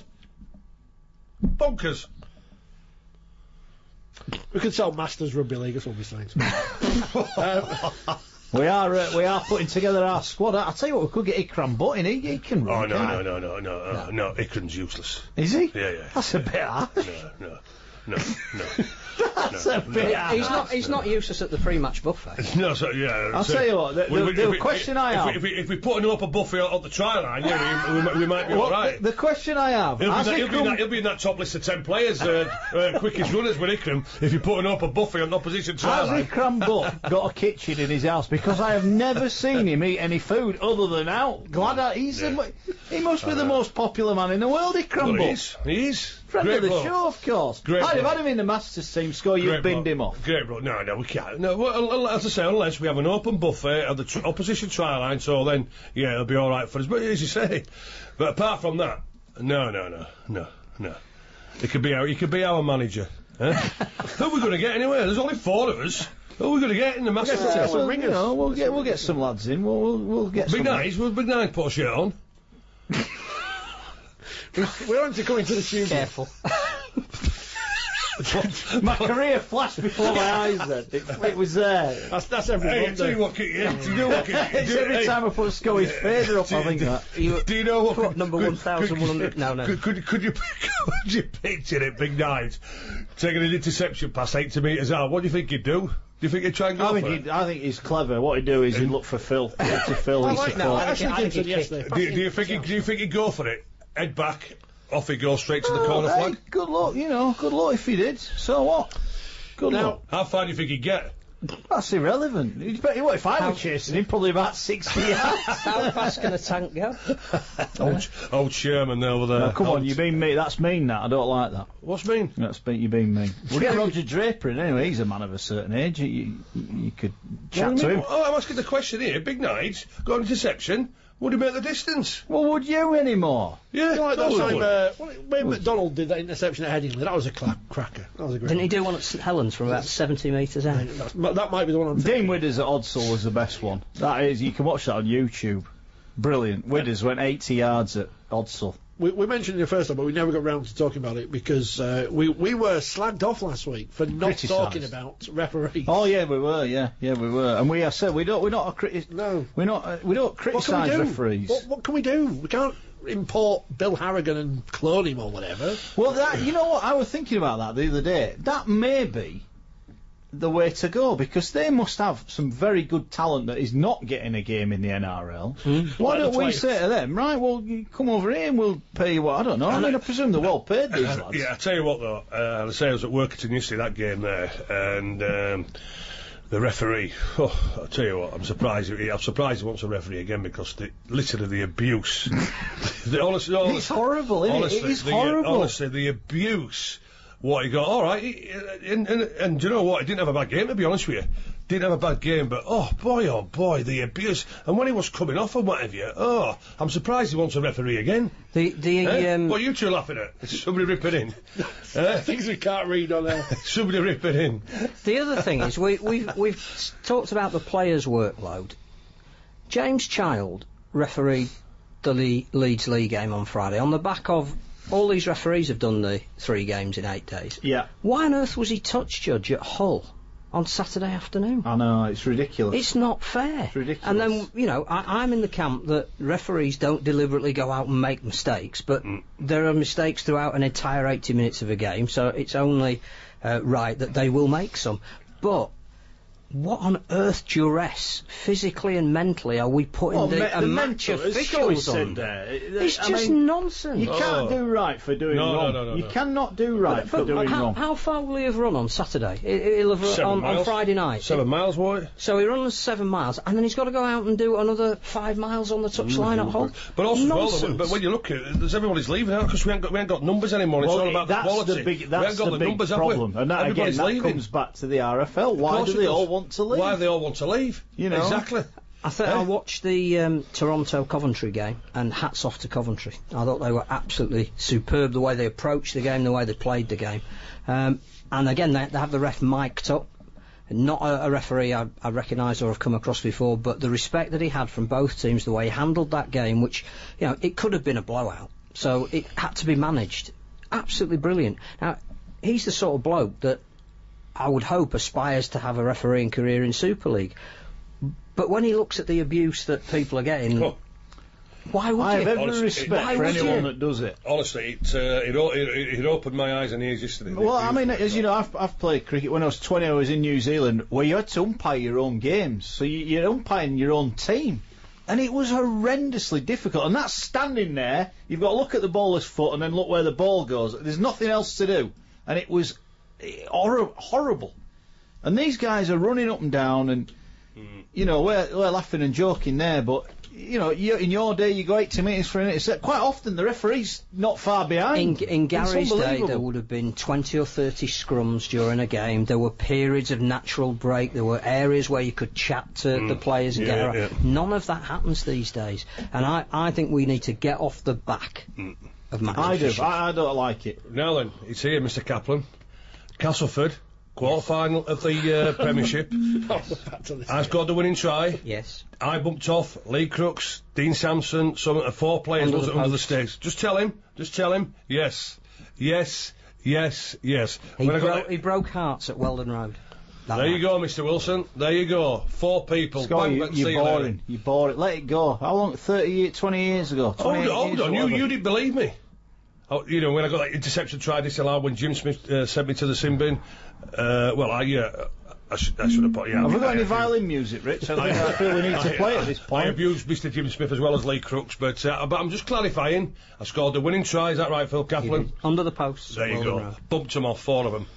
D: Bonkers.
A: We could sell Masters Rugby League, that's what we're saying. um,
C: We are uh, we are putting together our squad. I'll tell you what, we could get Ikram Butt in. He, he can
D: Oh
C: run.
D: no
C: can't
D: no no no no uh, no! Ikram's useless.
C: he? Is he?
D: Yeah yeah.
C: That's a bit harsh.
D: No no no no.
C: That's a bit harsh.
E: he's not he's not useless at the pre-match buffet.
D: No, so yeah.
C: I'll
D: so-
C: tell you what, the-
D: we-
C: the-
D: we-
C: the
D: if we-
C: question
D: if,
C: I
D: if
C: have-
D: we, if, we, if we put an upper buffet on the try line, yeah, we, we, might- we might be
C: Well,
D: all right.
C: the, the question I have,
D: He'll be,
C: has
D: that, he'll, be in
C: Ikram-
D: that, he'll be in that top list of ten players, uh, uh, quickest runners with Ikram, if you put an upper buffet on the opposition try
C: Has
D: line.
C: Ikram Butt got a kitchen in his house? Because I have never seen him eat any food other than out. Glad I, he's the
D: Yeah.
C: mo- he must be the most popular man in the world, Ikram
D: Well, he
C: Butt.
D: is. He is.
C: Friend
D: Great
C: of the
D: bloke.
C: show, of course.
D: Great
C: I'd have
D: bloke.
C: had him in the Masters team score, you've
D: Great
C: binned
D: bloke.
C: him off.
D: Great, bro. No, no, we can't. No, well, as I say, unless we have an open buffet at the tr- opposition try line, so then, yeah, it'll be all right for us. But as you say, but apart from that, no, no, no, no, no. He could be our, he could be our manager. Huh? Who are we going to get anyway? There's only four of us. Who are we going to get in the Masters
A: Yeah,
D: team?
A: some
C: Well, you
A: ringers.
C: know, we'll get we'll get some lads in. We'll we'll, we'll get
D: Big
C: some.
D: Nice, well, Big Nice put a shirt on.
A: we're on to come into the studio.
E: Careful.
C: My career flashed before my eyes then. It, it was there.
A: That's, that's every
D: Hey, I
A: Monday.
D: tell you what, can, yeah, do you know what? Can,
C: It's
D: do,
C: every
D: hey,
C: time I put Scully's fader up, I think that.
E: You,
D: do you know what?
E: What, number
D: could-
E: one thousand one hundred?
D: could-
E: No, no.
D: Could, could, could you could you picture it, Big Night, taking an interception pass eighty metres out? What do you think he'd do? Do you think he'd try and go
C: I
D: for
C: think,
D: it?
C: he'd, I think he's clever. What he'd do is he'd look for Phil. Look to Phil
A: I
C: and
A: like that.
C: support.
A: I actually
E: I
A: came
E: think
A: to
E: he'd
A: yesterday.
D: Do, you- do you think he, do you think he'd go for it? Head back, off he goes straight to the corner
C: Hey,
D: flag.
C: good luck, you know, good luck if he did. So what? Good
A: Now-
C: luck.
D: How far do you think he'd get?
C: That's irrelevant. You'd bet- What if I
E: How-
C: were chasing him? Probably about sixty yards.
E: How fast can a tank go?
D: Old, old Sherman there over there.
C: Now, come on,
D: Old-
C: you mean me? That's mean. That I don't like that.
D: What's mean?
C: That's mean. You being mean. We'll get Roger Draper in anyway. He's a man of a certain age. You, you, you could chat
D: What do
C: to
D: you
C: him.
D: mean? Oh, I'm asking the question here. Big Night, got an interception. Would he make the distance?
C: Well, would you anymore?
D: Yeah,
A: You know, like that
D: totally
A: time
D: would.
A: uh, when, when McDonald did that interception at Headingley, that was a cla- cracker. That was a great.
E: Didn't he do one at St Helens from about seventy metres out?
A: That's, that might be the one I'm
C: Dean
A: thinking.
C: Widders at Odsall was the best one. That is, you can watch that on YouTube. Brilliant. Widders went eighty yards at Odsall.
A: We, we mentioned it the first time, but we never got round to talking about it because uh, we we were slagged off last week for not
C: Criticised.
A: talking about referees.
C: Oh yeah, we were. Yeah, yeah, we were. And we have said we don't. We're not. A criti-
A: No.
C: We're not. Uh, we don't
A: What can we
C: criticise
A: do?
C: referees.
A: What, what can we do? We can't import Bill Harrigan and clone him or whatever.
C: Well, that you know what I was thinking about that the other day. That may be the way to go because they must have some very good talent that is not getting a game in the N R L. Why
A: Like the
C: don't we
A: players.
C: say to them, right? Well, you come over here and we'll pay you what I don't know. I mean, I presume they're well paid these
D: Uh,
C: lads.
D: yeah, I tell you what though, uh, I say I was at Workington yesterday, that game there, and um, the referee. Oh, I tell you what, I'm surprised. I'm surprised he wants a referee again because the, literally the abuse. the, honestly, honestly,
C: It's horrible, isn't
D: honestly,
C: it? It is
D: the,
C: horrible.
D: Honestly, the abuse. What he got? All right, he, and, and and do you know what? He didn't have a bad game, to be honest with you. Didn't have a bad game, but oh boy, oh boy, the abuse. And when he was coming off and what have you, oh, I'm surprised he wants a referee again.
E: The the
D: Eh?
E: um,
D: What are you two laughing at? Is somebody ripping in? Eh?
A: Things we can't read on there.
D: Somebody ripping in.
E: the other thing is we we've we've s- talked about the players' workload. James Child refereed the Le- Leeds League game on Friday on the back of all these referees have done the three games in eight days.
C: Yeah,
E: Why on earth was he touch judge at Hull on Saturday afternoon?
C: I know it's ridiculous.
E: It's not fair.
C: It's ridiculous.
E: And then, you know, I, I'm in the camp that referees don't deliberately go out and make mistakes, but there are mistakes throughout an entire eighty minutes of a game, so it's only uh, right that they will make some. But what on earth duress, physically and mentally, are we putting
C: Well,
E: the,
C: me-
E: a
C: the
E: match
C: mental,
E: of
C: as Scully
E: officials
C: said
E: on?
C: there,
E: It's
C: I
E: just
C: mean,
E: nonsense.
C: You can't
D: Oh.
C: do right for doing
D: No, no,
C: wrong.
D: no, no,
C: you
D: no.
C: cannot do right for
E: But
C: doing
E: how,
C: wrong.
E: how far will he have run on Saturday? He- He'll have run
D: Seven
E: on, on
D: miles.
E: Friday night.
D: Seven miles, what?
E: So he runs seven miles, and then he's got to go out and do another five miles on the touchline at Hull.
D: But also, as well,
E: Nonsense.
D: though, but when you look at it, there's everybody's leaving out because we ain't got we ain't got numbers anymore. It's
C: Well,
D: all about
C: that's
D: the quality.
C: the big,
D: we
C: that's
D: ain't got
C: the
D: the,
C: big
D: numbers,
C: problem,
D: have we?
C: and that, again,
D: Everybody's
C: that
D: leaving.
C: comes back to the R F L.
D: Of
C: Why
D: course
C: do
D: it
C: they
D: does.
C: all want to leave?
D: Why do they all want to leave?
C: You know?
D: Exactly.
E: I think
D: Eh?
E: I watched the um, Toronto Coventry game, and hats off to Coventry. I thought they were absolutely superb the way they approached the game, the way they played the game. Um, and again, they, they have the ref mic'd up. Not a, a referee I, I recognise or have come across before, but the respect that he had from both teams, the way he handled that game, which, you know, it could have been a blowout, so it had to be managed. Absolutely brilliant. Now, he's the sort of bloke that I would hope aspires to have a refereeing career in Super League. But when he looks at the abuse that people are getting,
D: Oh.
E: why would
C: I
E: you?
C: have every
D: Honestly,
C: respect
E: why
C: for
E: would
C: anyone
E: you?
C: that does it.
D: Honestly, it, uh, it, o- it, it opened my eyes and ears yesterday.
C: Well,
D: It-
C: I mean, as you know, I've, I've played cricket when I was twenty. I was in New Zealand, where you had to umpire your own games, so you, you're umpiring your own team, and it was horrendously difficult. And that's standing there. You've got to look at the bowler's foot and then look where the ball goes. There's nothing else to do, and it was eh, hor- horrible. And these guys are running up and down, and you know we're, we're laughing and joking there, but. You know, you, in your day, you go eighty metres for a minute. So quite often, the referee's not far behind.
E: In, in
C: It's
E: Gary's day,
C: unbelievable.
E: there would have been twenty or thirty scrums during a game. There were periods of natural break. There were areas where you could chat to the players and
D: Yeah,
E: get around.
D: yeah.
E: None of that happens these days. And I, I think we need to get off the back of match
C: I do.
E: officials.
C: I, I don't like it.
D: Now then, it's here, Mister Kaplan. Castleford, quarter-final of the uh, Premiership.
A: Back to this.
D: I scored the winning try.
E: Yes.
D: I bumped off Lee Crooks, Dean Sampson, some uh, four players
E: Under
D: was
E: the
D: under the
E: post.
D: stakes. Just tell him, just tell him, yes, yes, Yes, yes.
E: He,
D: When I got
E: bro-
D: that-
E: he broke hearts at Weldon Road. That
D: there
E: night.
D: you go, Mister Wilson. There you go. Four people.
F: Scott,
D: Bang,
F: you,
D: let's see
F: you're
D: you later.
F: boring. You're boring. Let it go. How long? thirty, ye- twenty years ago.
D: Hold,
F: twenty-eight
D: hold
F: years
D: on,
F: or
D: you,
F: whatever.
D: you didn't believe me. Oh, you know, when I got that interception try disallowed when Jim Smith uh, sent me to the sin bin, uh, well, I, uh, I, sh- I should have put, yeah.
F: Have we got
D: I-
F: any
D: I-
F: violin music, Rich? I, think I feel we need to play at this
D: I
F: point.
D: abused Mister Jim Smith as well as Lee Crooks, but uh, but I'm just clarifying. I scored the winning try, is that right, Phil Kaplan?
E: Under the posts.
D: There you
E: Weldon
D: go.
E: Road.
D: Bumped them off, four of them.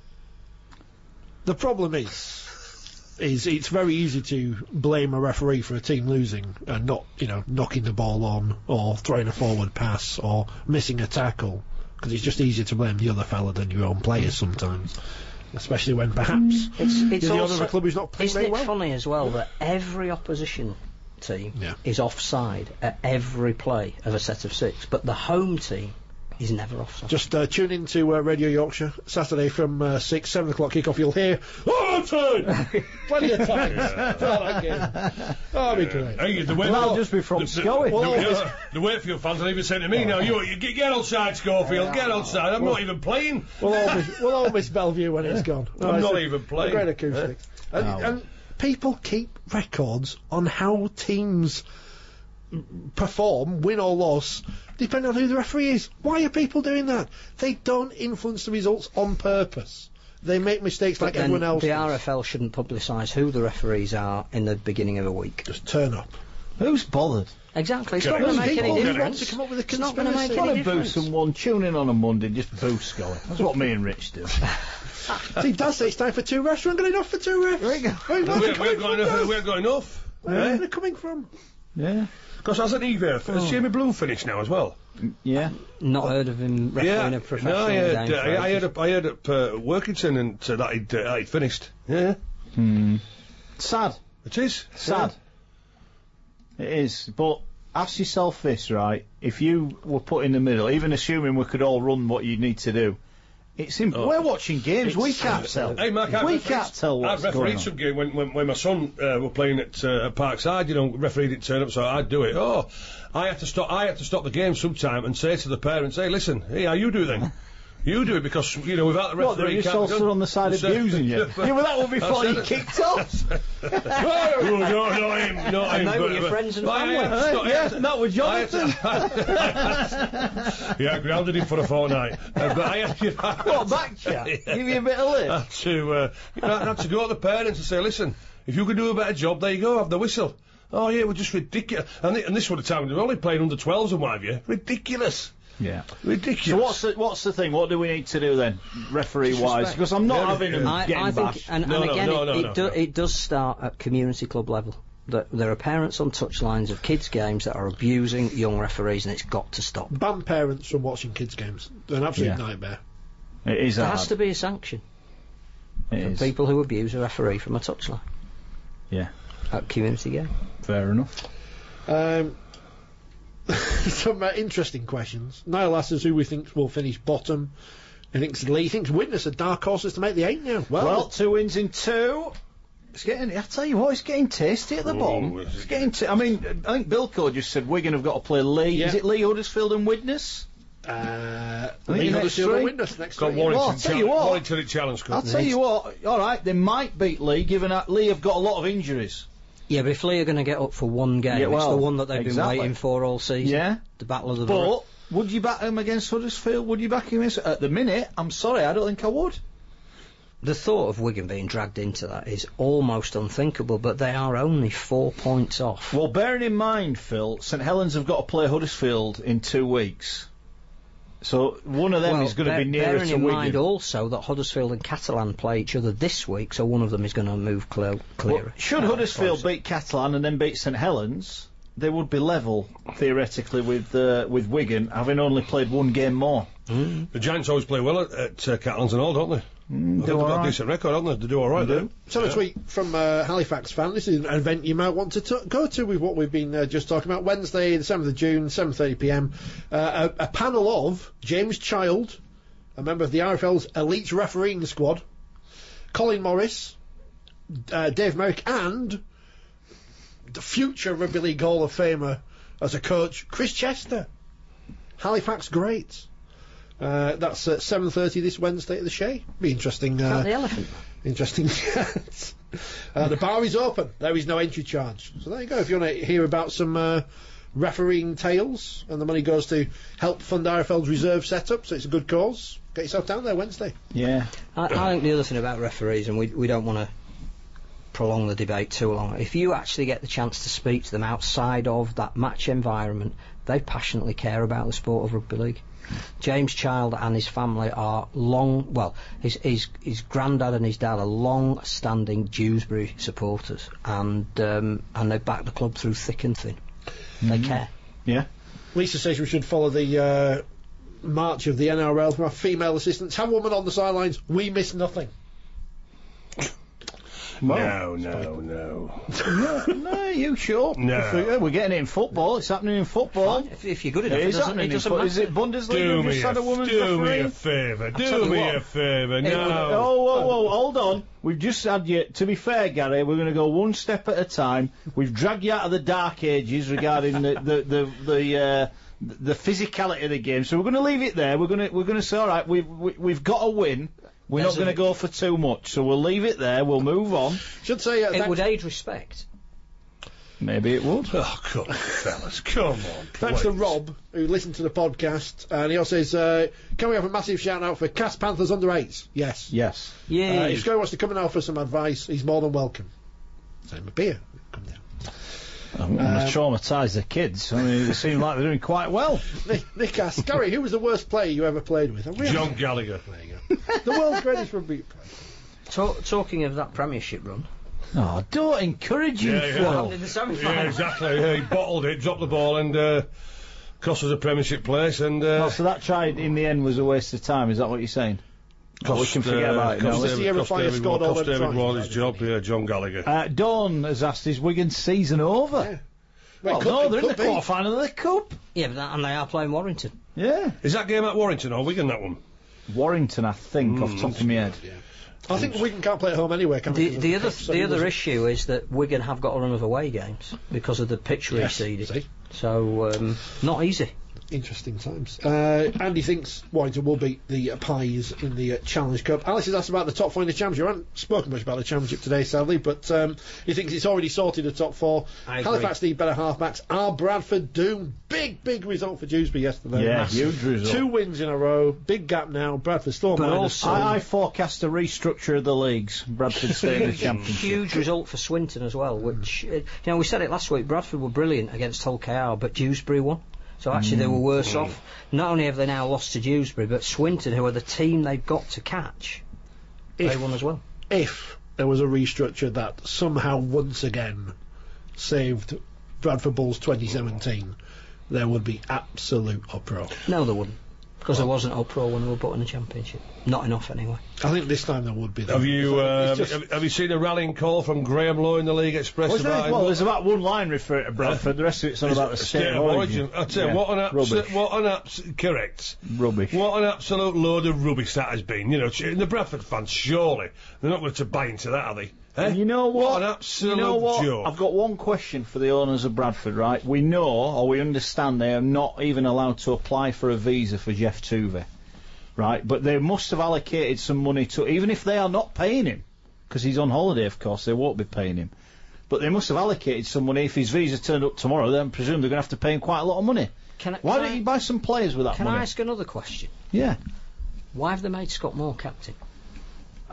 A: The problem is, is it's very easy to blame a referee for a team losing and not, you know, knocking the ball on or throwing a forward pass or missing a tackle, because it's just easier to blame the other fella than your own players sometimes, especially when perhaps
E: It's, it's
A: you're the
E: also,
A: other club who's not playing
E: isn't
A: very
E: it
A: well.
E: funny as well that every opposition team
A: Yeah.
E: is offside at every play of a set of six, but the home team is never offside.
A: Just uh, tune in to uh, Radio Yorkshire Saturday from uh, six, seven o'clock kick-off. You'll hear oh time, plenty of time. Oh, that'll be great.
D: Hey, the way
F: Well, I'll just be from
D: the, the,
F: Scully.
D: The,
A: Well,
D: the, the Wakefield fans are even saying to me now, you, you get, get outside, Schofield, get outside. I'm not even playing.
A: We'll all miss, we'll all miss Bellevue when it's gone.
D: I'm
A: it's
D: not
A: a-
D: even playing.
A: A great acoustics. And,
F: No.
A: and people keep records on how teams perform, win or loss, depending on who the referee is. Why are people doing that? They don't influence the results on purpose. They make mistakes
E: But
A: like
E: then
A: everyone else
E: the
A: does.
E: R F L shouldn't publicise who the referees are in the beginning of a week.
A: Just turn up.
F: Who's bothered?
E: Exactly. It's
D: Get
E: not
D: it.
E: going to make
A: People
E: any
A: who
E: difference.
A: want to come up with a
E: It's not going to make
A: conspiracy.
E: any
F: Want to boo
E: difference.
F: someone, tune in on a Monday, just boo Scully. That's what me and Rich do.
A: See, Dad says it's time for two refs. We haven't got enough for two refs.
F: There you go.
A: Wait, where's
D: We
A: it
D: haven't got
A: coming
D: enough.
A: from,
D: We haven't got enough.
A: Dad? Where are they coming from?
F: Yeah.
D: Because hasn't he there? Has Jamie Bloom finished now as well?
F: Yeah.
E: Not heard of him refereeing a professional
D: no, I heard,
E: game.
D: uh,
E: for
D: I, I
E: ages.
D: heard up, I heard up uh, Workington and uh, that he'd, uh, he'd finished. Yeah,
F: Hmm. Sad.
D: it is.
F: Sad. It is. But ask yourself this, right? If you were put in the middle, even assuming we could all run what you need to do, it's simple.
D: Oh.
F: We're watching games. We can't tell.
D: Hey, Mark, I've
F: we
D: refereed-
F: can't tell what's
D: I've
F: going
D: refereed
F: on.
D: some game when, when, when my son uh, were playing at, uh, at Parkside. You know, referee didn't turn up, so I'd do it. Oh, I had to stop. I had to stop the game sometime and say to the parents, "Hey, listen, hey, how you do then? You do it because you know without the referee."
F: What, they're
D: you
F: just
D: can't be
F: also
D: done."
F: on the side
D: So-
F: abusing you? Yeah, but that would be before you kicked off.
D: Oh, no, not him, not
E: And
D: him.
E: they were
D: but-
E: your
D: but-
E: friends and
D: I had to
E: family.
D: stop- I had to-
F: Not with
D: I had
F: Jonathan.
D: to- yeah, I grounded him for a fortnight. Uh, but I had, you know,
F: What, back chat? Give you a bit of
D: I
F: lip?
D: had to, uh, you know, I had to go to the parents and say, listen, if you can do a better job, there you go, have the whistle. Oh, yeah, we're just ridiculous. And, th- and this was the time, they were only playing under twelves and what have you. Ridiculous.
F: Yeah.
D: Ridiculous.
F: So what's the what's the thing? What do we need to do then, referee wise?
D: Disrespect.
F: Because I'm not
D: Yeah,
F: having them
D: yeah.
E: I,
F: getting
E: I think,
F: bashed.
E: and,
D: No,
E: and
D: no,
E: again,
D: no,
E: it,
D: no,
E: it,
D: no,
E: do,
D: no.
E: it does start at community club level. That there are parents on touchlines of kids' games that are abusing young referees, and it's got to stop.
A: Ban parents from watching kids' games. They're an absolute
F: Yeah.
A: nightmare.
F: It is
E: There
F: hard.
E: has to be a sanction
F: It
E: for
F: is.
E: people who abuse a referee from a touchline
F: Yeah.
E: at community game.
F: Fair enough.
A: Um, some uh, interesting questions. Niall asks us who we think will finish bottom. He thinks Lee. He thinks Witness are dark horses to make the eight now. Well,
F: Well, two wins in two. It's getting. I tell you what, it's getting tasty at the
D: Oh,
F: bottom.
D: it's
F: It's getting. T- I mean, I think Bilko just said Wigan have got to play Lee.
A: Yeah.
F: Is it Lee Huddersfield and Witness?
A: uh,
F: think
A: Lee
F: the next
A: Huddersfield
F: three-
A: and Witness next
D: Got
A: week.
F: Well,
D: Warrington,
F: I'll tell you
D: Challenge-
F: what.
D: Warrington at Challenge Cup.
F: I'll tell you what. All right, they might beat Lee, given that Lee have got a lot of injuries.
E: Yeah, but if Lee are going to get up for one game,
F: Yeah,
E: it's
F: well,
E: the one that they've
F: exactly.
E: been waiting for all season.
F: Yeah.
E: The Battle of the
F: But would you back him against Huddersfield? Would you back him against? At the minute, I'm sorry, I don't think I would.
E: The thought of Wigan being dragged into that is almost unthinkable, but they are only four points off.
F: Well, bearing in mind, Phil, St Helens have got to play Huddersfield in two weeks. So one of them
E: Well,
F: is going to
E: bear-
F: be nearer
E: bearing
F: to
E: in
F: Wigan.
E: mind also that Huddersfield and Catalan play each other this week, so one of them is going to move clear,
F: Well,
E: clearer.
F: should
E: uh,
F: Huddersfield
E: closer.
F: beat Catalan and then beat St Helens, they would be level theoretically with uh, with Wigan, having only played one game more.
D: The Giants always play well at, at uh, Catalans and all, don't they?
F: Mm,
D: I think they've got a decent record, haven't they? They do all right,
F: They do.
A: So a tweet from uh, Halifax fan. This is an event you might want to t- go to with what we've been uh, just talking about. Wednesday, the seventh of June, seven thirty p m. Uh, a, a panel of James Child, a member of the R F L's elite refereeing squad, Colin Morris, uh, Dave Merrick, and the future Rugby League Hall of Famer as a coach, Chris Chester. Halifax greats. Uh, that's at seven thirty this Wednesday at the Shea. Be interesting.
E: Is
A: Uh,
E: that the elephant?
A: interesting chat. Uh, the bar is open. There is no entry charge. So there you go. If you want to hear about some uh, refereeing tales, and the money goes to help fund R F L's reserve setup, so it's a good cause. Get yourself down there Wednesday.
F: Yeah.
E: I, I think the other thing about referees, and we we don't want to prolong the debate too long, if you actually get the chance to speak to them outside of that match environment, they passionately care about the sport of rugby league. James Child and his family are long, well, his his, his granddad and his dad are long-standing Dewsbury supporters, and um, and they back the club through thick and thin. Mm. They care.
F: Yeah.
A: Lisa says we should follow the uh, march of the N R L from our female assistants. Have a woman on the sidelines. We miss nothing.
D: No, no, no.
F: no, no, you sure?
D: No.
F: If we, we're getting it in football. It's happening in football.
E: If, if you're good enough,
F: It
E: it
F: is
E: doesn't,
F: happening
E: it
F: in
E: doesn't
F: football.
E: matter.
F: Is it Bundesliga?
D: Do
F: We've
D: me
F: just had a
D: a,
F: woman's
D: do me
F: referee.
D: a favour.
E: tell
D: Do
E: you
D: me
E: what.
D: a favour.
E: It
D: No.
E: would-
F: Oh, whoa, whoa, hold on. We've just had you, to be fair, Gary, we're going to go one step at a time. We've dragged you out of the dark ages regarding the, the, the, the, uh, the physicality of the game. So we're going to leave it there. We're going to, we're going to say, all right, we've, we, we've got a win. We're
E: There's
F: not going to
E: a-
F: go for too much. So we'll leave it there. We'll move on.
A: Should say uh,
E: It
A: thanks-
E: would aid respect.
F: Maybe it would.
D: Oh, come on, fellas. Come on,
A: Thanks to
D: please.
A: Rob, who listened to the podcast, and he also says, uh, can we have a massive shout out for Cass Panthers under eights? Yes.
F: Yes.
E: Yeah.
A: Uh, if Sky wants to come and offer some advice, he's more than welcome. Same a beer. Come down.
F: I'm going to traumatise the kids. I mean, they seem like they're doing quite well.
A: Nick, Nick asks, Gary, who was the worst player you ever played with? And we
D: John Gallagher.
A: There you go. The world's greatest rugby player.
E: Talk, talking of that Premiership run,
F: Oh, don't encourage him,
D: Yeah, yeah.
F: Phil.
E: in the semi-final,
D: Yeah, exactly. Yeah, he bottled it, dropped the ball, and uh, cost us a Premiership place. And uh,
F: Oh, so that try in the end was a waste of time. Is that what you're saying? Oh, we can forget
D: uh,
F: about it.
D: Cost
F: now.
A: Sierra
D: David, cost
A: Fire
D: David,
A: scored
D: Wa-
A: all
D: cost
A: them
D: David
A: tries.
D: Wall his job. Yeah, John Gallagher.
F: Uh, Dawn has asked, is Wigan's season over?
A: Yeah.
F: Well,
A: Well, it could-
F: no,
A: it
F: they're in the
A: could be.
F: quarter final of the Cup.
E: yeah, but that, and they are playing Warrington.
F: Yeah.
D: Is that game at Warrington or Wigan? That one.
F: Warrington, I think, off the top of my head.
A: I think Wigan can't play at home anyway, can
E: The,
A: they?
E: the other
A: So
E: the
A: he
E: other
A: wasn't-
E: issue is that Wigan have got a run of away games because of the pitch
A: Yes,
E: reseeding.
A: see?
E: So um, not easy.
A: Interesting times. Uh, Andy thinks Warrington will beat the uh, Pies in the uh, Challenge Cup. Alice has asked about the top four in the Championship. I haven't spoken much about the Championship today, sadly, but um, he thinks it's already sorted the top four.
E: I agree.
A: Halifax need better halfbacks. Are Bradford doomed? Big, big result for Dewsbury yesterday.
F: Yeah,
A: Massive.
F: huge result.
A: Two wins in a row. Big gap now. Bradford still
E: But
A: minus
E: also-
A: two.
F: I, I forecast a restructure of the leagues. Bradford stay in the Championship.
E: Huge result for Swinton as well, which, uh, you know, we said it last week, Bradford were brilliant against Hull K R, but Dewsbury won. So actually they were worse off. Not only have they now lost to Dewsbury, but Swinton, who are the team they've got to catch,
A: If-
E: they won as well.
A: if there was a restructure that somehow once again saved Bradford Bulls twenty seventeen, there would be absolute uproar.
E: No, they wouldn't. Because there wasn't uproar when they were put in the Championship. Not enough, anyway.
A: I think this time there would be. though.
D: Have you
A: It's
D: uh,
A: just-
D: have, have you seen a rallying call from Graham Lowe in the League Express
F: Well,
D: about him?
F: well, there's about one line referring to Bradford. The rest of it's all about the state, of origin.
D: I tell you,
F: Yeah,
D: what an abs-
F: rubbish.
D: what an abs- correct.
F: Rubbish.
D: What an absolute load of rubbish that has been. You know, ch- the Bradford fans, surely they're not going to buy into that, are they? Eh?
F: You know what?
D: What an absolute
F: you know what?
D: joke.
F: I've got one question for the owners of Bradford, right? We know, or we understand, they are not even allowed to apply for a visa for Jeff Tuvey, right? But they must have allocated some money to, even if they are not paying him, because he's on holiday, of course, they won't be paying him. But they must have allocated some money. If his visa turned up tomorrow, then I presume they're going to have to pay him quite a lot of money.
E: Can I,
F: Why
E: can
F: don't
E: I,
F: you buy some players with that
E: Can
F: money?
E: I ask another question?
F: Yeah.
E: Why have they made Scott Moore captain?
F: Uh,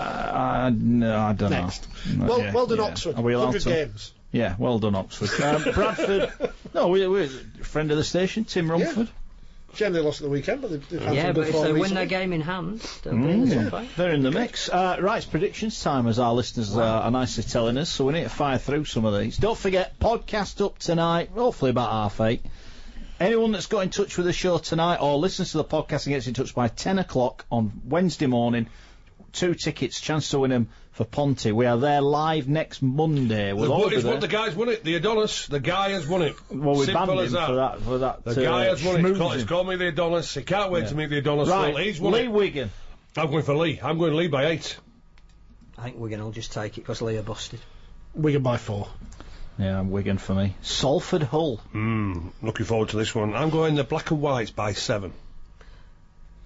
F: I, no, I don't
A: Next.
F: know.
A: Well,
F: Yeah,
A: well done,
F: yeah.
A: Oxford.
F: Are we allowed
A: one hundred
F: to?
A: games.
F: Yeah, well done, Oxford. Um, Bradford. No, we, we're a friend of the station, Tim Rumford.
A: Shame they lost at the weekend, but they've, they've had
E: Yeah,
A: some
E: but
A: good
E: if
A: form
E: they win
A: recently.
E: their game in hand, they'll be in the top eight.
F: They're in the mix. Uh, right, it's predictions time, as our listeners uh, are nicely telling us, so we need to fire through some of these. Don't forget, podcast up tonight, hopefully about half eight. Anyone that's got in touch with the show tonight or listens to the podcast and gets in touch by ten o'clock on Wednesday morning, two tickets, chance to win them for Ponty. We are there live next Monday. We'll all be
D: It's
F: there.
D: what the guy's won it. The Adonis. The guy has won it.
F: Well, we
D: Simple
F: banned him
D: as that.
F: for that. For that
D: The
F: uh,
D: guy has won it. It's called,
F: schmoozing.
D: it's called me the Adonis. He can't wait
F: Yeah.
D: to meet the Adonis.
F: Right,
D: Well, he's won
F: Lee
D: it.
F: Wigan.
D: I'm going for Lee. I'm going Lee by eight.
E: I think Wigan will just take it because Lee are busted.
A: Wigan by four.
F: Yeah, Wigan for me. Salford Hull.
D: Hmm. Looking forward to this one. I'm going the black and whites by seven.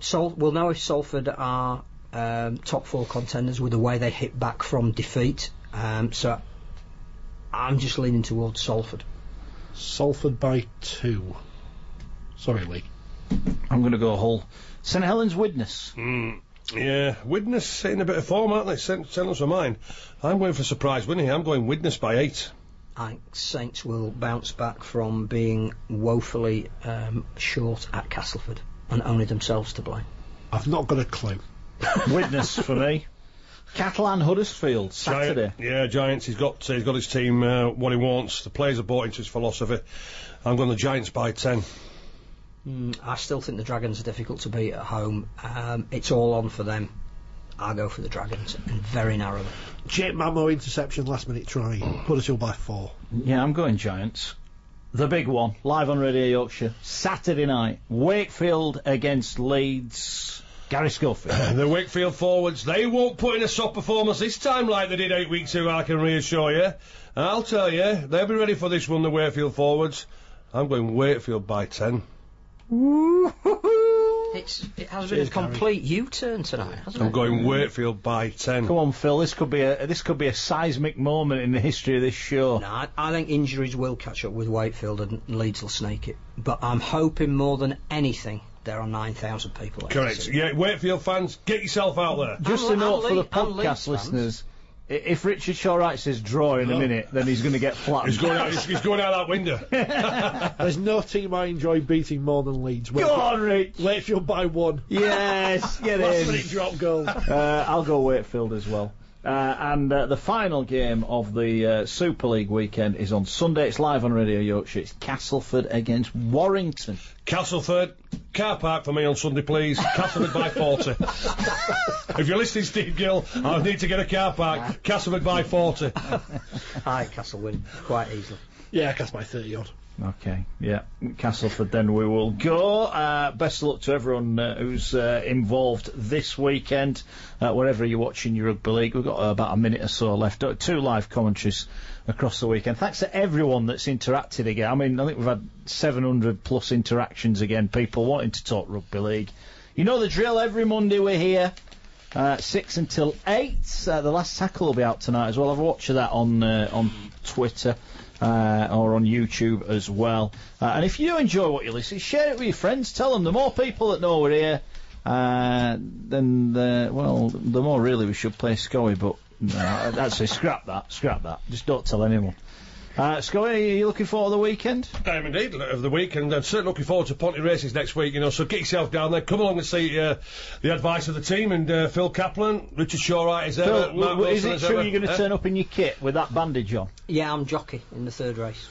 E: Sol- we'll know if Salford are um, top four contenders with the way they hit back from defeat. Um, so I'm just leaning towards Salford.
A: Salford by two. Sorry, Lee.
F: I'm going to go Hull. St Helens Widnes.
D: Mm, yeah, Widnes in a bit of form, aren't they? St Helens for mine. I'm going for surprise winning. I'm going Widnes by eight.
E: I think Saints will bounce back from being woefully um, short at Castleford and only themselves to blame.
A: I've not got a clue.
F: Widnes for me. Catalan Huddersfield, Saturday.
D: Giant, yeah, Giants. He's got uh, he's got his team uh, what he wants. The players are bought into his philosophy. I'm going the Giants by ten.
E: Mm, I still think the Dragons are difficult to beat at home. Um, it's all on for them. I'll go for the Dragons, and very narrowly.
A: Jake Mamo interception, last minute try. Huddersfield by four.
F: Yeah, I'm going Giants. The big one, live on Radio Yorkshire, Saturday night. Wakefield against Leeds. Gary Schofield.
D: The Wakefield forwards, they won't put in a soft performance this time like they did eight weeks ago, I can reassure you. And I'll tell you, they'll be ready for this one, the Wakefield forwards. I'm going Wakefield by ten.
E: It's, it has been a complete U-turn tonight, hasn't
D: I'm
E: it?
D: going Wakefield by ten.
F: Come on, Phil. This could be a this could be a seismic moment in the history of this show.
E: No, I, I think injuries will catch up with Wakefield and Leeds will snake it. But I'm hoping more than anything there are nine thousand people.
D: Correct. Yeah, Wakefield fans, get yourself out there.
F: Just
E: I'm-
F: a note
E: I'm
F: for the
E: Le- I'm Leeds
F: podcast
E: fans.
F: listeners: i- if Richard Shawright says draw in a minute, then he's going to get flattened.
D: He's going out, he's, he's going out that window.
A: There's no team I enjoy beating more than Leeds.
F: Go on, Rich.
A: Wakefield by one.
F: Yes, get
A: Last minute
F: in.
A: drop goal.
F: Uh, I'll go Wakefield as well. Uh, and uh, the final game of the uh, Super League weekend is on Sunday. It's live on Radio Yorkshire. It's Castleford against Warrington.
D: Castleford, car park for me on Sunday, please. Castleford by forty. If you're listening, Steve Gill, I need to get a car park. Castleford by forty.
E: Aye, Castle win quite easily.
A: Yeah, cast by thirty odd.
F: Okay, yeah, Castleford then we will go. Uh, best of luck to everyone uh, who's uh, involved this weekend, uh, wherever you're watching your rugby league. We've got uh, about a minute or so left. Uh, two live commentaries across the weekend. Thanks to everyone that's interacted again. I mean, I think we've had seven hundred plus interactions again, people wanting to talk rugby league. You know the drill, every Monday we're here. Uh, six until eight. Uh, the last tackle will be out tonight as well. I've watched that on uh, on Twitter uh, or on YouTube as well. Uh, and if you do enjoy what you listen, share it with your friends. Tell them the more people that know we're here, uh, then the, well, the more really we should play Scoey. But no, actually, scrap that. Scrap that. Just don't tell anyone. Uh, Scoey, are you looking forward to the weekend?
D: I am indeed, of the week, and I'm certainly looking forward to Ponty races next week, you know, so get yourself down there, come along and see uh, the advice of the team, and uh, Phil Kaplan, Richard Shawright is there,
F: Phil,
D: Mark
F: w- is
D: Wilson
F: it
D: is
F: true
D: ever.
F: you're going to
D: Eh?
F: turn up in your kit with that bandage on?
E: Yeah, I'm jockey in the third race.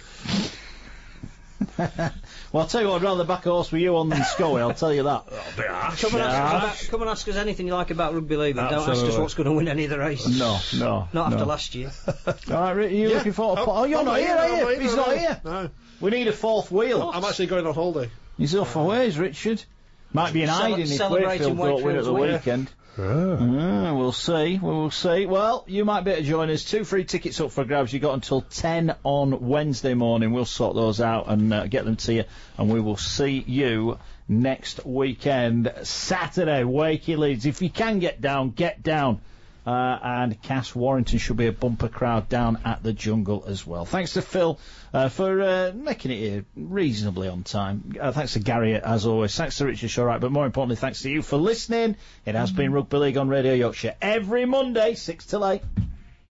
F: Well, I'll tell you what, I'd rather back a horse with you on than Scoey, I'll tell you that.
D: A bit harsh.
E: Come and, ask us
F: Yeah.
E: about, come and ask us anything you like about rugby league, but don't ask us
D: Absolutely.
E: what's going to win any of the races.
F: No, no.
E: Not
F: no.
E: after last year.
F: All right, Rick, are you
A: Yeah.
F: looking forward to...
A: Oh,
F: Oh, you're
A: I'm
F: not here, are you?
A: I'm
F: He's
A: no,
F: not
A: no.
F: here.
A: No.
F: We need a fourth wheel.
A: I'm actually going on holiday.
F: He's off for ways, Richard. Might be in
E: Cele-
F: hiding if
E: celebrating
F: Wakefield don't win at the
E: Wakefield's win.
F: weekend. Ah, we'll see, we'll see. Well, you might be able to join us. Two free tickets up for grabs. You've got until ten on Wednesday morning. We'll sort those out and uh, get them to you. And we will see you next weekend. Saturday, Wakey Leeds. If you can get down, get down. Uh, and Cass Warrington should be a bumper crowd down at the Jungle as well. Thanks to Phil uh, for uh, making it here reasonably on time. Uh, thanks to Gary, as always. Thanks to Richard Shawright, but more importantly, thanks to you for listening. It has been Rugby League on Radio Yorkshire every Monday, six till eight.